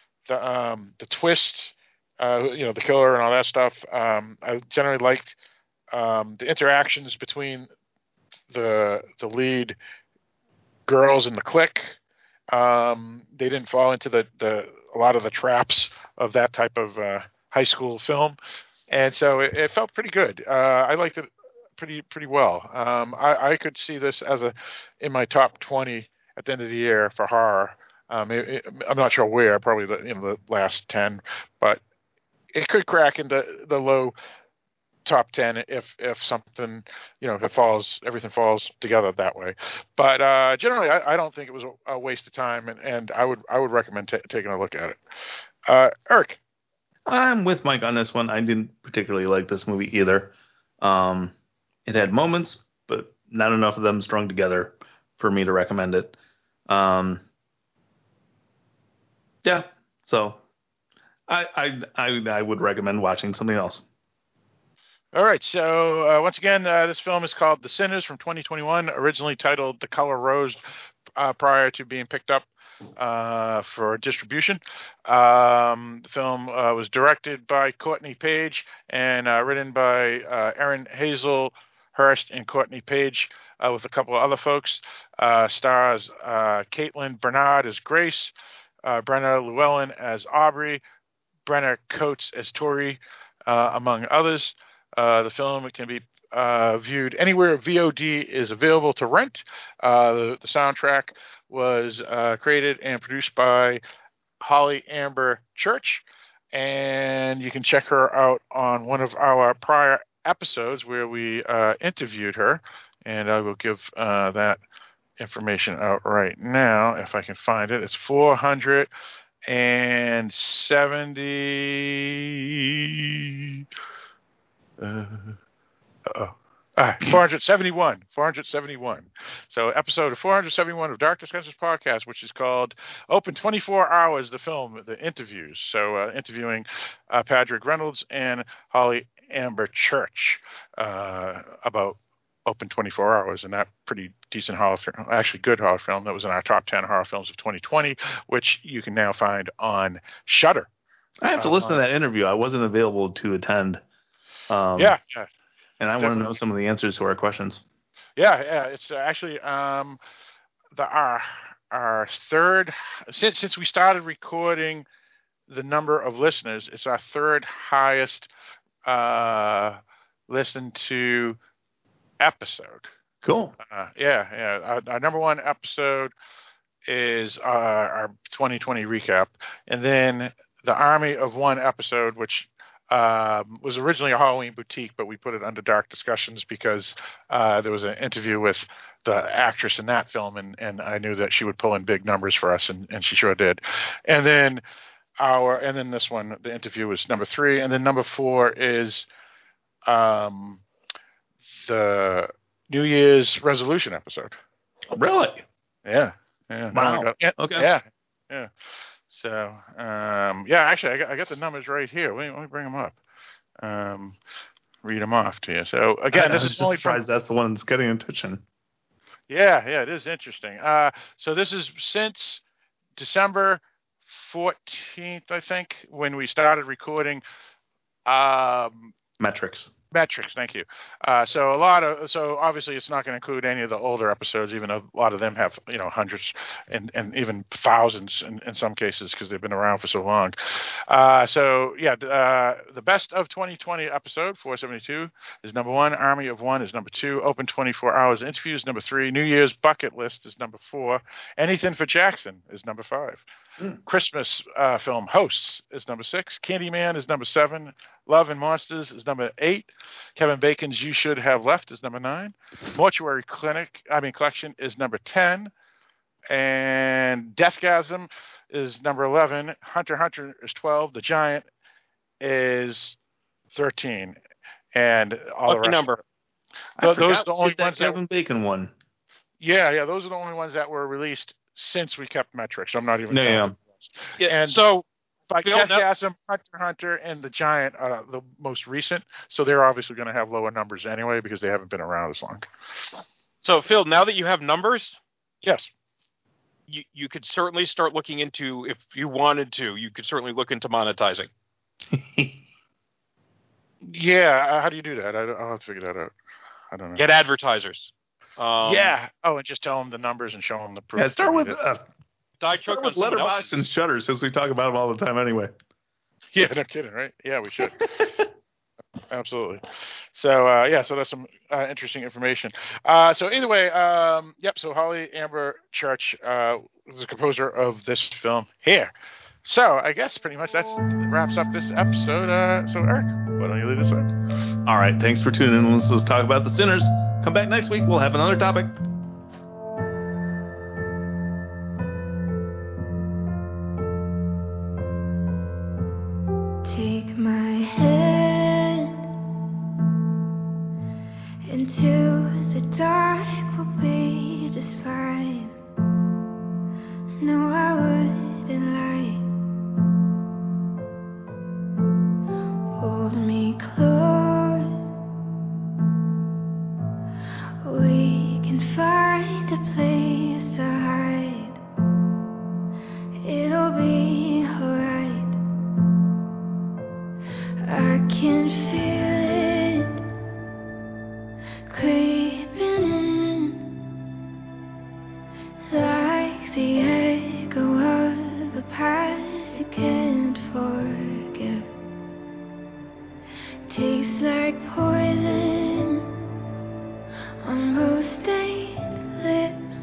twist, the killer and all that stuff. I generally liked the interactions between the lead girls in the clique. They didn't fall into a lot of the traps of that type of high school film, and so it felt pretty good. I liked it pretty well. I could see this as in my top 20 at the end of the year for horror. I'm not sure where, probably the last 10, but it could crack into the low top 10 if something, if everything falls together that way. But generally, I don't think it was a waste of time, and I would recommend taking a look at it. Eric? I'm with Mike on this one. I didn't particularly like this movie either. It had moments, but not enough of them strung together for me to recommend it. So I would recommend watching something else. All right, so once again, this film is called The Sinners from 2021, originally titled The Color Rose prior to being picked up for distribution. The film was directed by Courtney Page and written by Erin Hazel Hurst and Courtney Page with a couple of other folks. Stars Caitlin Bernard as Grace, Brenna Llewellyn as Aubrey, Brenna Coates as Tori, among others. The film can be viewed anywhere VOD is available to rent. The soundtrack was created and produced by Holly Amber Church, and you can check her out on one of our prior episodes where we interviewed her, and I will give that information out right now if I can find it. It's 470. 471. So episode 471 of Dark Discussions Podcast, which is called Open 24 Hours, the film, the interviews. So interviewing Patrick Reynolds and Holly Amber Church about Open 24 Hours, and that pretty decent horror film, actually good horror film that was in our top 10 horror films of 2020, which you can now find on Shudder. I have to listen to that interview. I wasn't available to attend. Yeah. And I want to know some of the answers to our questions. Yeah. It's actually our third, since we started recording the number of listeners, it's our third highest listened to episode. Cool. Our number one episode is our 2020 recap, and then the Army of One episode, which was originally a Halloween boutique, but we put it under Dark Discussions because there was an interview with the actress in that film, and I knew that she would pull in big numbers for us, and she sure did. And then this one, the interview was number 3, and then number 4 is the New Year's resolution episode. Really? Yeah. Wow. Okay. Yeah. So, actually, I got the numbers right here. Let me bring them up. Read them off to you. So, again, this is only surprised that's the one that's getting attention. Yeah, it is interesting. So this is since December 14th, I think, when we started recording. Metrics, thank you. So obviously it's not going to include any of the older episodes, even though a lot of them have hundreds and even thousands in some cases because they've been around for so long. The best of 2020 episode 472 is number 1. Army of One is number 2. Open 24 Hours interviews number 3. New Year's bucket list is number 4. Anything for Jackson is number 5. Christmas film Hosts is number 6. Candyman is number 7. Love and Monsters is number 8. Kevin Bacon's You Should Have Left is number 9. Mortuary Collection is number 10. And Deathgasm is number 11. Hunter x Hunter is 12. The Giant is 13. And all the rest. Number. Those are the only ones that Kevin Bacon one. Yeah, those are the only ones that were released since we kept metrics. I'm not even. Yeah. And so, like Deathgasm, Hunter x Hunter, and The Giant are the most recent, so they're obviously going to have lower numbers anyway because they haven't been around as long. So, Phil, now that you have numbers, yes, you could certainly start looking into, if you wanted to, you could certainly look into monetizing. Yeah, how do you do that? I'll have to figure that out. I don't know. Get advertisers. And just tell them the numbers and show them the proof. Yeah, start with Letterboxd and Shudder, since we talk about them all the time anyway. Yeah, no kidding, right? Yeah, we should. Absolutely. So, so that's some interesting information. So either way, so Holly Amber Church was the composer of this film here. So I guess pretty much that wraps up this episode. So Eric, why don't you lead us on? All right, thanks for tuning in. Let's talk about The Sinners. Come back next week. We'll have another topic. Take my hand into the dark, we'll be just fine. No, I wouldn't lie. Hold me close, we can find a place to hide. creeping in like the echo of a past you can't forget. Tastes like poison on both stained lips.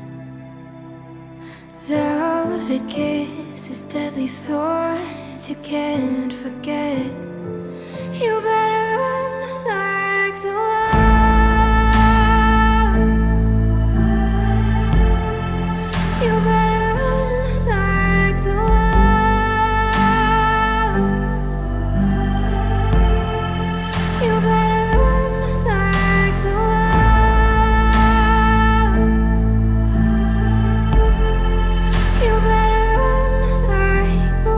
Velvet kisses, deadly swords you can't forget. You better run like the wild. You better run like the wild. You better run like the wild. You better run like the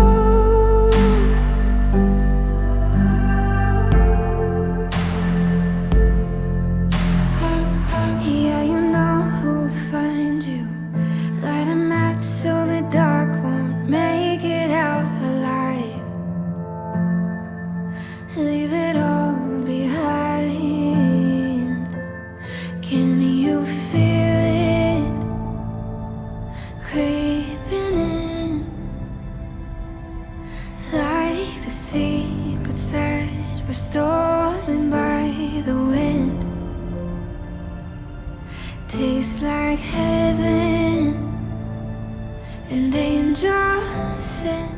yeah, you know who'll find you. Light a match so the dark won't make it out alive. Leave it all behind. Can you feel it creeping in like the secrets that were stolen by the wind? Tastes like heaven and angels sent.